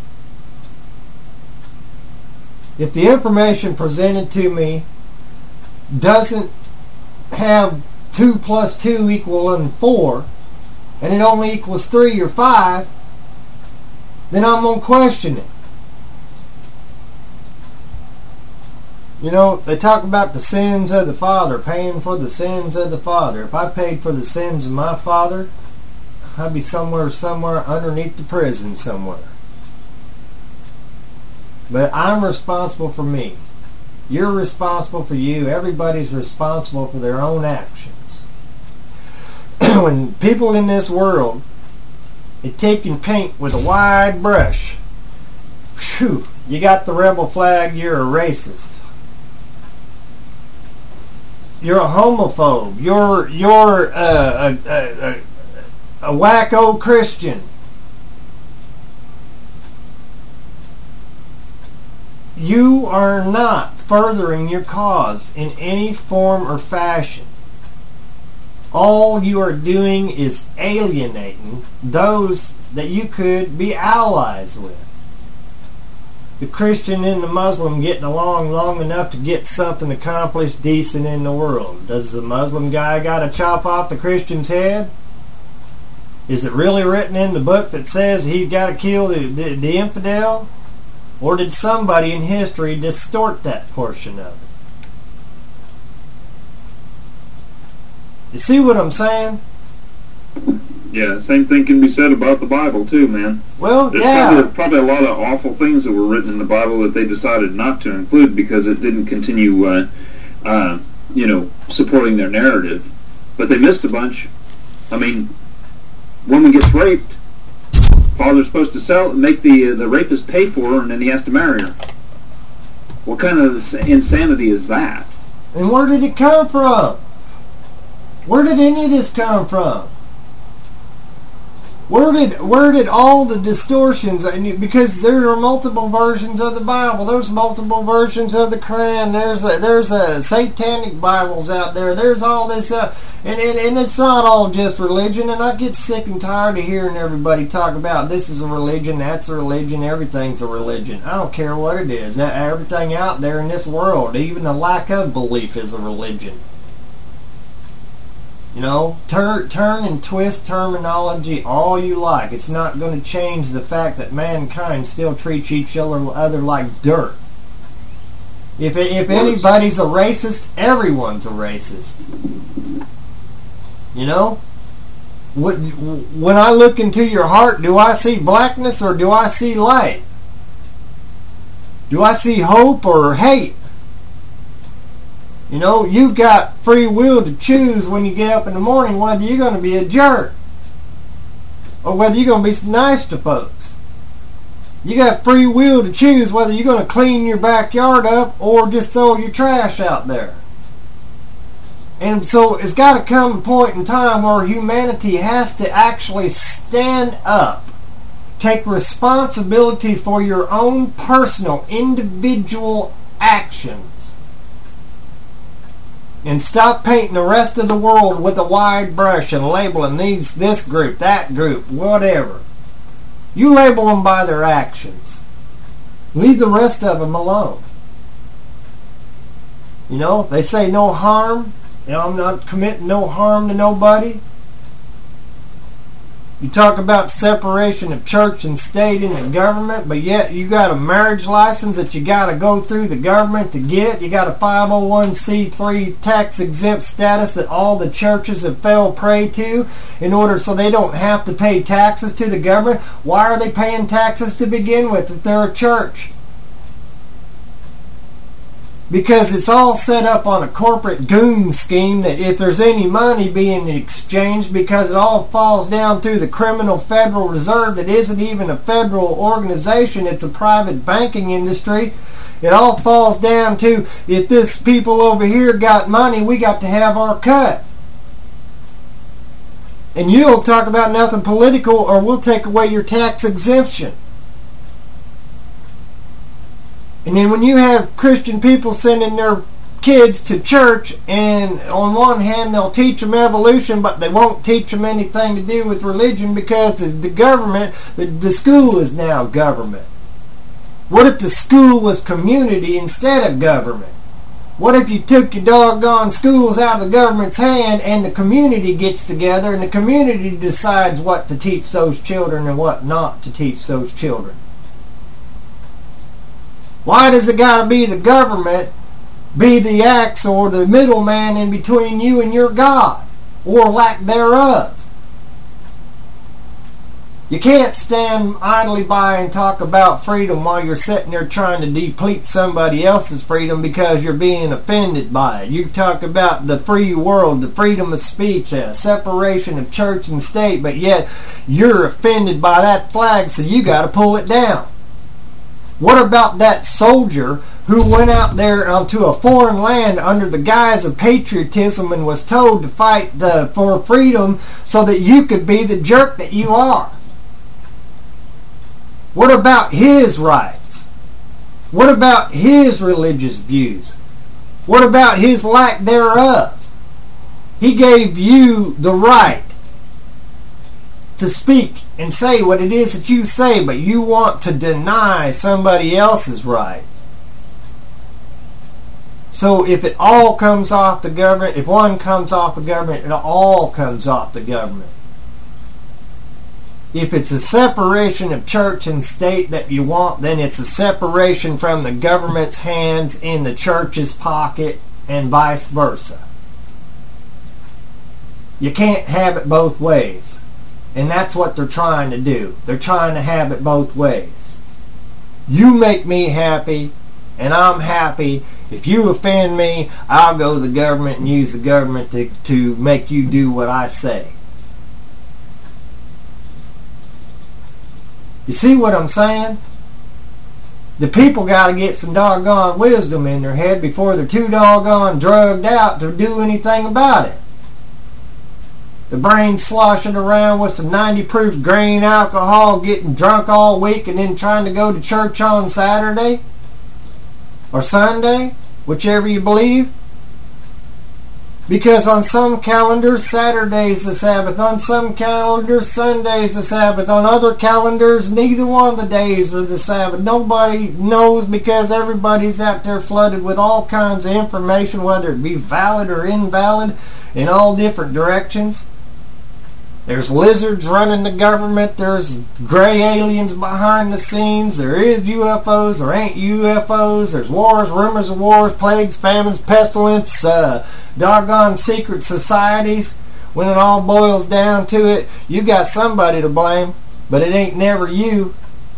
If the information presented to me doesn't have 2 + 2 equaling 4, and it only equals 3 or 5, then I'm going to question it. They talk about the sins of the father, paying for the sins of the father. If I paid for the sins of my father, I'd be somewhere underneath the prison somewhere. But I'm responsible for me. You're responsible for you. Everybody's responsible for their own actions. When people in this world are taking paint with a wide brush, whew, you got the rebel flag, you're a racist. You're a homophobe. You're a wacko Christian. you are not furthering your cause in any form or fashion. All you are doing is alienating those that you could be allies with. The Christian and the Muslim getting along long enough to get something accomplished decent in the world. Does the Muslim guy got to chop off the Christian's head? Is it really written in the book that says he got to kill the infidel? Or did somebody in history distort that portion of it? You see what I'm saying? Yeah, same thing can be said about the Bible too, man. Well, There's probably a lot of awful things that were written in the Bible that they decided not to include because it didn't continue, supporting their narrative. But they missed a bunch. I mean, woman gets raped, father's supposed to make the rapist pay for her, and then he has to marry her. What kind of insanity is that? And where did it come from? Where did any of this come from? Where did all the distortions? Because there are multiple versions of the Bible. There's multiple versions of the Quran. There's a satanic Bibles out there. There's all this, and it's not all just religion. And I get sick and tired of hearing everybody talk about this is a religion, that's a religion, everything's a religion. I don't care what it is. Everything out there in this world, even the lack of belief, is a religion. You know, turn and twist terminology all you like. It's not going to change the fact that mankind still treats each other like dirt. If anybody's a racist, everyone's a racist. You know? When I look into your heart, do I see blackness or do I see light? Do I see hope or hate? You know, you've got free will to choose when you get up in the morning whether you're going to be a jerk or whether you're going to be nice to folks. You got free will to choose whether you're going to clean your backyard up or just throw your trash out there. And so it's got to come a point in time where humanity has to actually stand up, take responsibility for your own personal, individual actions. And stop painting the rest of the world with a wide brush and labeling this group, that group, whatever. You label them by their actions. Leave the rest of them alone. You know, they say no harm. You know, I'm not committing no harm to nobody. You talk about separation of church and state in the government, but yet you got a marriage license that you got to go through the government to get. You got a 501c3 tax exempt status that all the churches have fell prey to in order so they don't have to pay taxes to the government. Why are they paying taxes to begin with if they're a church? Because it's all set up on a corporate goon scheme that if there's any money being exchanged, because it all falls down through the criminal Federal Reserve that isn't even a federal organization, it's a private banking industry. It all falls down to if this people over here got money, we got to have our cut. And you don't talk about nothing political or we'll take away your tax exemption. And then when you have Christian people sending their kids to church, and on one hand they'll teach them evolution, but they won't teach them anything to do with religion because the government, the school is now government. What if the school was community instead of government? What if you took your doggone schools out of the government's hand and the community gets together and the community decides what to teach those children and what not to teach those children? Why does it got to be the government, be the axe or the middleman in between you and your God, or lack thereof? You can't stand idly by and talk about freedom while you're sitting there trying to deplete somebody else's freedom because you're being offended by it. You talk about the free world, the freedom of speech, separation of church and state, but yet you're offended by that flag, so you got to pull it down. What about that soldier who went out there onto a foreign land under the guise of patriotism and was told to fight for freedom so that you could be the jerk that you are? What about his rights? What about his religious views? What about his lack thereof? He gave you the right to speak and say what it is that you say, but you want to deny somebody else's right. So if it all comes off the government, if one comes off the government, it all comes off the government. If it's a separation of church and state that you want, then it's a separation from the government's hands in the church's pocket and vice versa. You can't have it both ways. And that's what they're trying to do. They're trying to have it both ways. You make me happy, and I'm happy. If you offend me, I'll go to the government and use the government to make you do what I say. You see what I'm saying? The people got to get some doggone wisdom in their head before they're too doggone drugged out to do anything about it. The brain's sloshing around with some 90 proof grain alcohol, getting drunk all week, and then trying to go to church on Saturday or Sunday, whichever you believe. Because on some calendars, Saturday's the Sabbath. On some calendars, Sunday's the Sabbath. On other calendars, neither one of the days are the Sabbath. Nobody knows because everybody's out there flooded with all kinds of information, whether it be valid or invalid, in all different directions. There's lizards running the government. There's gray aliens behind the scenes. There is UFOs. There ain't UFOs. There's wars, rumors of wars, plagues, famines, pestilence, doggone secret societies. When it all boils down to it, you got somebody to blame, but it ain't never you.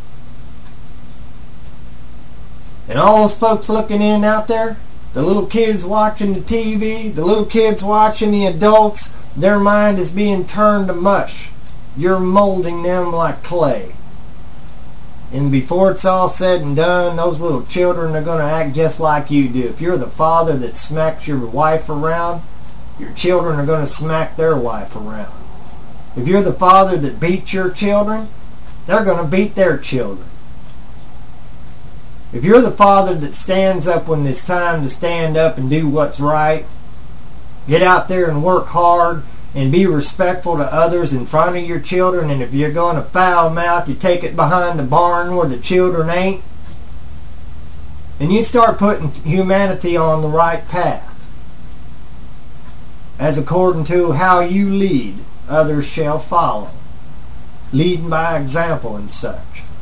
And all those folks looking in out there, the little kids watching the TV, the little kids watching the adults, their mind is being turned to mush. You're molding them like clay. And before it's all said and done, those little children are going to act just like you do. If you're the father that smacks your wife around, your children are going to smack their wife around. If you're the father that beats your children, they're going to beat their children. If you're the father that stands up when it's time to stand up and do what's right, get out there and work hard and be respectful to others in front of your children, and if you're going to foul mouth, you take it behind the barn where the children ain't, and you start putting humanity on the right path. As according to how you lead, others shall follow. Leading by example and such.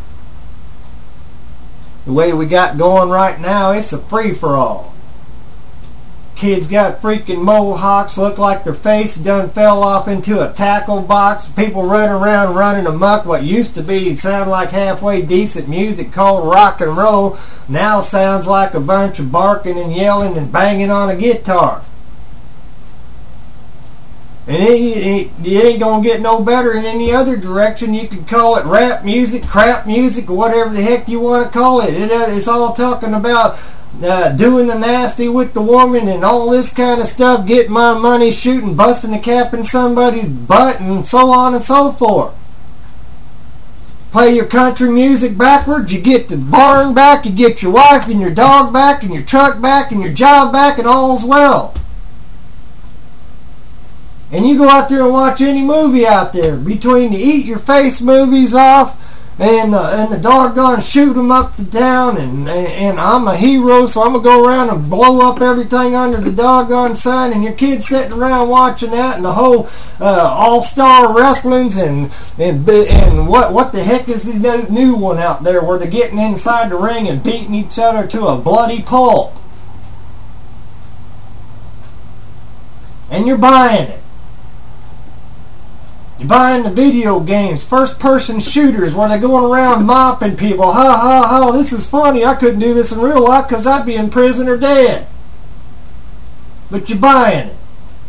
The way we got going right now, it's a free-for-all. Kids got freaking mohawks, look like their face done fell off into a tackle box. People running around running amok. What used to be sound like halfway decent music called rock and roll now sounds like a bunch of barking and yelling and banging on a guitar. And it ain't going to get no better in any other direction. You could call it rap music, crap music, or whatever the heck you want to call it. It's all talking about doing the nasty with the woman and all this kind of stuff, getting my money, shooting, busting the cap in somebody's butt, and so on and so forth. Play your country music backwards, you get the barn back, you get your wife and your dog back, and your truck back, and your job back, and all's well. And you go out there and watch any movie out there, between the eat your face movies off and the doggone shoot 'em up the town, and I'm a hero, so I'm going to go around and blow up everything under the doggone sun, and your kids sitting around watching that, and the whole all-star wrestlings, and what the heck is the new one out there where they're getting inside the ring and beating each other to a bloody pulp. And you're buying it. You're buying the video games, first-person shooters where they're going around mopping people. Ha, ha, ha, this is funny. I couldn't do this in real life because I'd be in prison or dead. But you're buying it.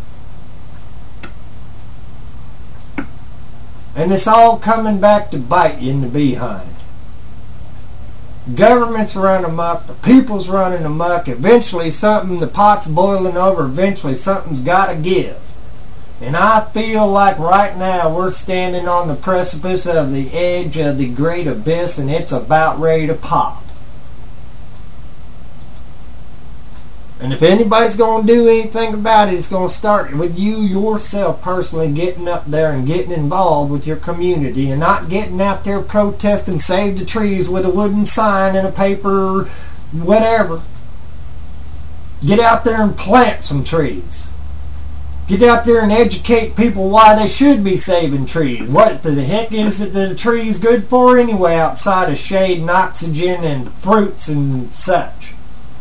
And it's all coming back to bite you in the behind. Government's running amok, the people's running amok. Eventually the pot's boiling over. Eventually something's got to give. And I feel like right now we're standing on the precipice of the edge of the great abyss, and it's about ready to pop. And if anybody's going to do anything about it, it's going to start with you yourself personally getting up there and getting involved with your community and not getting out there protesting save the trees with a wooden sign and a paper, whatever. Get out there and plant some trees. Get out there and educate people why they should be saving trees. What the heck is it that the tree's good for anyway outside of shade and oxygen and fruits and such?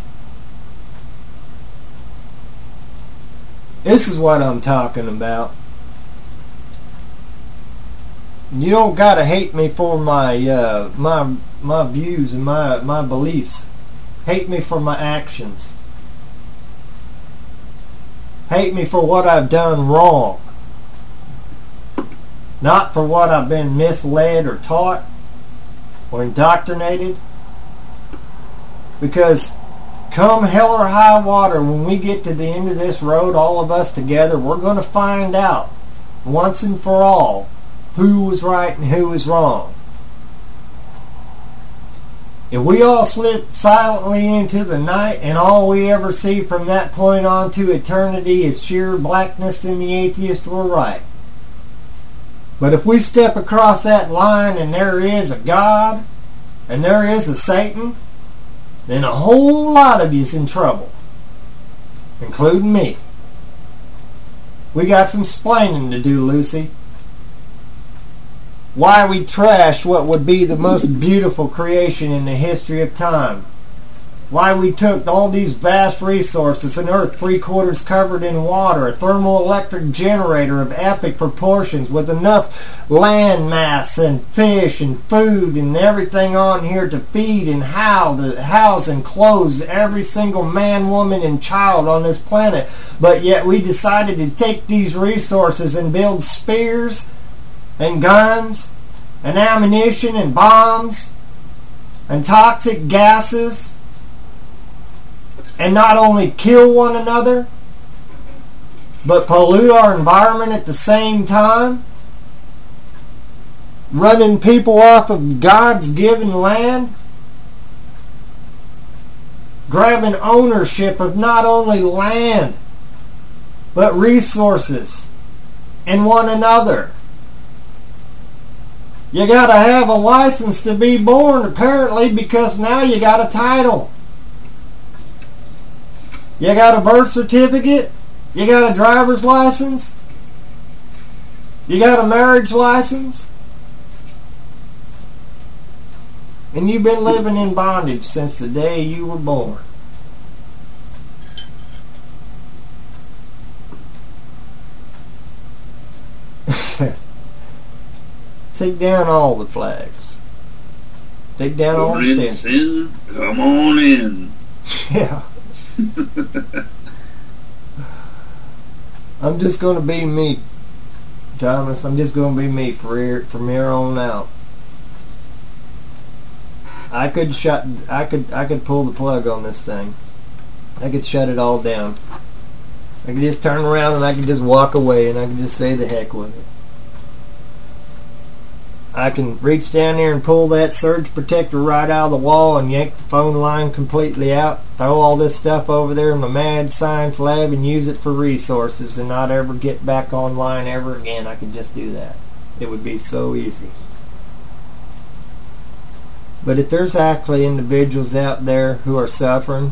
This is what I'm talking about. You don't gotta hate me for my my views and my beliefs. Hate me for my actions. Hate me for what I've done wrong. Not for what I've been misled or taught or indoctrinated. Because come hell or high water, when we get to the end of this road, all of us together, we're going to find out once and for all who was right and who was wrong. If we all slip silently into the night and all we ever see from that point on to eternity is sheer blackness, then the atheists were right. But if we step across that line and there is a God and there is a Satan, then a whole lot of you's in trouble, including me. We got some splaining to do, Lucy. Why we trash what would be the most beautiful creation in the history of time. Why we took all these vast resources, an earth 3/4 covered in water, a thermoelectric generator of epic proportions with enough land mass and fish and food and everything on here to feed and house and clothe every single man, woman, and child on this planet. But yet we decided to take these resources and build spears and guns and ammunition and bombs and toxic gases, and not only kill one another, but pollute our environment at the same time, running people off of God's given land, grabbing ownership of not only land, but resources and one another. You gotta have a license to be born, apparently, because now you got a title. You got a birth certificate? You got a driver's license? You got a marriage license? And you've been living in bondage since the day you were born. Take down all the flags. Take down all the sin. Come on in. Yeah. I'm just going to be me, Thomas. I'm just going to be me from here on out. I could pull the plug on this thing. I could shut it all down. I could just turn around and I could just walk away and I could just say the heck with it. I can reach down there and pull that surge protector right out of the wall and yank the phone line completely out, throw all this stuff over there in my mad science lab and use it for resources and not ever get back online ever again. I could just do that. It would be so easy. But if there's actually individuals out there who are suffering,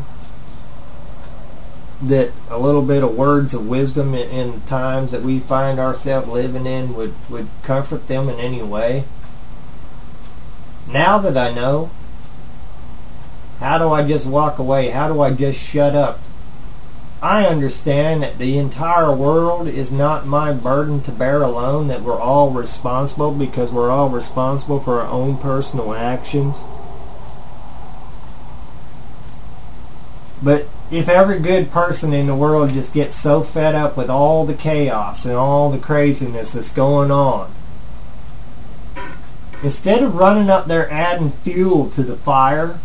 that a little bit of words of wisdom in the times that we find ourselves living in would comfort them in any way. Now that I know, how do I just walk away? How do I just shut up? I understand that the entire world is not my burden to bear alone, that we're all responsible because we're all responsible for our own personal actions. But if every good person in the world just gets so fed up with all the chaos and all the craziness that's going on, instead of running up there adding fuel to the fire,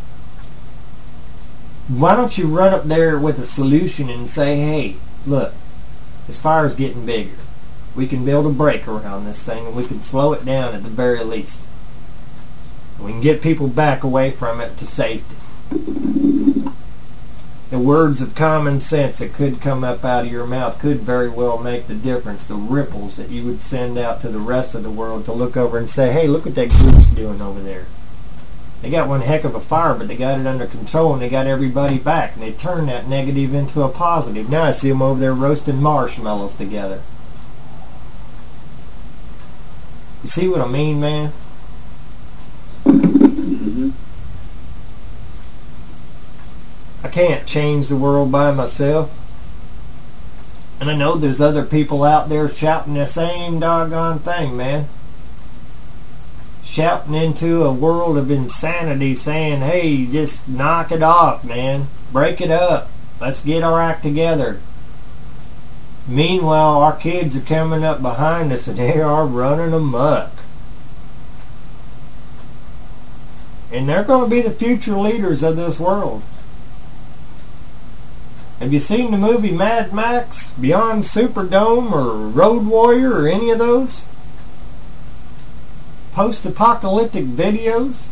why don't you run up there with a solution and say, hey, look, this fire's getting bigger. We can build a break around this thing and we can slow it down at the very least. We can get people back away from it to safety. the words of common sense that could come up out of your mouth could very well make the difference. The ripples that you would send out to the rest of the world to look over and say, hey, look what that group's doing over there. They got one heck of a fire, but they got it under control, and they got everybody back, and they turned that negative into a positive. Now I see them over there roasting marshmallows together. You see what I mean, man? Mm-hmm. I can't change the world by myself. And I know there's other people out there shouting the same doggone thing, man. Shouting into a world of insanity, saying, hey, just knock it off, man. Break it up. Let's get our act together. Meanwhile, our kids are coming up behind us and they are running amok. And they're going to be the future leaders of this world. Have you seen the movie Mad Max, Beyond Superdome, or Road Warrior, or any of those? Post-apocalyptic videos?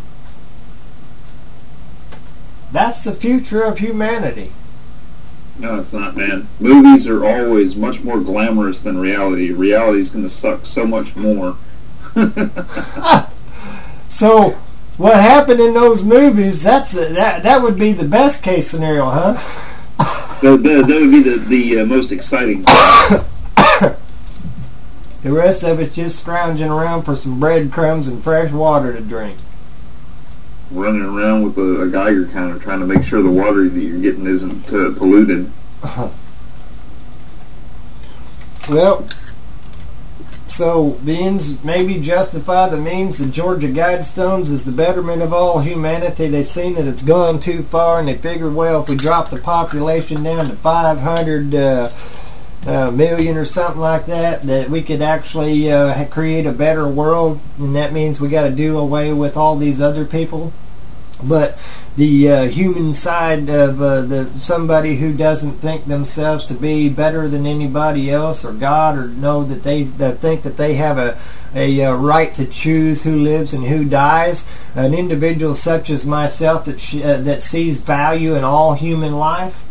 That's the future of humanity. No, it's not, man. Movies are always much more glamorous than reality. Reality's going to suck so much more. So, what happened in those movies, that would be the best case scenario, huh? That would be the most exciting side. The rest of it's just scrounging around for some breadcrumbs and fresh water to drink. Running around with a Geiger counter trying to make sure the water that you're getting isn't polluted. Well, so the ends maybe justify the means. The Georgia Guidestones is the betterment of all humanity. They've seen that it's gone too far, and they figured, well, if we drop the population down to 500 million or something like that, that we could actually create a better world, and that means we got to do away with all these other people. But the human side of somebody who doesn't think themselves to be better than anybody else or God, or know that they think that they have a right to choose who lives and who dies, an individual such as myself that sees value in all human life.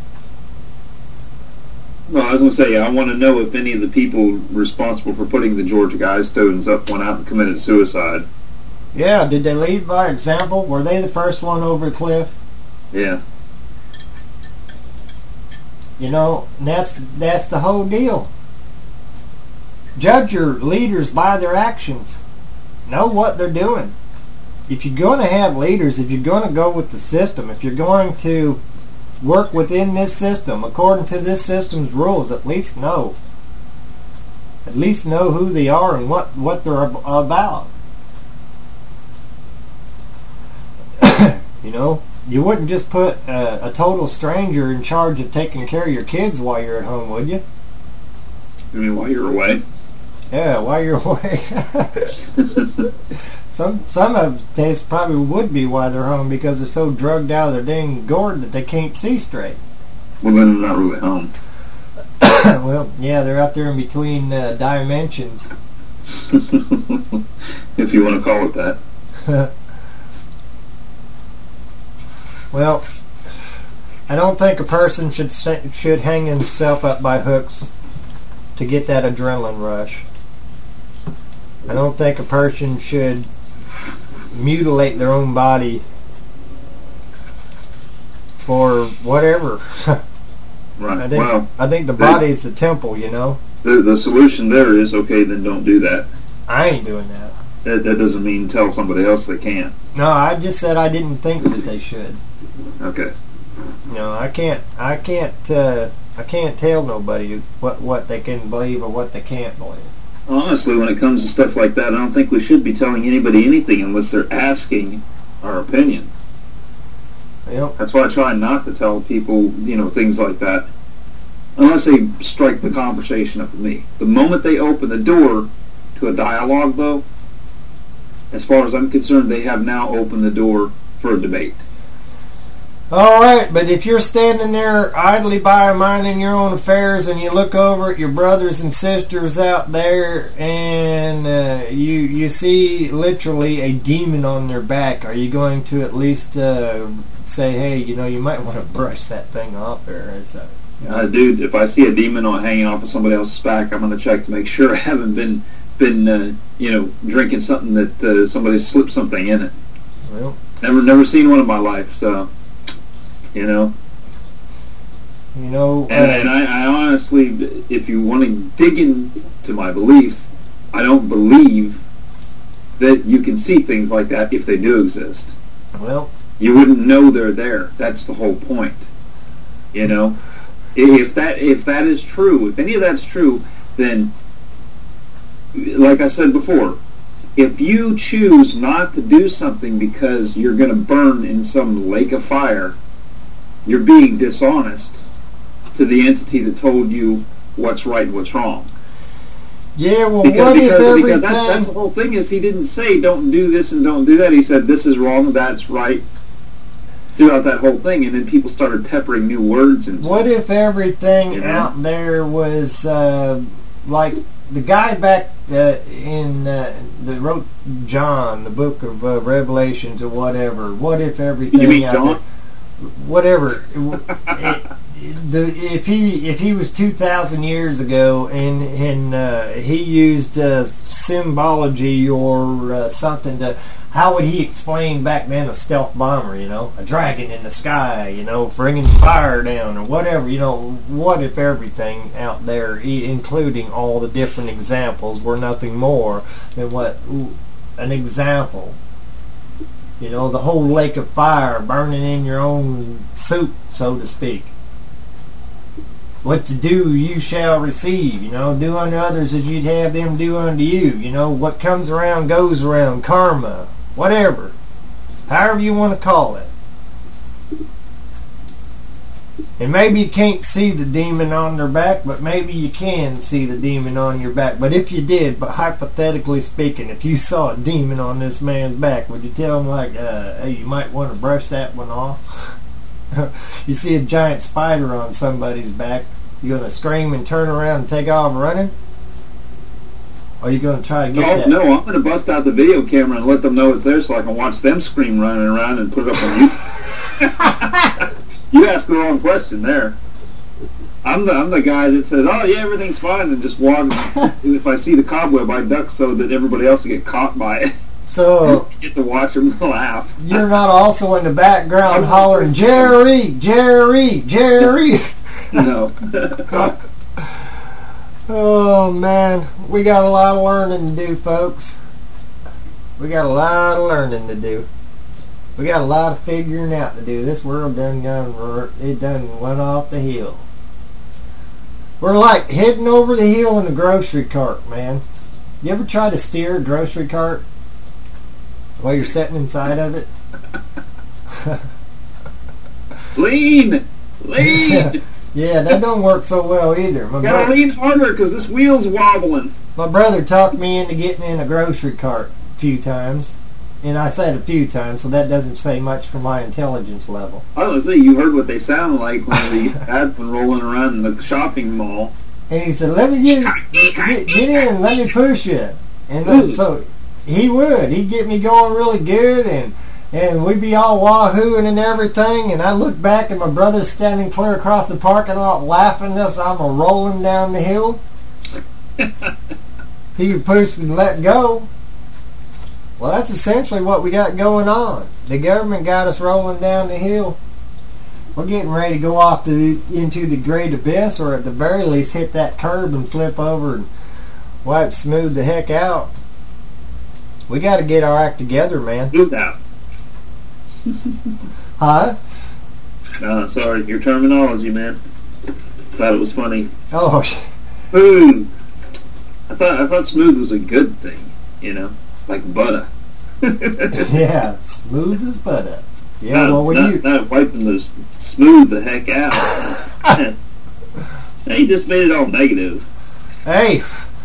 Well, I was going to say, I want to know if any of the people responsible for putting the Georgia Guidestones up went out and committed suicide. Yeah, did they lead by example? Were they the first one over the cliff? Yeah. You know, that's the whole deal. Judge your leaders by their actions. Know what they're doing. If you're going to have leaders, if you're going to go with the system, if you're going to work within this system, according to this system's rules, at least know. At least know who they are and what they're about. You know, you wouldn't just put a total stranger in charge of taking care of your kids while you're at home, would you? You mean while you're away? Yeah, while you're away. Some of this probably would be why they're home, because they're so drugged out of their dang gourd that they can't see straight. Well, then they're not really home. Well, yeah, they're out there in between dimensions. If you want to call it that. Well, I don't think a person should hang himself up by hooks to get that adrenaline rush. I don't think a person should mutilate their own body for whatever. Right. I think the body's the temple, you know. The solution there is, okay, then don't do that. I ain't doing that. That doesn't mean tell somebody else they can't. No, I just said I didn't think that they should. Okay. No, I can't tell nobody what they can believe or what they can't believe. Honestly, when it comes to stuff like that, I don't think we should be telling anybody anything unless they're asking our opinion. Yep. That's why I try not to tell people, things like that, unless they strike the conversation up with me. The moment they open the door to a dialogue, though, as far as I'm concerned, they have now opened the door for a debate. All right, but if you're standing there idly by minding your own affairs and you look over at your brothers and sisters out there and you see literally a demon on their back, are you going to at least say, hey, you know, you might want to brush that thing off there. So, dude, if I see a demon hanging off of somebody else's back, I'm going to check to make sure I haven't been drinking something that somebody slipped something in it. Well, never seen one in my life, so and I honestly, if you want to dig into my beliefs, I don't believe that you can see things like that if they do exist. Well, you wouldn't know they're there. That's the whole point. If that is true, if any of that's true, then, like I said before, if you choose not to do something because you're going to burn in some lake of fire, you're being dishonest to the entity that told you what's right and what's wrong. Yeah, well, because that's the whole thing is he didn't say don't do this and don't do that. He said this is wrong, that's right, throughout that whole thing, and then people started peppering new words. And what if everything out there was like the guy back that wrote John, the book of Revelations or whatever? What if everything you mean out John? there, whatever. If he was 2,000 years ago and he used symbology or something to, how would he explain back then a stealth bomber? A dragon in the sky, bringing fire down or whatever. What if everything out there, including all the different examples, were nothing more than an example? The whole lake of fire burning in your own soup, so to speak. What to do, you shall receive. Do unto others as you'd have them do unto you. What comes around goes around. Karma, whatever, however you want to call it. And maybe you can't see the demon on their back, but maybe you can see the demon on your back. But if you did, but hypothetically speaking, if you saw a demon on this man's back, would you tell him hey, you might want to brush that one off? You see a giant spider on somebody's back, you going to scream and turn around and take off running? Or are you going to try to get that? No, I'm going to bust out the video camera and let them know it's there so I can watch them scream running around and put it up on YouTube. You asked the wrong question there. I'm the guy that says, oh yeah, everything's fine, and just walk. If I see the cobweb, I duck so that everybody else will get caught by it. So you get to watch them laugh. You're not also in the background hollering, Jerry, Jerry, Jerry. No. Oh man, we got a lot of learning to do, folks. We got a lot of learning to do. We got a lot of figuring out to do. This world done went off the hill. We're like heading over the hill in a grocery cart, man. You ever try to steer a grocery cart while you're sitting inside of it? Lean! Yeah, that don't work so well either. Gotta lean harder because this wheel's wobbling. My brother talked me into getting in a grocery cart a few times. And I said a few times, so that doesn't say much for my intelligence level. I was going to say, you heard what they sound like when they had been rolling around in the shopping mall. And he said, let me get in, let me push you. And then, so he would. He'd get me going really good, and we'd be all wahooing and everything. And I look back, and my brother's standing clear across the parking lot laughing as I'm rolling down the hill. He would push and let go. Well, that's essentially what we got going on. The government got us rolling down the hill. We're getting ready to go off into the great abyss, or at the very least hit that curb and flip over and wipe smooth the heck out. We got to get our act together, man. Smooth out. Huh? Sorry, your terminology, man. Thought it was funny. Oh, smooth. I thought smooth was a good thing, like butter. Yeah, smooth as butter. Yeah, not wiping this smooth the heck out. He just made it all negative. Hey,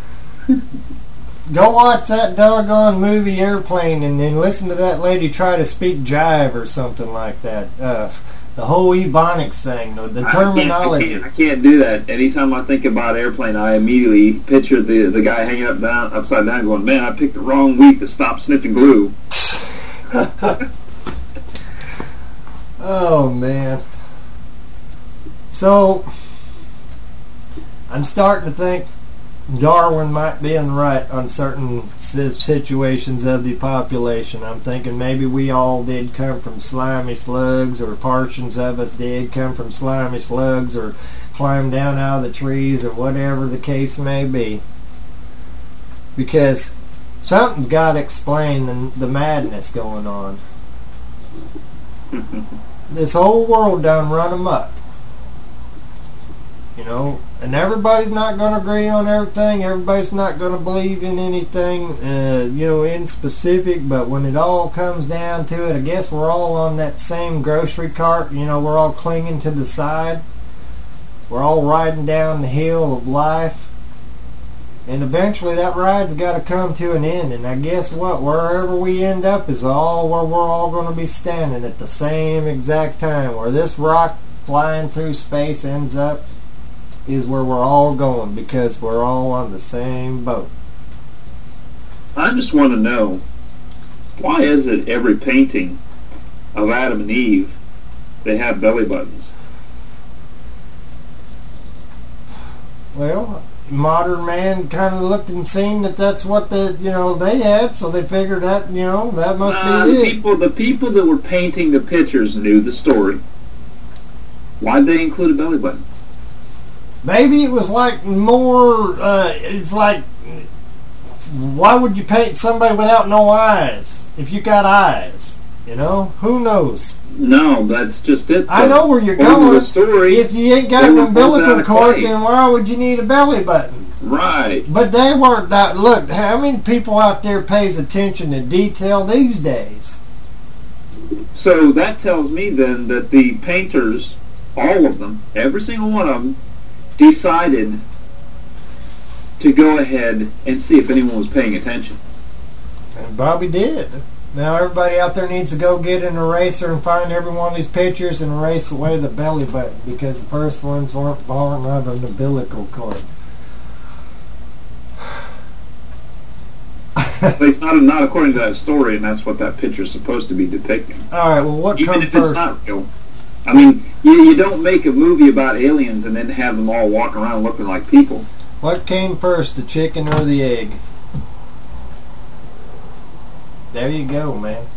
go watch that doggone movie Airplane and then listen to that lady try to speak jive or something like that. The whole Ebonics thing, the terminology. I can't do that. Anytime I think about Airplane, I immediately picture the guy hanging upside down going, man, I picked the wrong week to stop sniffing glue. Oh, man. So, I'm starting to think Darwin might be in the right on certain situations of the population. I'm thinking maybe we all did come from slimy slugs, or portions of us did come from slimy slugs, or climb down out of the trees, or whatever the case may be. Because something's got to explain the madness going on. This whole world done run amok. You know, and everybody's not going to agree on everything. Everybody's not going to believe in anything, you know, in specific. But when it all comes down to it, I guess we're all on that same grocery cart. You know, we're all clinging to the side. We're all riding down the hill of life. And eventually that ride's got to come to an end. And I guess what? Wherever we end up is all where we're all going to be standing at the same exact time. Where this rock flying through space ends up is where we're all going, because we're all on the same boat. I just want to know, why is it every painting of Adam and Eve, they have belly buttons? Well, modern man kind of looked and seen that that's what they had, so they figured that, that must be it. The people that were painting the pictures knew the story. Why did they include a belly button? Maybe it was like more, it's like, why would you paint somebody without no eyes if you got eyes? Who knows? No, that's just it. I know where you're going. The story, if you ain't got an umbilical cord, then why would you need a belly button? Right. But they weren't that. Look, how many people out there pays attention to detail these days? So that tells me then that the painters, all of them, every single one of them, decided to go ahead and see if anyone was paying attention. And Bobby did. Now everybody out there needs to go get an eraser and find every one of these pictures and erase away the belly button, because the first ones weren't born out of an umbilical cord. But it's not according to that story, and that's what that picture is supposed to be depicting. All right, well, what Even comes if first? It's not real. I mean, you don't make a movie about aliens and then have them all walking around looking like people. What came first, the chicken or the egg? There you go, man.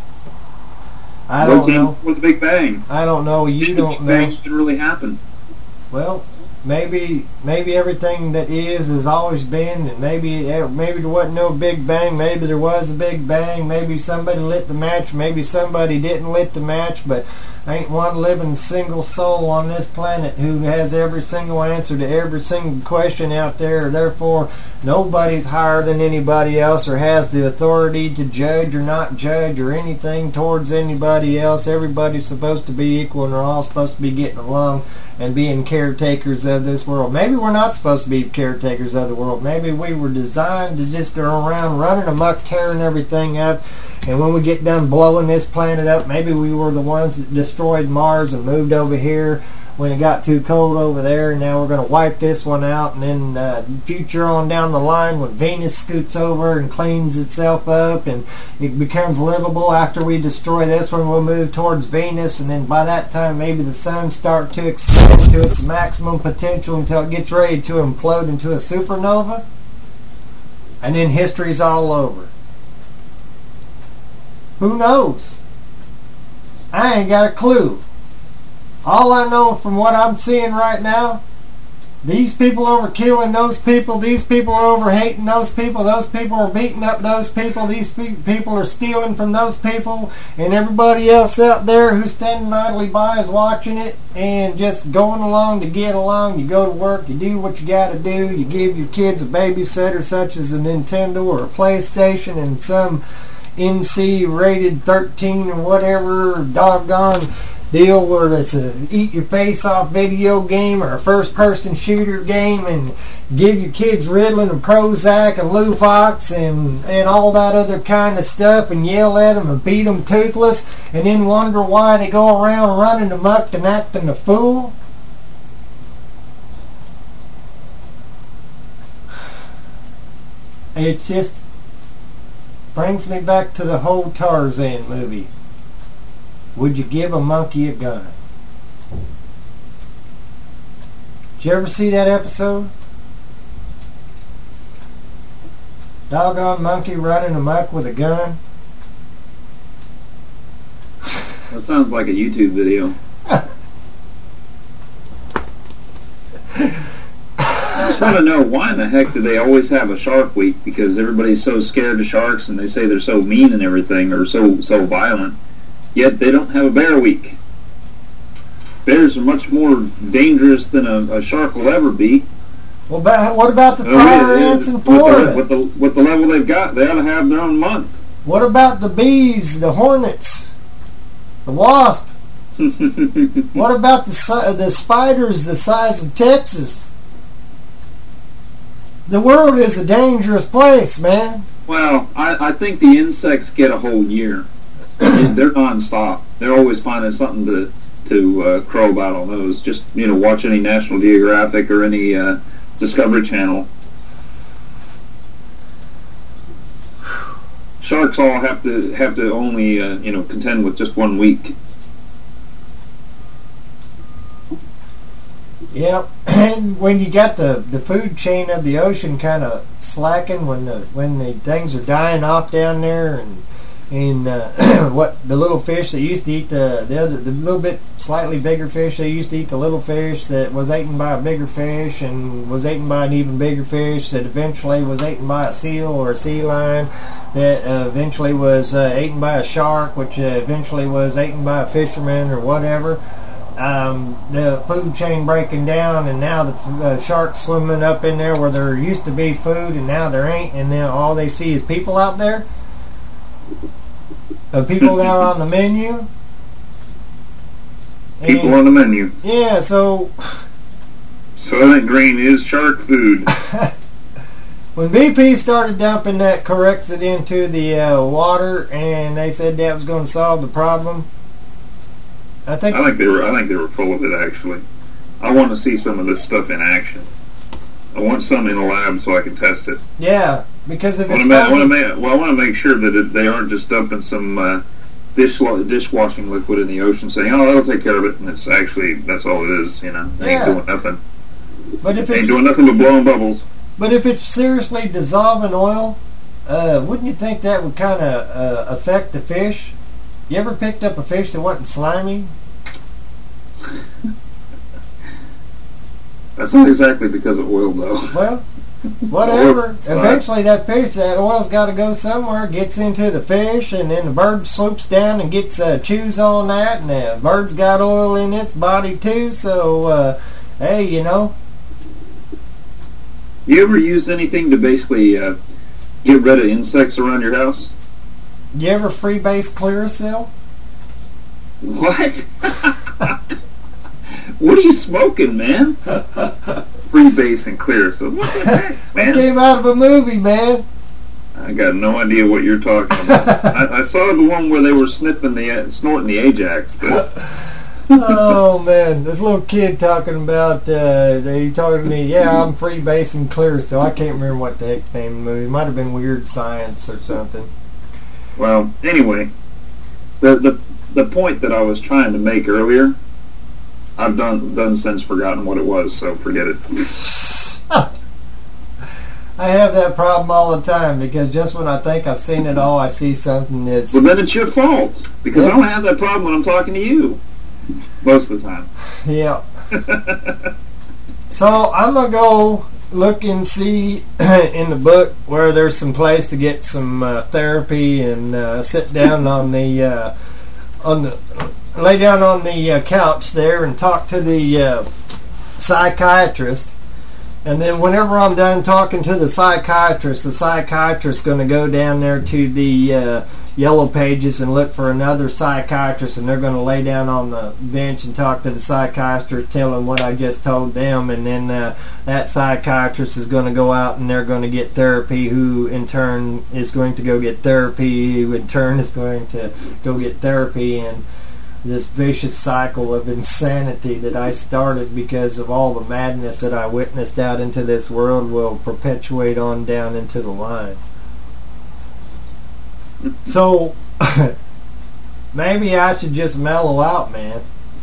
I don't know. What came before the Big Bang? I don't know. You don't know. The Big Bang didn't really happen. Well, maybe everything that is has always been, and maybe there wasn't no Big Bang. Maybe there was a Big Bang. Maybe somebody lit the match. Maybe somebody didn't lit the match. But ain't one living single soul on this planet who has every single answer to every single question out there. Therefore, nobody's higher than anybody else or has the authority to judge or not judge or anything towards anybody else. Everybody's supposed to be equal, and they're all supposed to be getting along and being caretakers of this world. Maybe we're not supposed to be caretakers of the world. Maybe we were designed to just go around running amok, tearing everything up, and when we get done blowing this planet up, maybe we were the ones that destroyed Mars and moved over here when it got too cold over there, and now we're going to wipe this one out, and then future on down the line when Venus scoots over and cleans itself up and it becomes livable after we destroy this one, we'll move towards Venus, and then by that time maybe the sun starts to expand to its maximum potential until it gets ready to implode into a supernova, and then history's all over. Who knows? I ain't got a clue. All I know from what I'm seeing right now, these people are over killing those people, these people are over hating those people are beating up those people, these people are stealing from those people, and everybody else out there who's standing idly by is watching it and just going along to get along. You go to work, you do what you gotta do, you give your kids a babysitter such as a Nintendo or a PlayStation and some NC rated 13 or whatever doggone deal where it's a eat your face off video game or a first person shooter game, and give your kids Ritalin and Prozac and Luvox and all that other kind of stuff, and yell at them and beat them toothless, and then wonder why they go around running amok and acting a fool. It just brings me back to the whole Tarzan movie. would you give a monkey a gun? Did you ever see that episode? Doggone monkey running amok with a gun. That sounds like a YouTube video. I just want to know, why in the heck do they always have a Shark Week? Because everybody's so scared of sharks and they say they're so mean and everything, or so violent. Yet they don't have a Bear Week. Bears are much more dangerous than a shark will ever be. Well, what about the fire ants in Florida? With the level they've got, they ought to have their own month. What about the bees, the hornets, the wasp? What about the spiders the size of Texas? The world is a dangerous place, man. Well, I think the insects get a whole year. They're non-stop. They're always finding something to crow about on those. Just, watch any National Geographic or any Discovery Channel. Sharks all have to only contend with just 1 week. Yep, and when you got the food chain of the ocean kind of slacking, when the things are dying off down there, and what the little fish that used to eat the little bit slightly bigger fish, they used to eat the little fish that was eaten by a bigger fish and was eaten by an even bigger fish that eventually was eaten by a seal or a sea lion that eventually was eaten by a shark, which eventually was eaten by a fisherman or whatever. The food chain breaking down, and now the sharks swimming up in there where there used to be food and now there ain't, and then all they see is people out there. People now on the menu. People on the menu. Yeah, so Soylent Green is shark food. When BP started dumping that Corexit into the water, and they said that was going to solve the problem, I think they were full of it. Actually, I want to see some of this stuff in action. I want some in a lab so I can test it. Yeah, because if I want to make sure that they aren't just dumping some dishwashing liquid in the ocean, saying, "Oh, that'll take care of it," and that's all it is. They ain't doing nothing. But if ain't doing nothing but blowing bubbles. But if it's seriously dissolving oil, wouldn't you think that would kind of affect the fish? You ever picked up a fish that wasn't slimy? That's not exactly because of oil, though. Well, whatever. Eventually that oil's got to go somewhere, gets into the fish, and then the bird swoops down and gets chews on that, and the bird's got oil in its body too, so, hey, You ever used anything to basically get rid of insects around your house? You ever freebase Clearasil? What? What are you smoking, man? Freebase and Clearasil. What the heck, man? It came out of a movie, man. I got no idea what you're talking about. I saw the one where they were snorting the Ajax, but... Oh man, this little kid talking about he talking to me. Yeah, I'm freebasing Clearasil. I can't remember what the heck the name of the movie. It might have been Weird Science or something. Well, anyway, the point that I was trying to make earlier, I've done since forgotten what it was, so forget it. I have that problem all the time, because just when I think I've seen it all, I see something that's... Well, then it's your fault, because I don't have that problem when I'm talking to you. Most of the time. Yeah. So I'm going to go look and see in the book where there's some place to get some therapy, and sit down lay down on the couch there and talk to the psychiatrist. And then whenever I'm done talking to the psychiatrist's going to go down there to the Yellow Pages and look for another psychiatrist, and they're going to lay down on the bench and talk to the psychiatrist, tell them what I just told them, and then that psychiatrist is going to go out and they're going to get therapy, who in turn is going to go get therapy, who in turn is going to go get therapy, and this vicious cycle of insanity that I started because of all the madness that I witnessed out into this world will perpetuate on down into the line. So, Maybe I should just mellow out, man.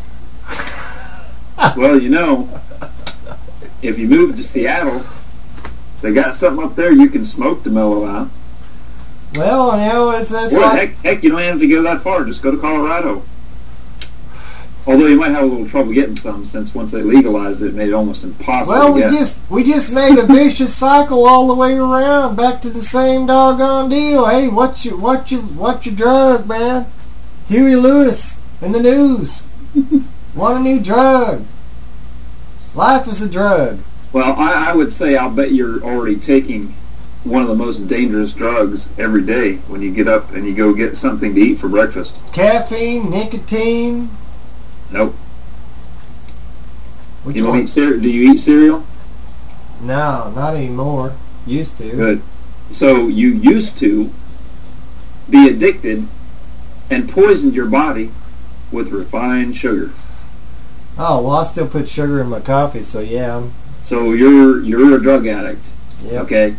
Well, you know, if you move to Seattle, they got something up there you can smoke to mellow out. Well, you know, it's Well, heck, you don't have to go that far. Just go to Colorado. Although you might have a little trouble getting some, since once they legalized it, it made it almost impossible Well, to get. we just made a vicious cycle all the way around, back to the same doggone deal. Hey, what's your drug, man? Huey Lewis in the news. Want a new drug? Life is a drug. Well, I would say I'll bet you're already taking one of the most dangerous drugs every day when you get up and you go get something to eat for breakfast. Caffeine, nicotine. Nope. Which You don't one? eat cereal? Do you eat cereal? No, not anymore. Used to. Good. So you used to be addicted and poisoned your body with refined sugar. Oh, well, I still put sugar in my coffee, so yeah. So you're a drug addict. Yep. Okay.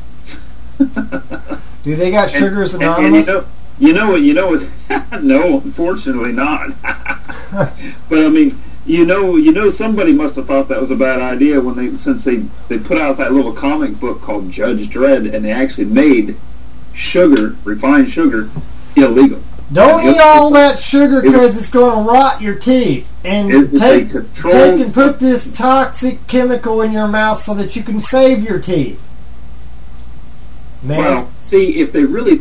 Do they got Sugars And Anonymous? you know what? No, unfortunately not. But I mean, you know, somebody must have thought that was a bad idea since they put out that little comic book called Judge Dredd, and they actually made refined sugar, illegal. Don't eat all that sugar because it's going to rot your teeth. And take and put this toxic chemical in your mouth so that you can save your teeth. Man. Well, see, if they really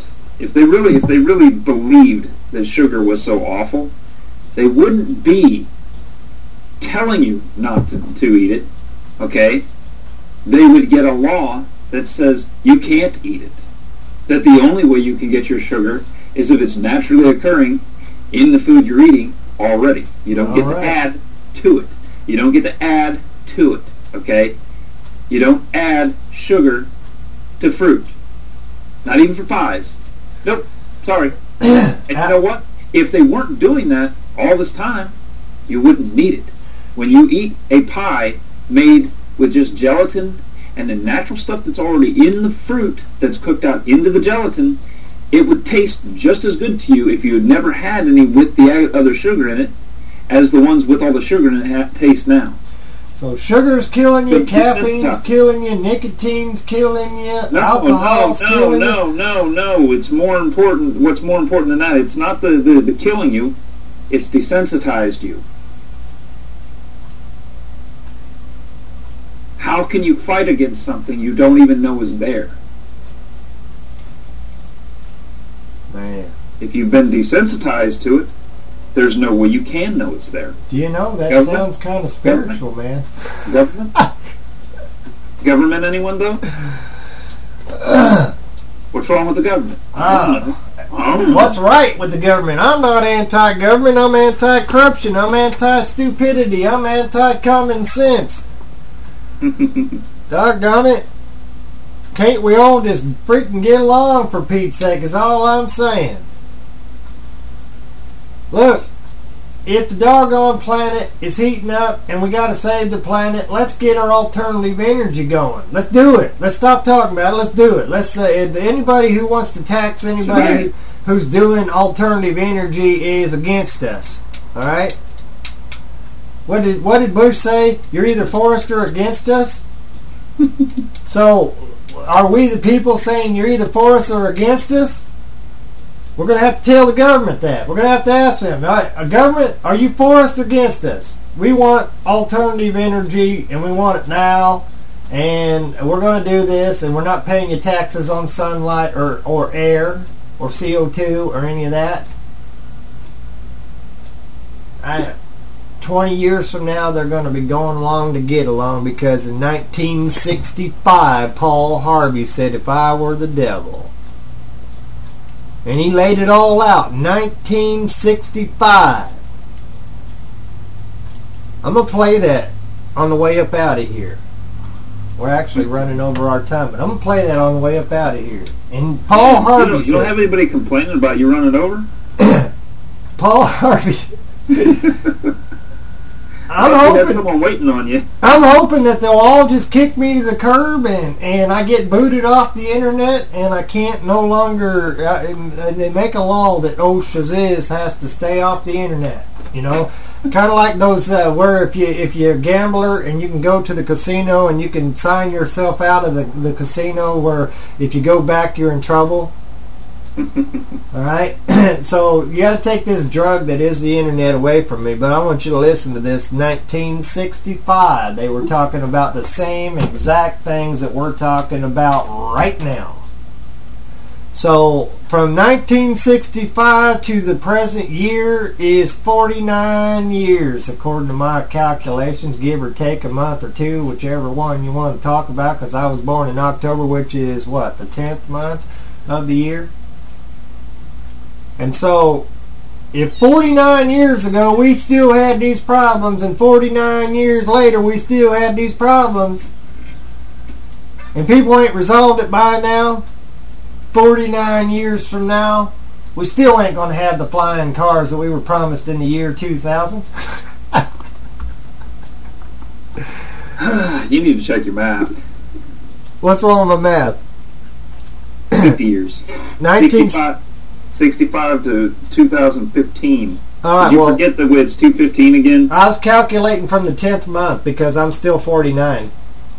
believed that sugar was so awful, they wouldn't be telling you not to eat it, okay? They would get a law that says you can't eat it. That the only way you can get your sugar is if it's naturally occurring in the food you're eating already. You don't get to add to it. You don't get to add to it, okay? You don't add sugar to fruit. Not even for pies. Nope, sorry. And you know what? If they weren't doing that all this time, you wouldn't need it. When you eat a pie made with just gelatin and the natural stuff that's already in the fruit that's cooked out into the gelatin, it would taste just as good to you if you had never had any with the other sugar in it as the ones with all the sugar in it taste now. So sugar's killing you, caffeine's killing you, nicotine's killing you, alcohol's killing you. No. It's more important. What's more important than that? It's not the killing you. It's desensitized you. How can you fight against something you don't even know is there? Man. If you've been desensitized to it, there's no way you can know it's there. Do you know, that Government? sounds kind of spiritual, man. Government? Government, anyone, though? What's wrong with the government? What's right with the government? I'm not anti-government. I'm anti-corruption. I'm anti-stupidity. I'm anti-common sense. Doggone it. Can't we all just freaking get along, for Pete's sake, is all I'm saying. Look, if the doggone planet is heating up and we got to save the planet, let's get our alternative energy going. Let's do it. Let's stop talking about it. Let's do it. Let's anybody who wants to tax anybody who's doing alternative energy is against us. All right? What did Bush say? You're either for us or against us? So, are we the people saying you're either for us or against us? We're going to have to tell the government that. We're going to have to ask them, government, are you for us or against us? We want alternative energy, and we want it now, and we're going to do this, and we're not paying you taxes on sunlight or air or CO2 or any of that. 20 years from now, they're going to be going along to get along, because in 1965, Paul Harvey said, if I were the devil. And he laid it all out. 1965. I'm going to play that on the way up out of here. We're actually running over our time, but I'm going to play that on the way up out of here. And Paul Harvey You don't have anybody complaining about you running over? Paul Harvey. I'm You hoping had someone waiting on you. I'm hoping that they'll all just kick me to the curb and I get booted off the internet and I can't no longer. They make a law that Shaziz has to stay off the internet. You know, kind of like those where if you're a gambler and you can go to the casino and you can sign yourself out of the casino where if you go back you're in trouble. All right, so you got to take this drug that is the internet away from me. But I want you to listen to this. 1965, they were talking about the same exact things that we're talking about right now. So from 1965 to the present year is 49 years, according to my calculations, give or take a month or two, whichever one you want to talk about. Because I was born in October, which is what, the 10th month of the year. And so, if 49 years ago we still had these problems, and 49 years later we still had these problems, and people ain't resolved it by now, 49 years from now, we still ain't going to have the flying cars that we were promised in the year 2000. You need to check your math. What's wrong with my math? 50 years. 65 to 2015. All right, Did you forget that it's 215 again? I was calculating from the 10th month because I'm still 49.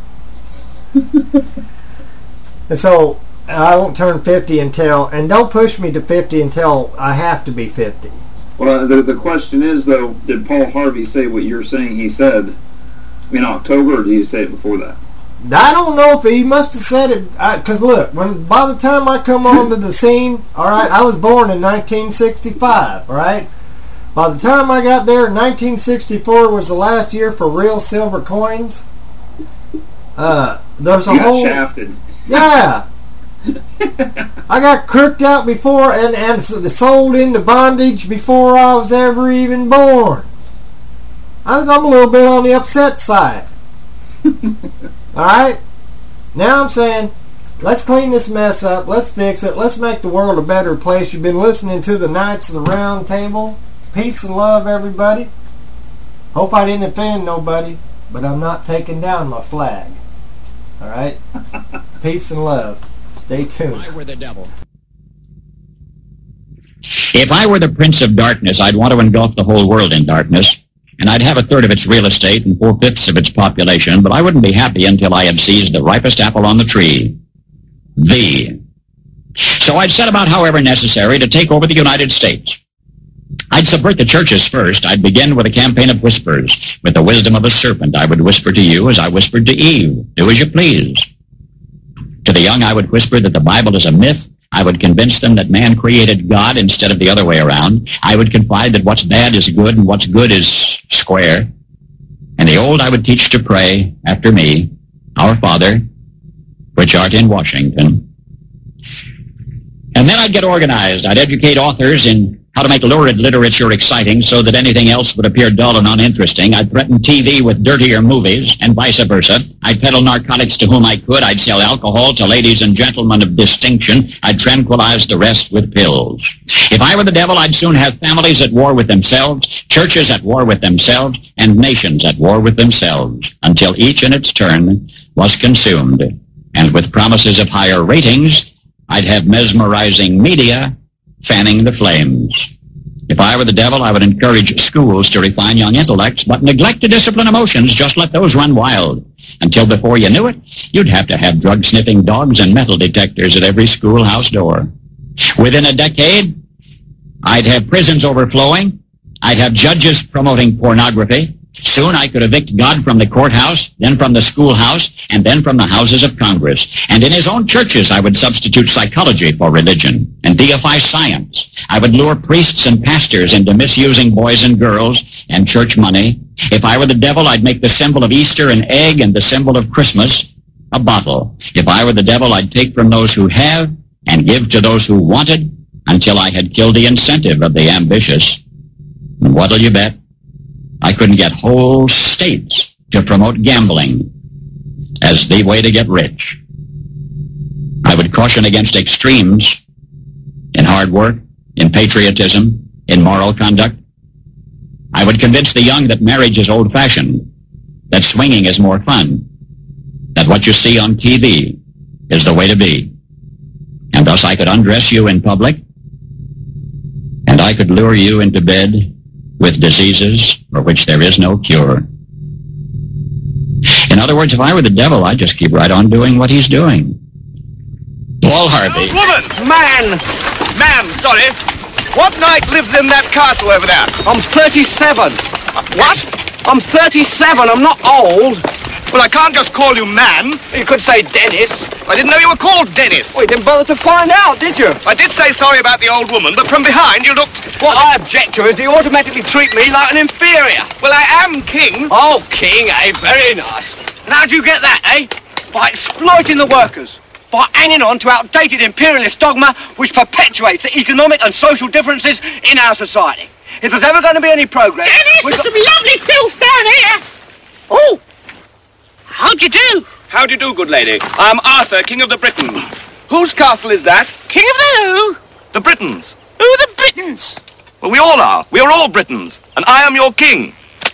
And so I won't turn 50 until, and don't push me to 50 until I have to be 50. Well, the question is, though, did Paul Harvey say what you're saying he said in October, or did he say it before that? I don't know if he must have said it, because look, by the time I come onto the scene, all right, I was born in 1965, all right? By the time I got there, 1964 was the last year for real silver coins. There's a whole... shafted. Yeah. I got crooked out before and sold into bondage before I was ever even born. I think I'm a little bit on the upset side. Alright? Now I'm saying, let's clean this mess up. Let's fix it. Let's make the world a better place. You've been listening to the Knights of the Round Table. Peace and love, everybody. Hope I didn't offend nobody, but I'm not taking down my flag. Alright? Peace and love. Stay tuned. If I were the devil. If I were the Prince of Darkness, I'd want to engulf the whole world in darkness. And I'd have a third of its real estate and 4/5 of its population, but I wouldn't be happy until I had seized the ripest apple on the tree. So I'd set about, however necessary, to take over the United States. I'd subvert the churches first. I'd begin with a campaign of whispers. With the wisdom of a serpent, I would whisper to you as I whispered to Eve, do as you please. To the young, I would whisper that the Bible is a myth. I would convince them that man created God instead of the other way around. I would confide that what's bad is good and what's good is square. And the old I would teach to pray after me, Our Father, which art in Washington. And then I'd get organized. I'd educate authors in how to make lurid literature exciting so that anything else would appear dull and uninteresting. I'd threaten TV with dirtier movies and vice versa. I'd peddle narcotics to whom I could. I'd sell alcohol to ladies and gentlemen of distinction. I'd tranquilize the rest with pills. If I were the devil, I'd soon have families at war with themselves, churches at war with themselves, and nations at war with themselves, until each in its turn was consumed. And with promises of higher ratings, I'd have mesmerizing media fanning the flames. If I were the devil, I would encourage schools to refine young intellects, but neglect to discipline emotions. Just let those run wild. Until before you knew it, you'd have to have drug-sniffing dogs and metal detectors at every schoolhouse door. Within a decade, I'd have prisons overflowing. I'd have judges promoting pornography. Soon I could evict God from the courthouse, then from the schoolhouse, and then from the houses of Congress. And in his own churches I would substitute psychology for religion and deify science. I would lure priests and pastors into misusing boys and girls and church money. If I were the devil, I'd make the symbol of Easter an egg and the symbol of Christmas a bottle. If I were the devil, I'd take from those who have and give to those who wanted until I had killed the incentive of the ambitious. And what'll you bet? I couldn't get whole states to promote gambling as the way to get rich. I would caution against extremes in hard work, in patriotism, in moral conduct. I would convince the young that marriage is old-fashioned, that swinging is more fun, that what you see on TV is the way to be. And thus I could undress you in public, and I could lure you into bed with diseases for which there is no cure. In other words, if I were the devil, I'd just keep right on doing what he's doing. Paul Harvey. Woman! Man! Ma'am, sorry. What knight lives in that castle over there? I'm 37. What? I'm 37. I'm not old. Well, I can't just call you man. You could say Dennis. I didn't know you were called Dennis. Well, you didn't bother to find out, did you? I did say sorry about the old woman, but from behind you looked... What I object to is you automatically treat me like an inferior. Well, I am king. Oh, king, eh? Very nice. And how'd you get that, eh? By exploiting the workers. By hanging on to outdated imperialist dogma which perpetuates the economic and social differences in our society. If there's ever going to be any progress... Dennis, there's some lovely filth down here. Oh! How'd you do? How do you do, good lady? I'm Arthur, King of the Britons. Whose castle is that? King of the who? The Britons. Who are the Britons? Well, we all are. We are all Britons. And I am your king.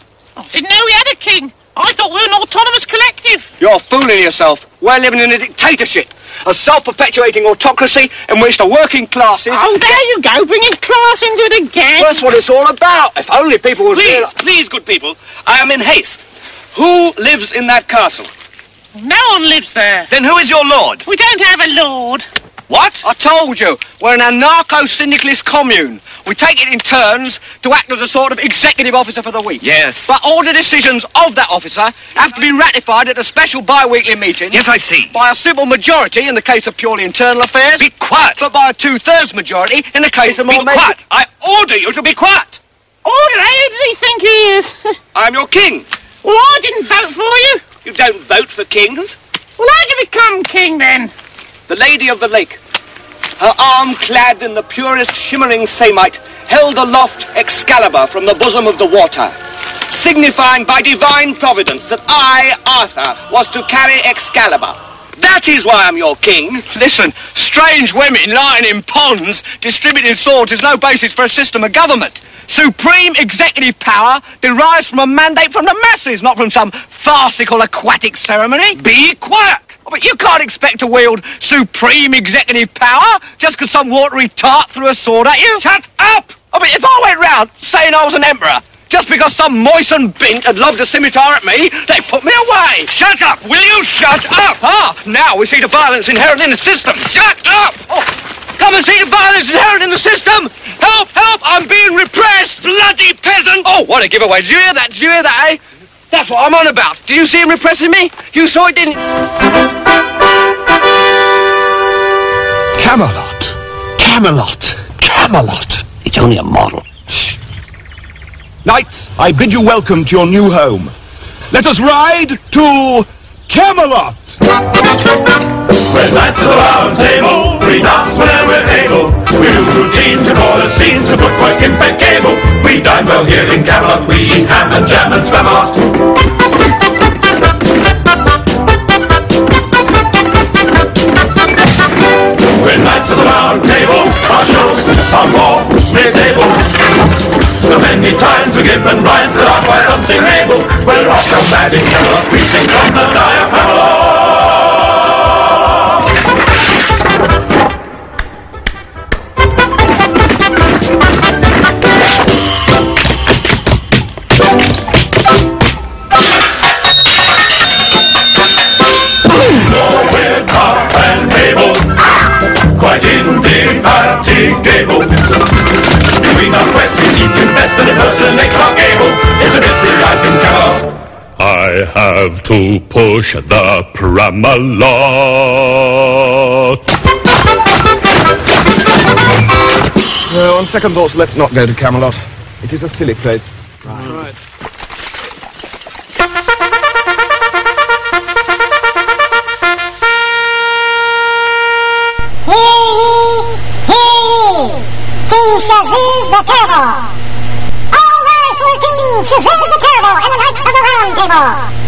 I didn't know we had a king. I thought we were an autonomous collective. You're fooling yourself. We're living in a dictatorship. A self-perpetuating autocracy in which the working classes... Oh, there you go, bringing class into it again. That's what it's all about. If only people would... Please, good people, I am in haste. Who lives in that castle? No one lives there. Then who is your lord? We don't have a lord. What? I told you, we're an anarcho-syndicalist commune. We take it in turns to act as a sort of executive officer for the week. Yes. But all the decisions of that officer have to be ratified at a special bi-weekly meeting. Yes, I see. By a simple majority in the case of purely internal affairs. Be quiet. But by a 2/3 majority in the case of more... Be quiet. I order you to be quiet. Order? Who does he think he is? I'm your king. Well, I didn't vote for you. You don't vote for kings? Well, how'd you become king, then? The Lady of the Lake, her arm clad in the purest shimmering samite, held aloft Excalibur from the bosom of the water, signifying by divine providence that I, Arthur, was to carry Excalibur. That is why I'm your king. Listen, strange women lying in ponds distributing swords is no basis for a system of government. Supreme executive power derives from a mandate from the masses, not from some farcical aquatic ceremony. Be quiet! Oh, but you can't expect to wield supreme executive power just because some watery tart threw a sword at you. Shut up! I mean, if I went round saying I was an emperor, just because some moistened bint had lobbed a scimitar at me, they put me away. Shut up! Will you shut up? Ah, now we see the violence inherent in the system. Shut up! Oh, come and see the violence inherent in the system! Help! Help! I'm being repressed! Bloody peasant! Oh, what a giveaway. Did you hear that? Did you hear that, eh? That's what I'm on about. Did you see him repressing me? You saw it, didn't you? Camelot. Camelot. Camelot. It's only a model. Shh. Knights, I bid you welcome to your new home. Let us ride to Camelot. We're knights of the round table, we dance whenever we're able. We do routines and all the scenes to put work in bed cable. We dine well here in Camelot, we eat ham and jam and spam a lot. We're knights of the round table, our shows are more mid-table. The many times we give and rhyme that our choir dancing able. We're off from mad in Camelot, we sing from the diaphragm. Quite indefatigable. Between our quest we seek to best and impersonate our gable. It's a busy life in Camelot. I have to push the Pramalot. On second thoughts, let's not go to Camelot. It is a silly place. Right. King Shazuz the Terrible! All rise for King Shazuz the Terrible and the Knights of the Round Table!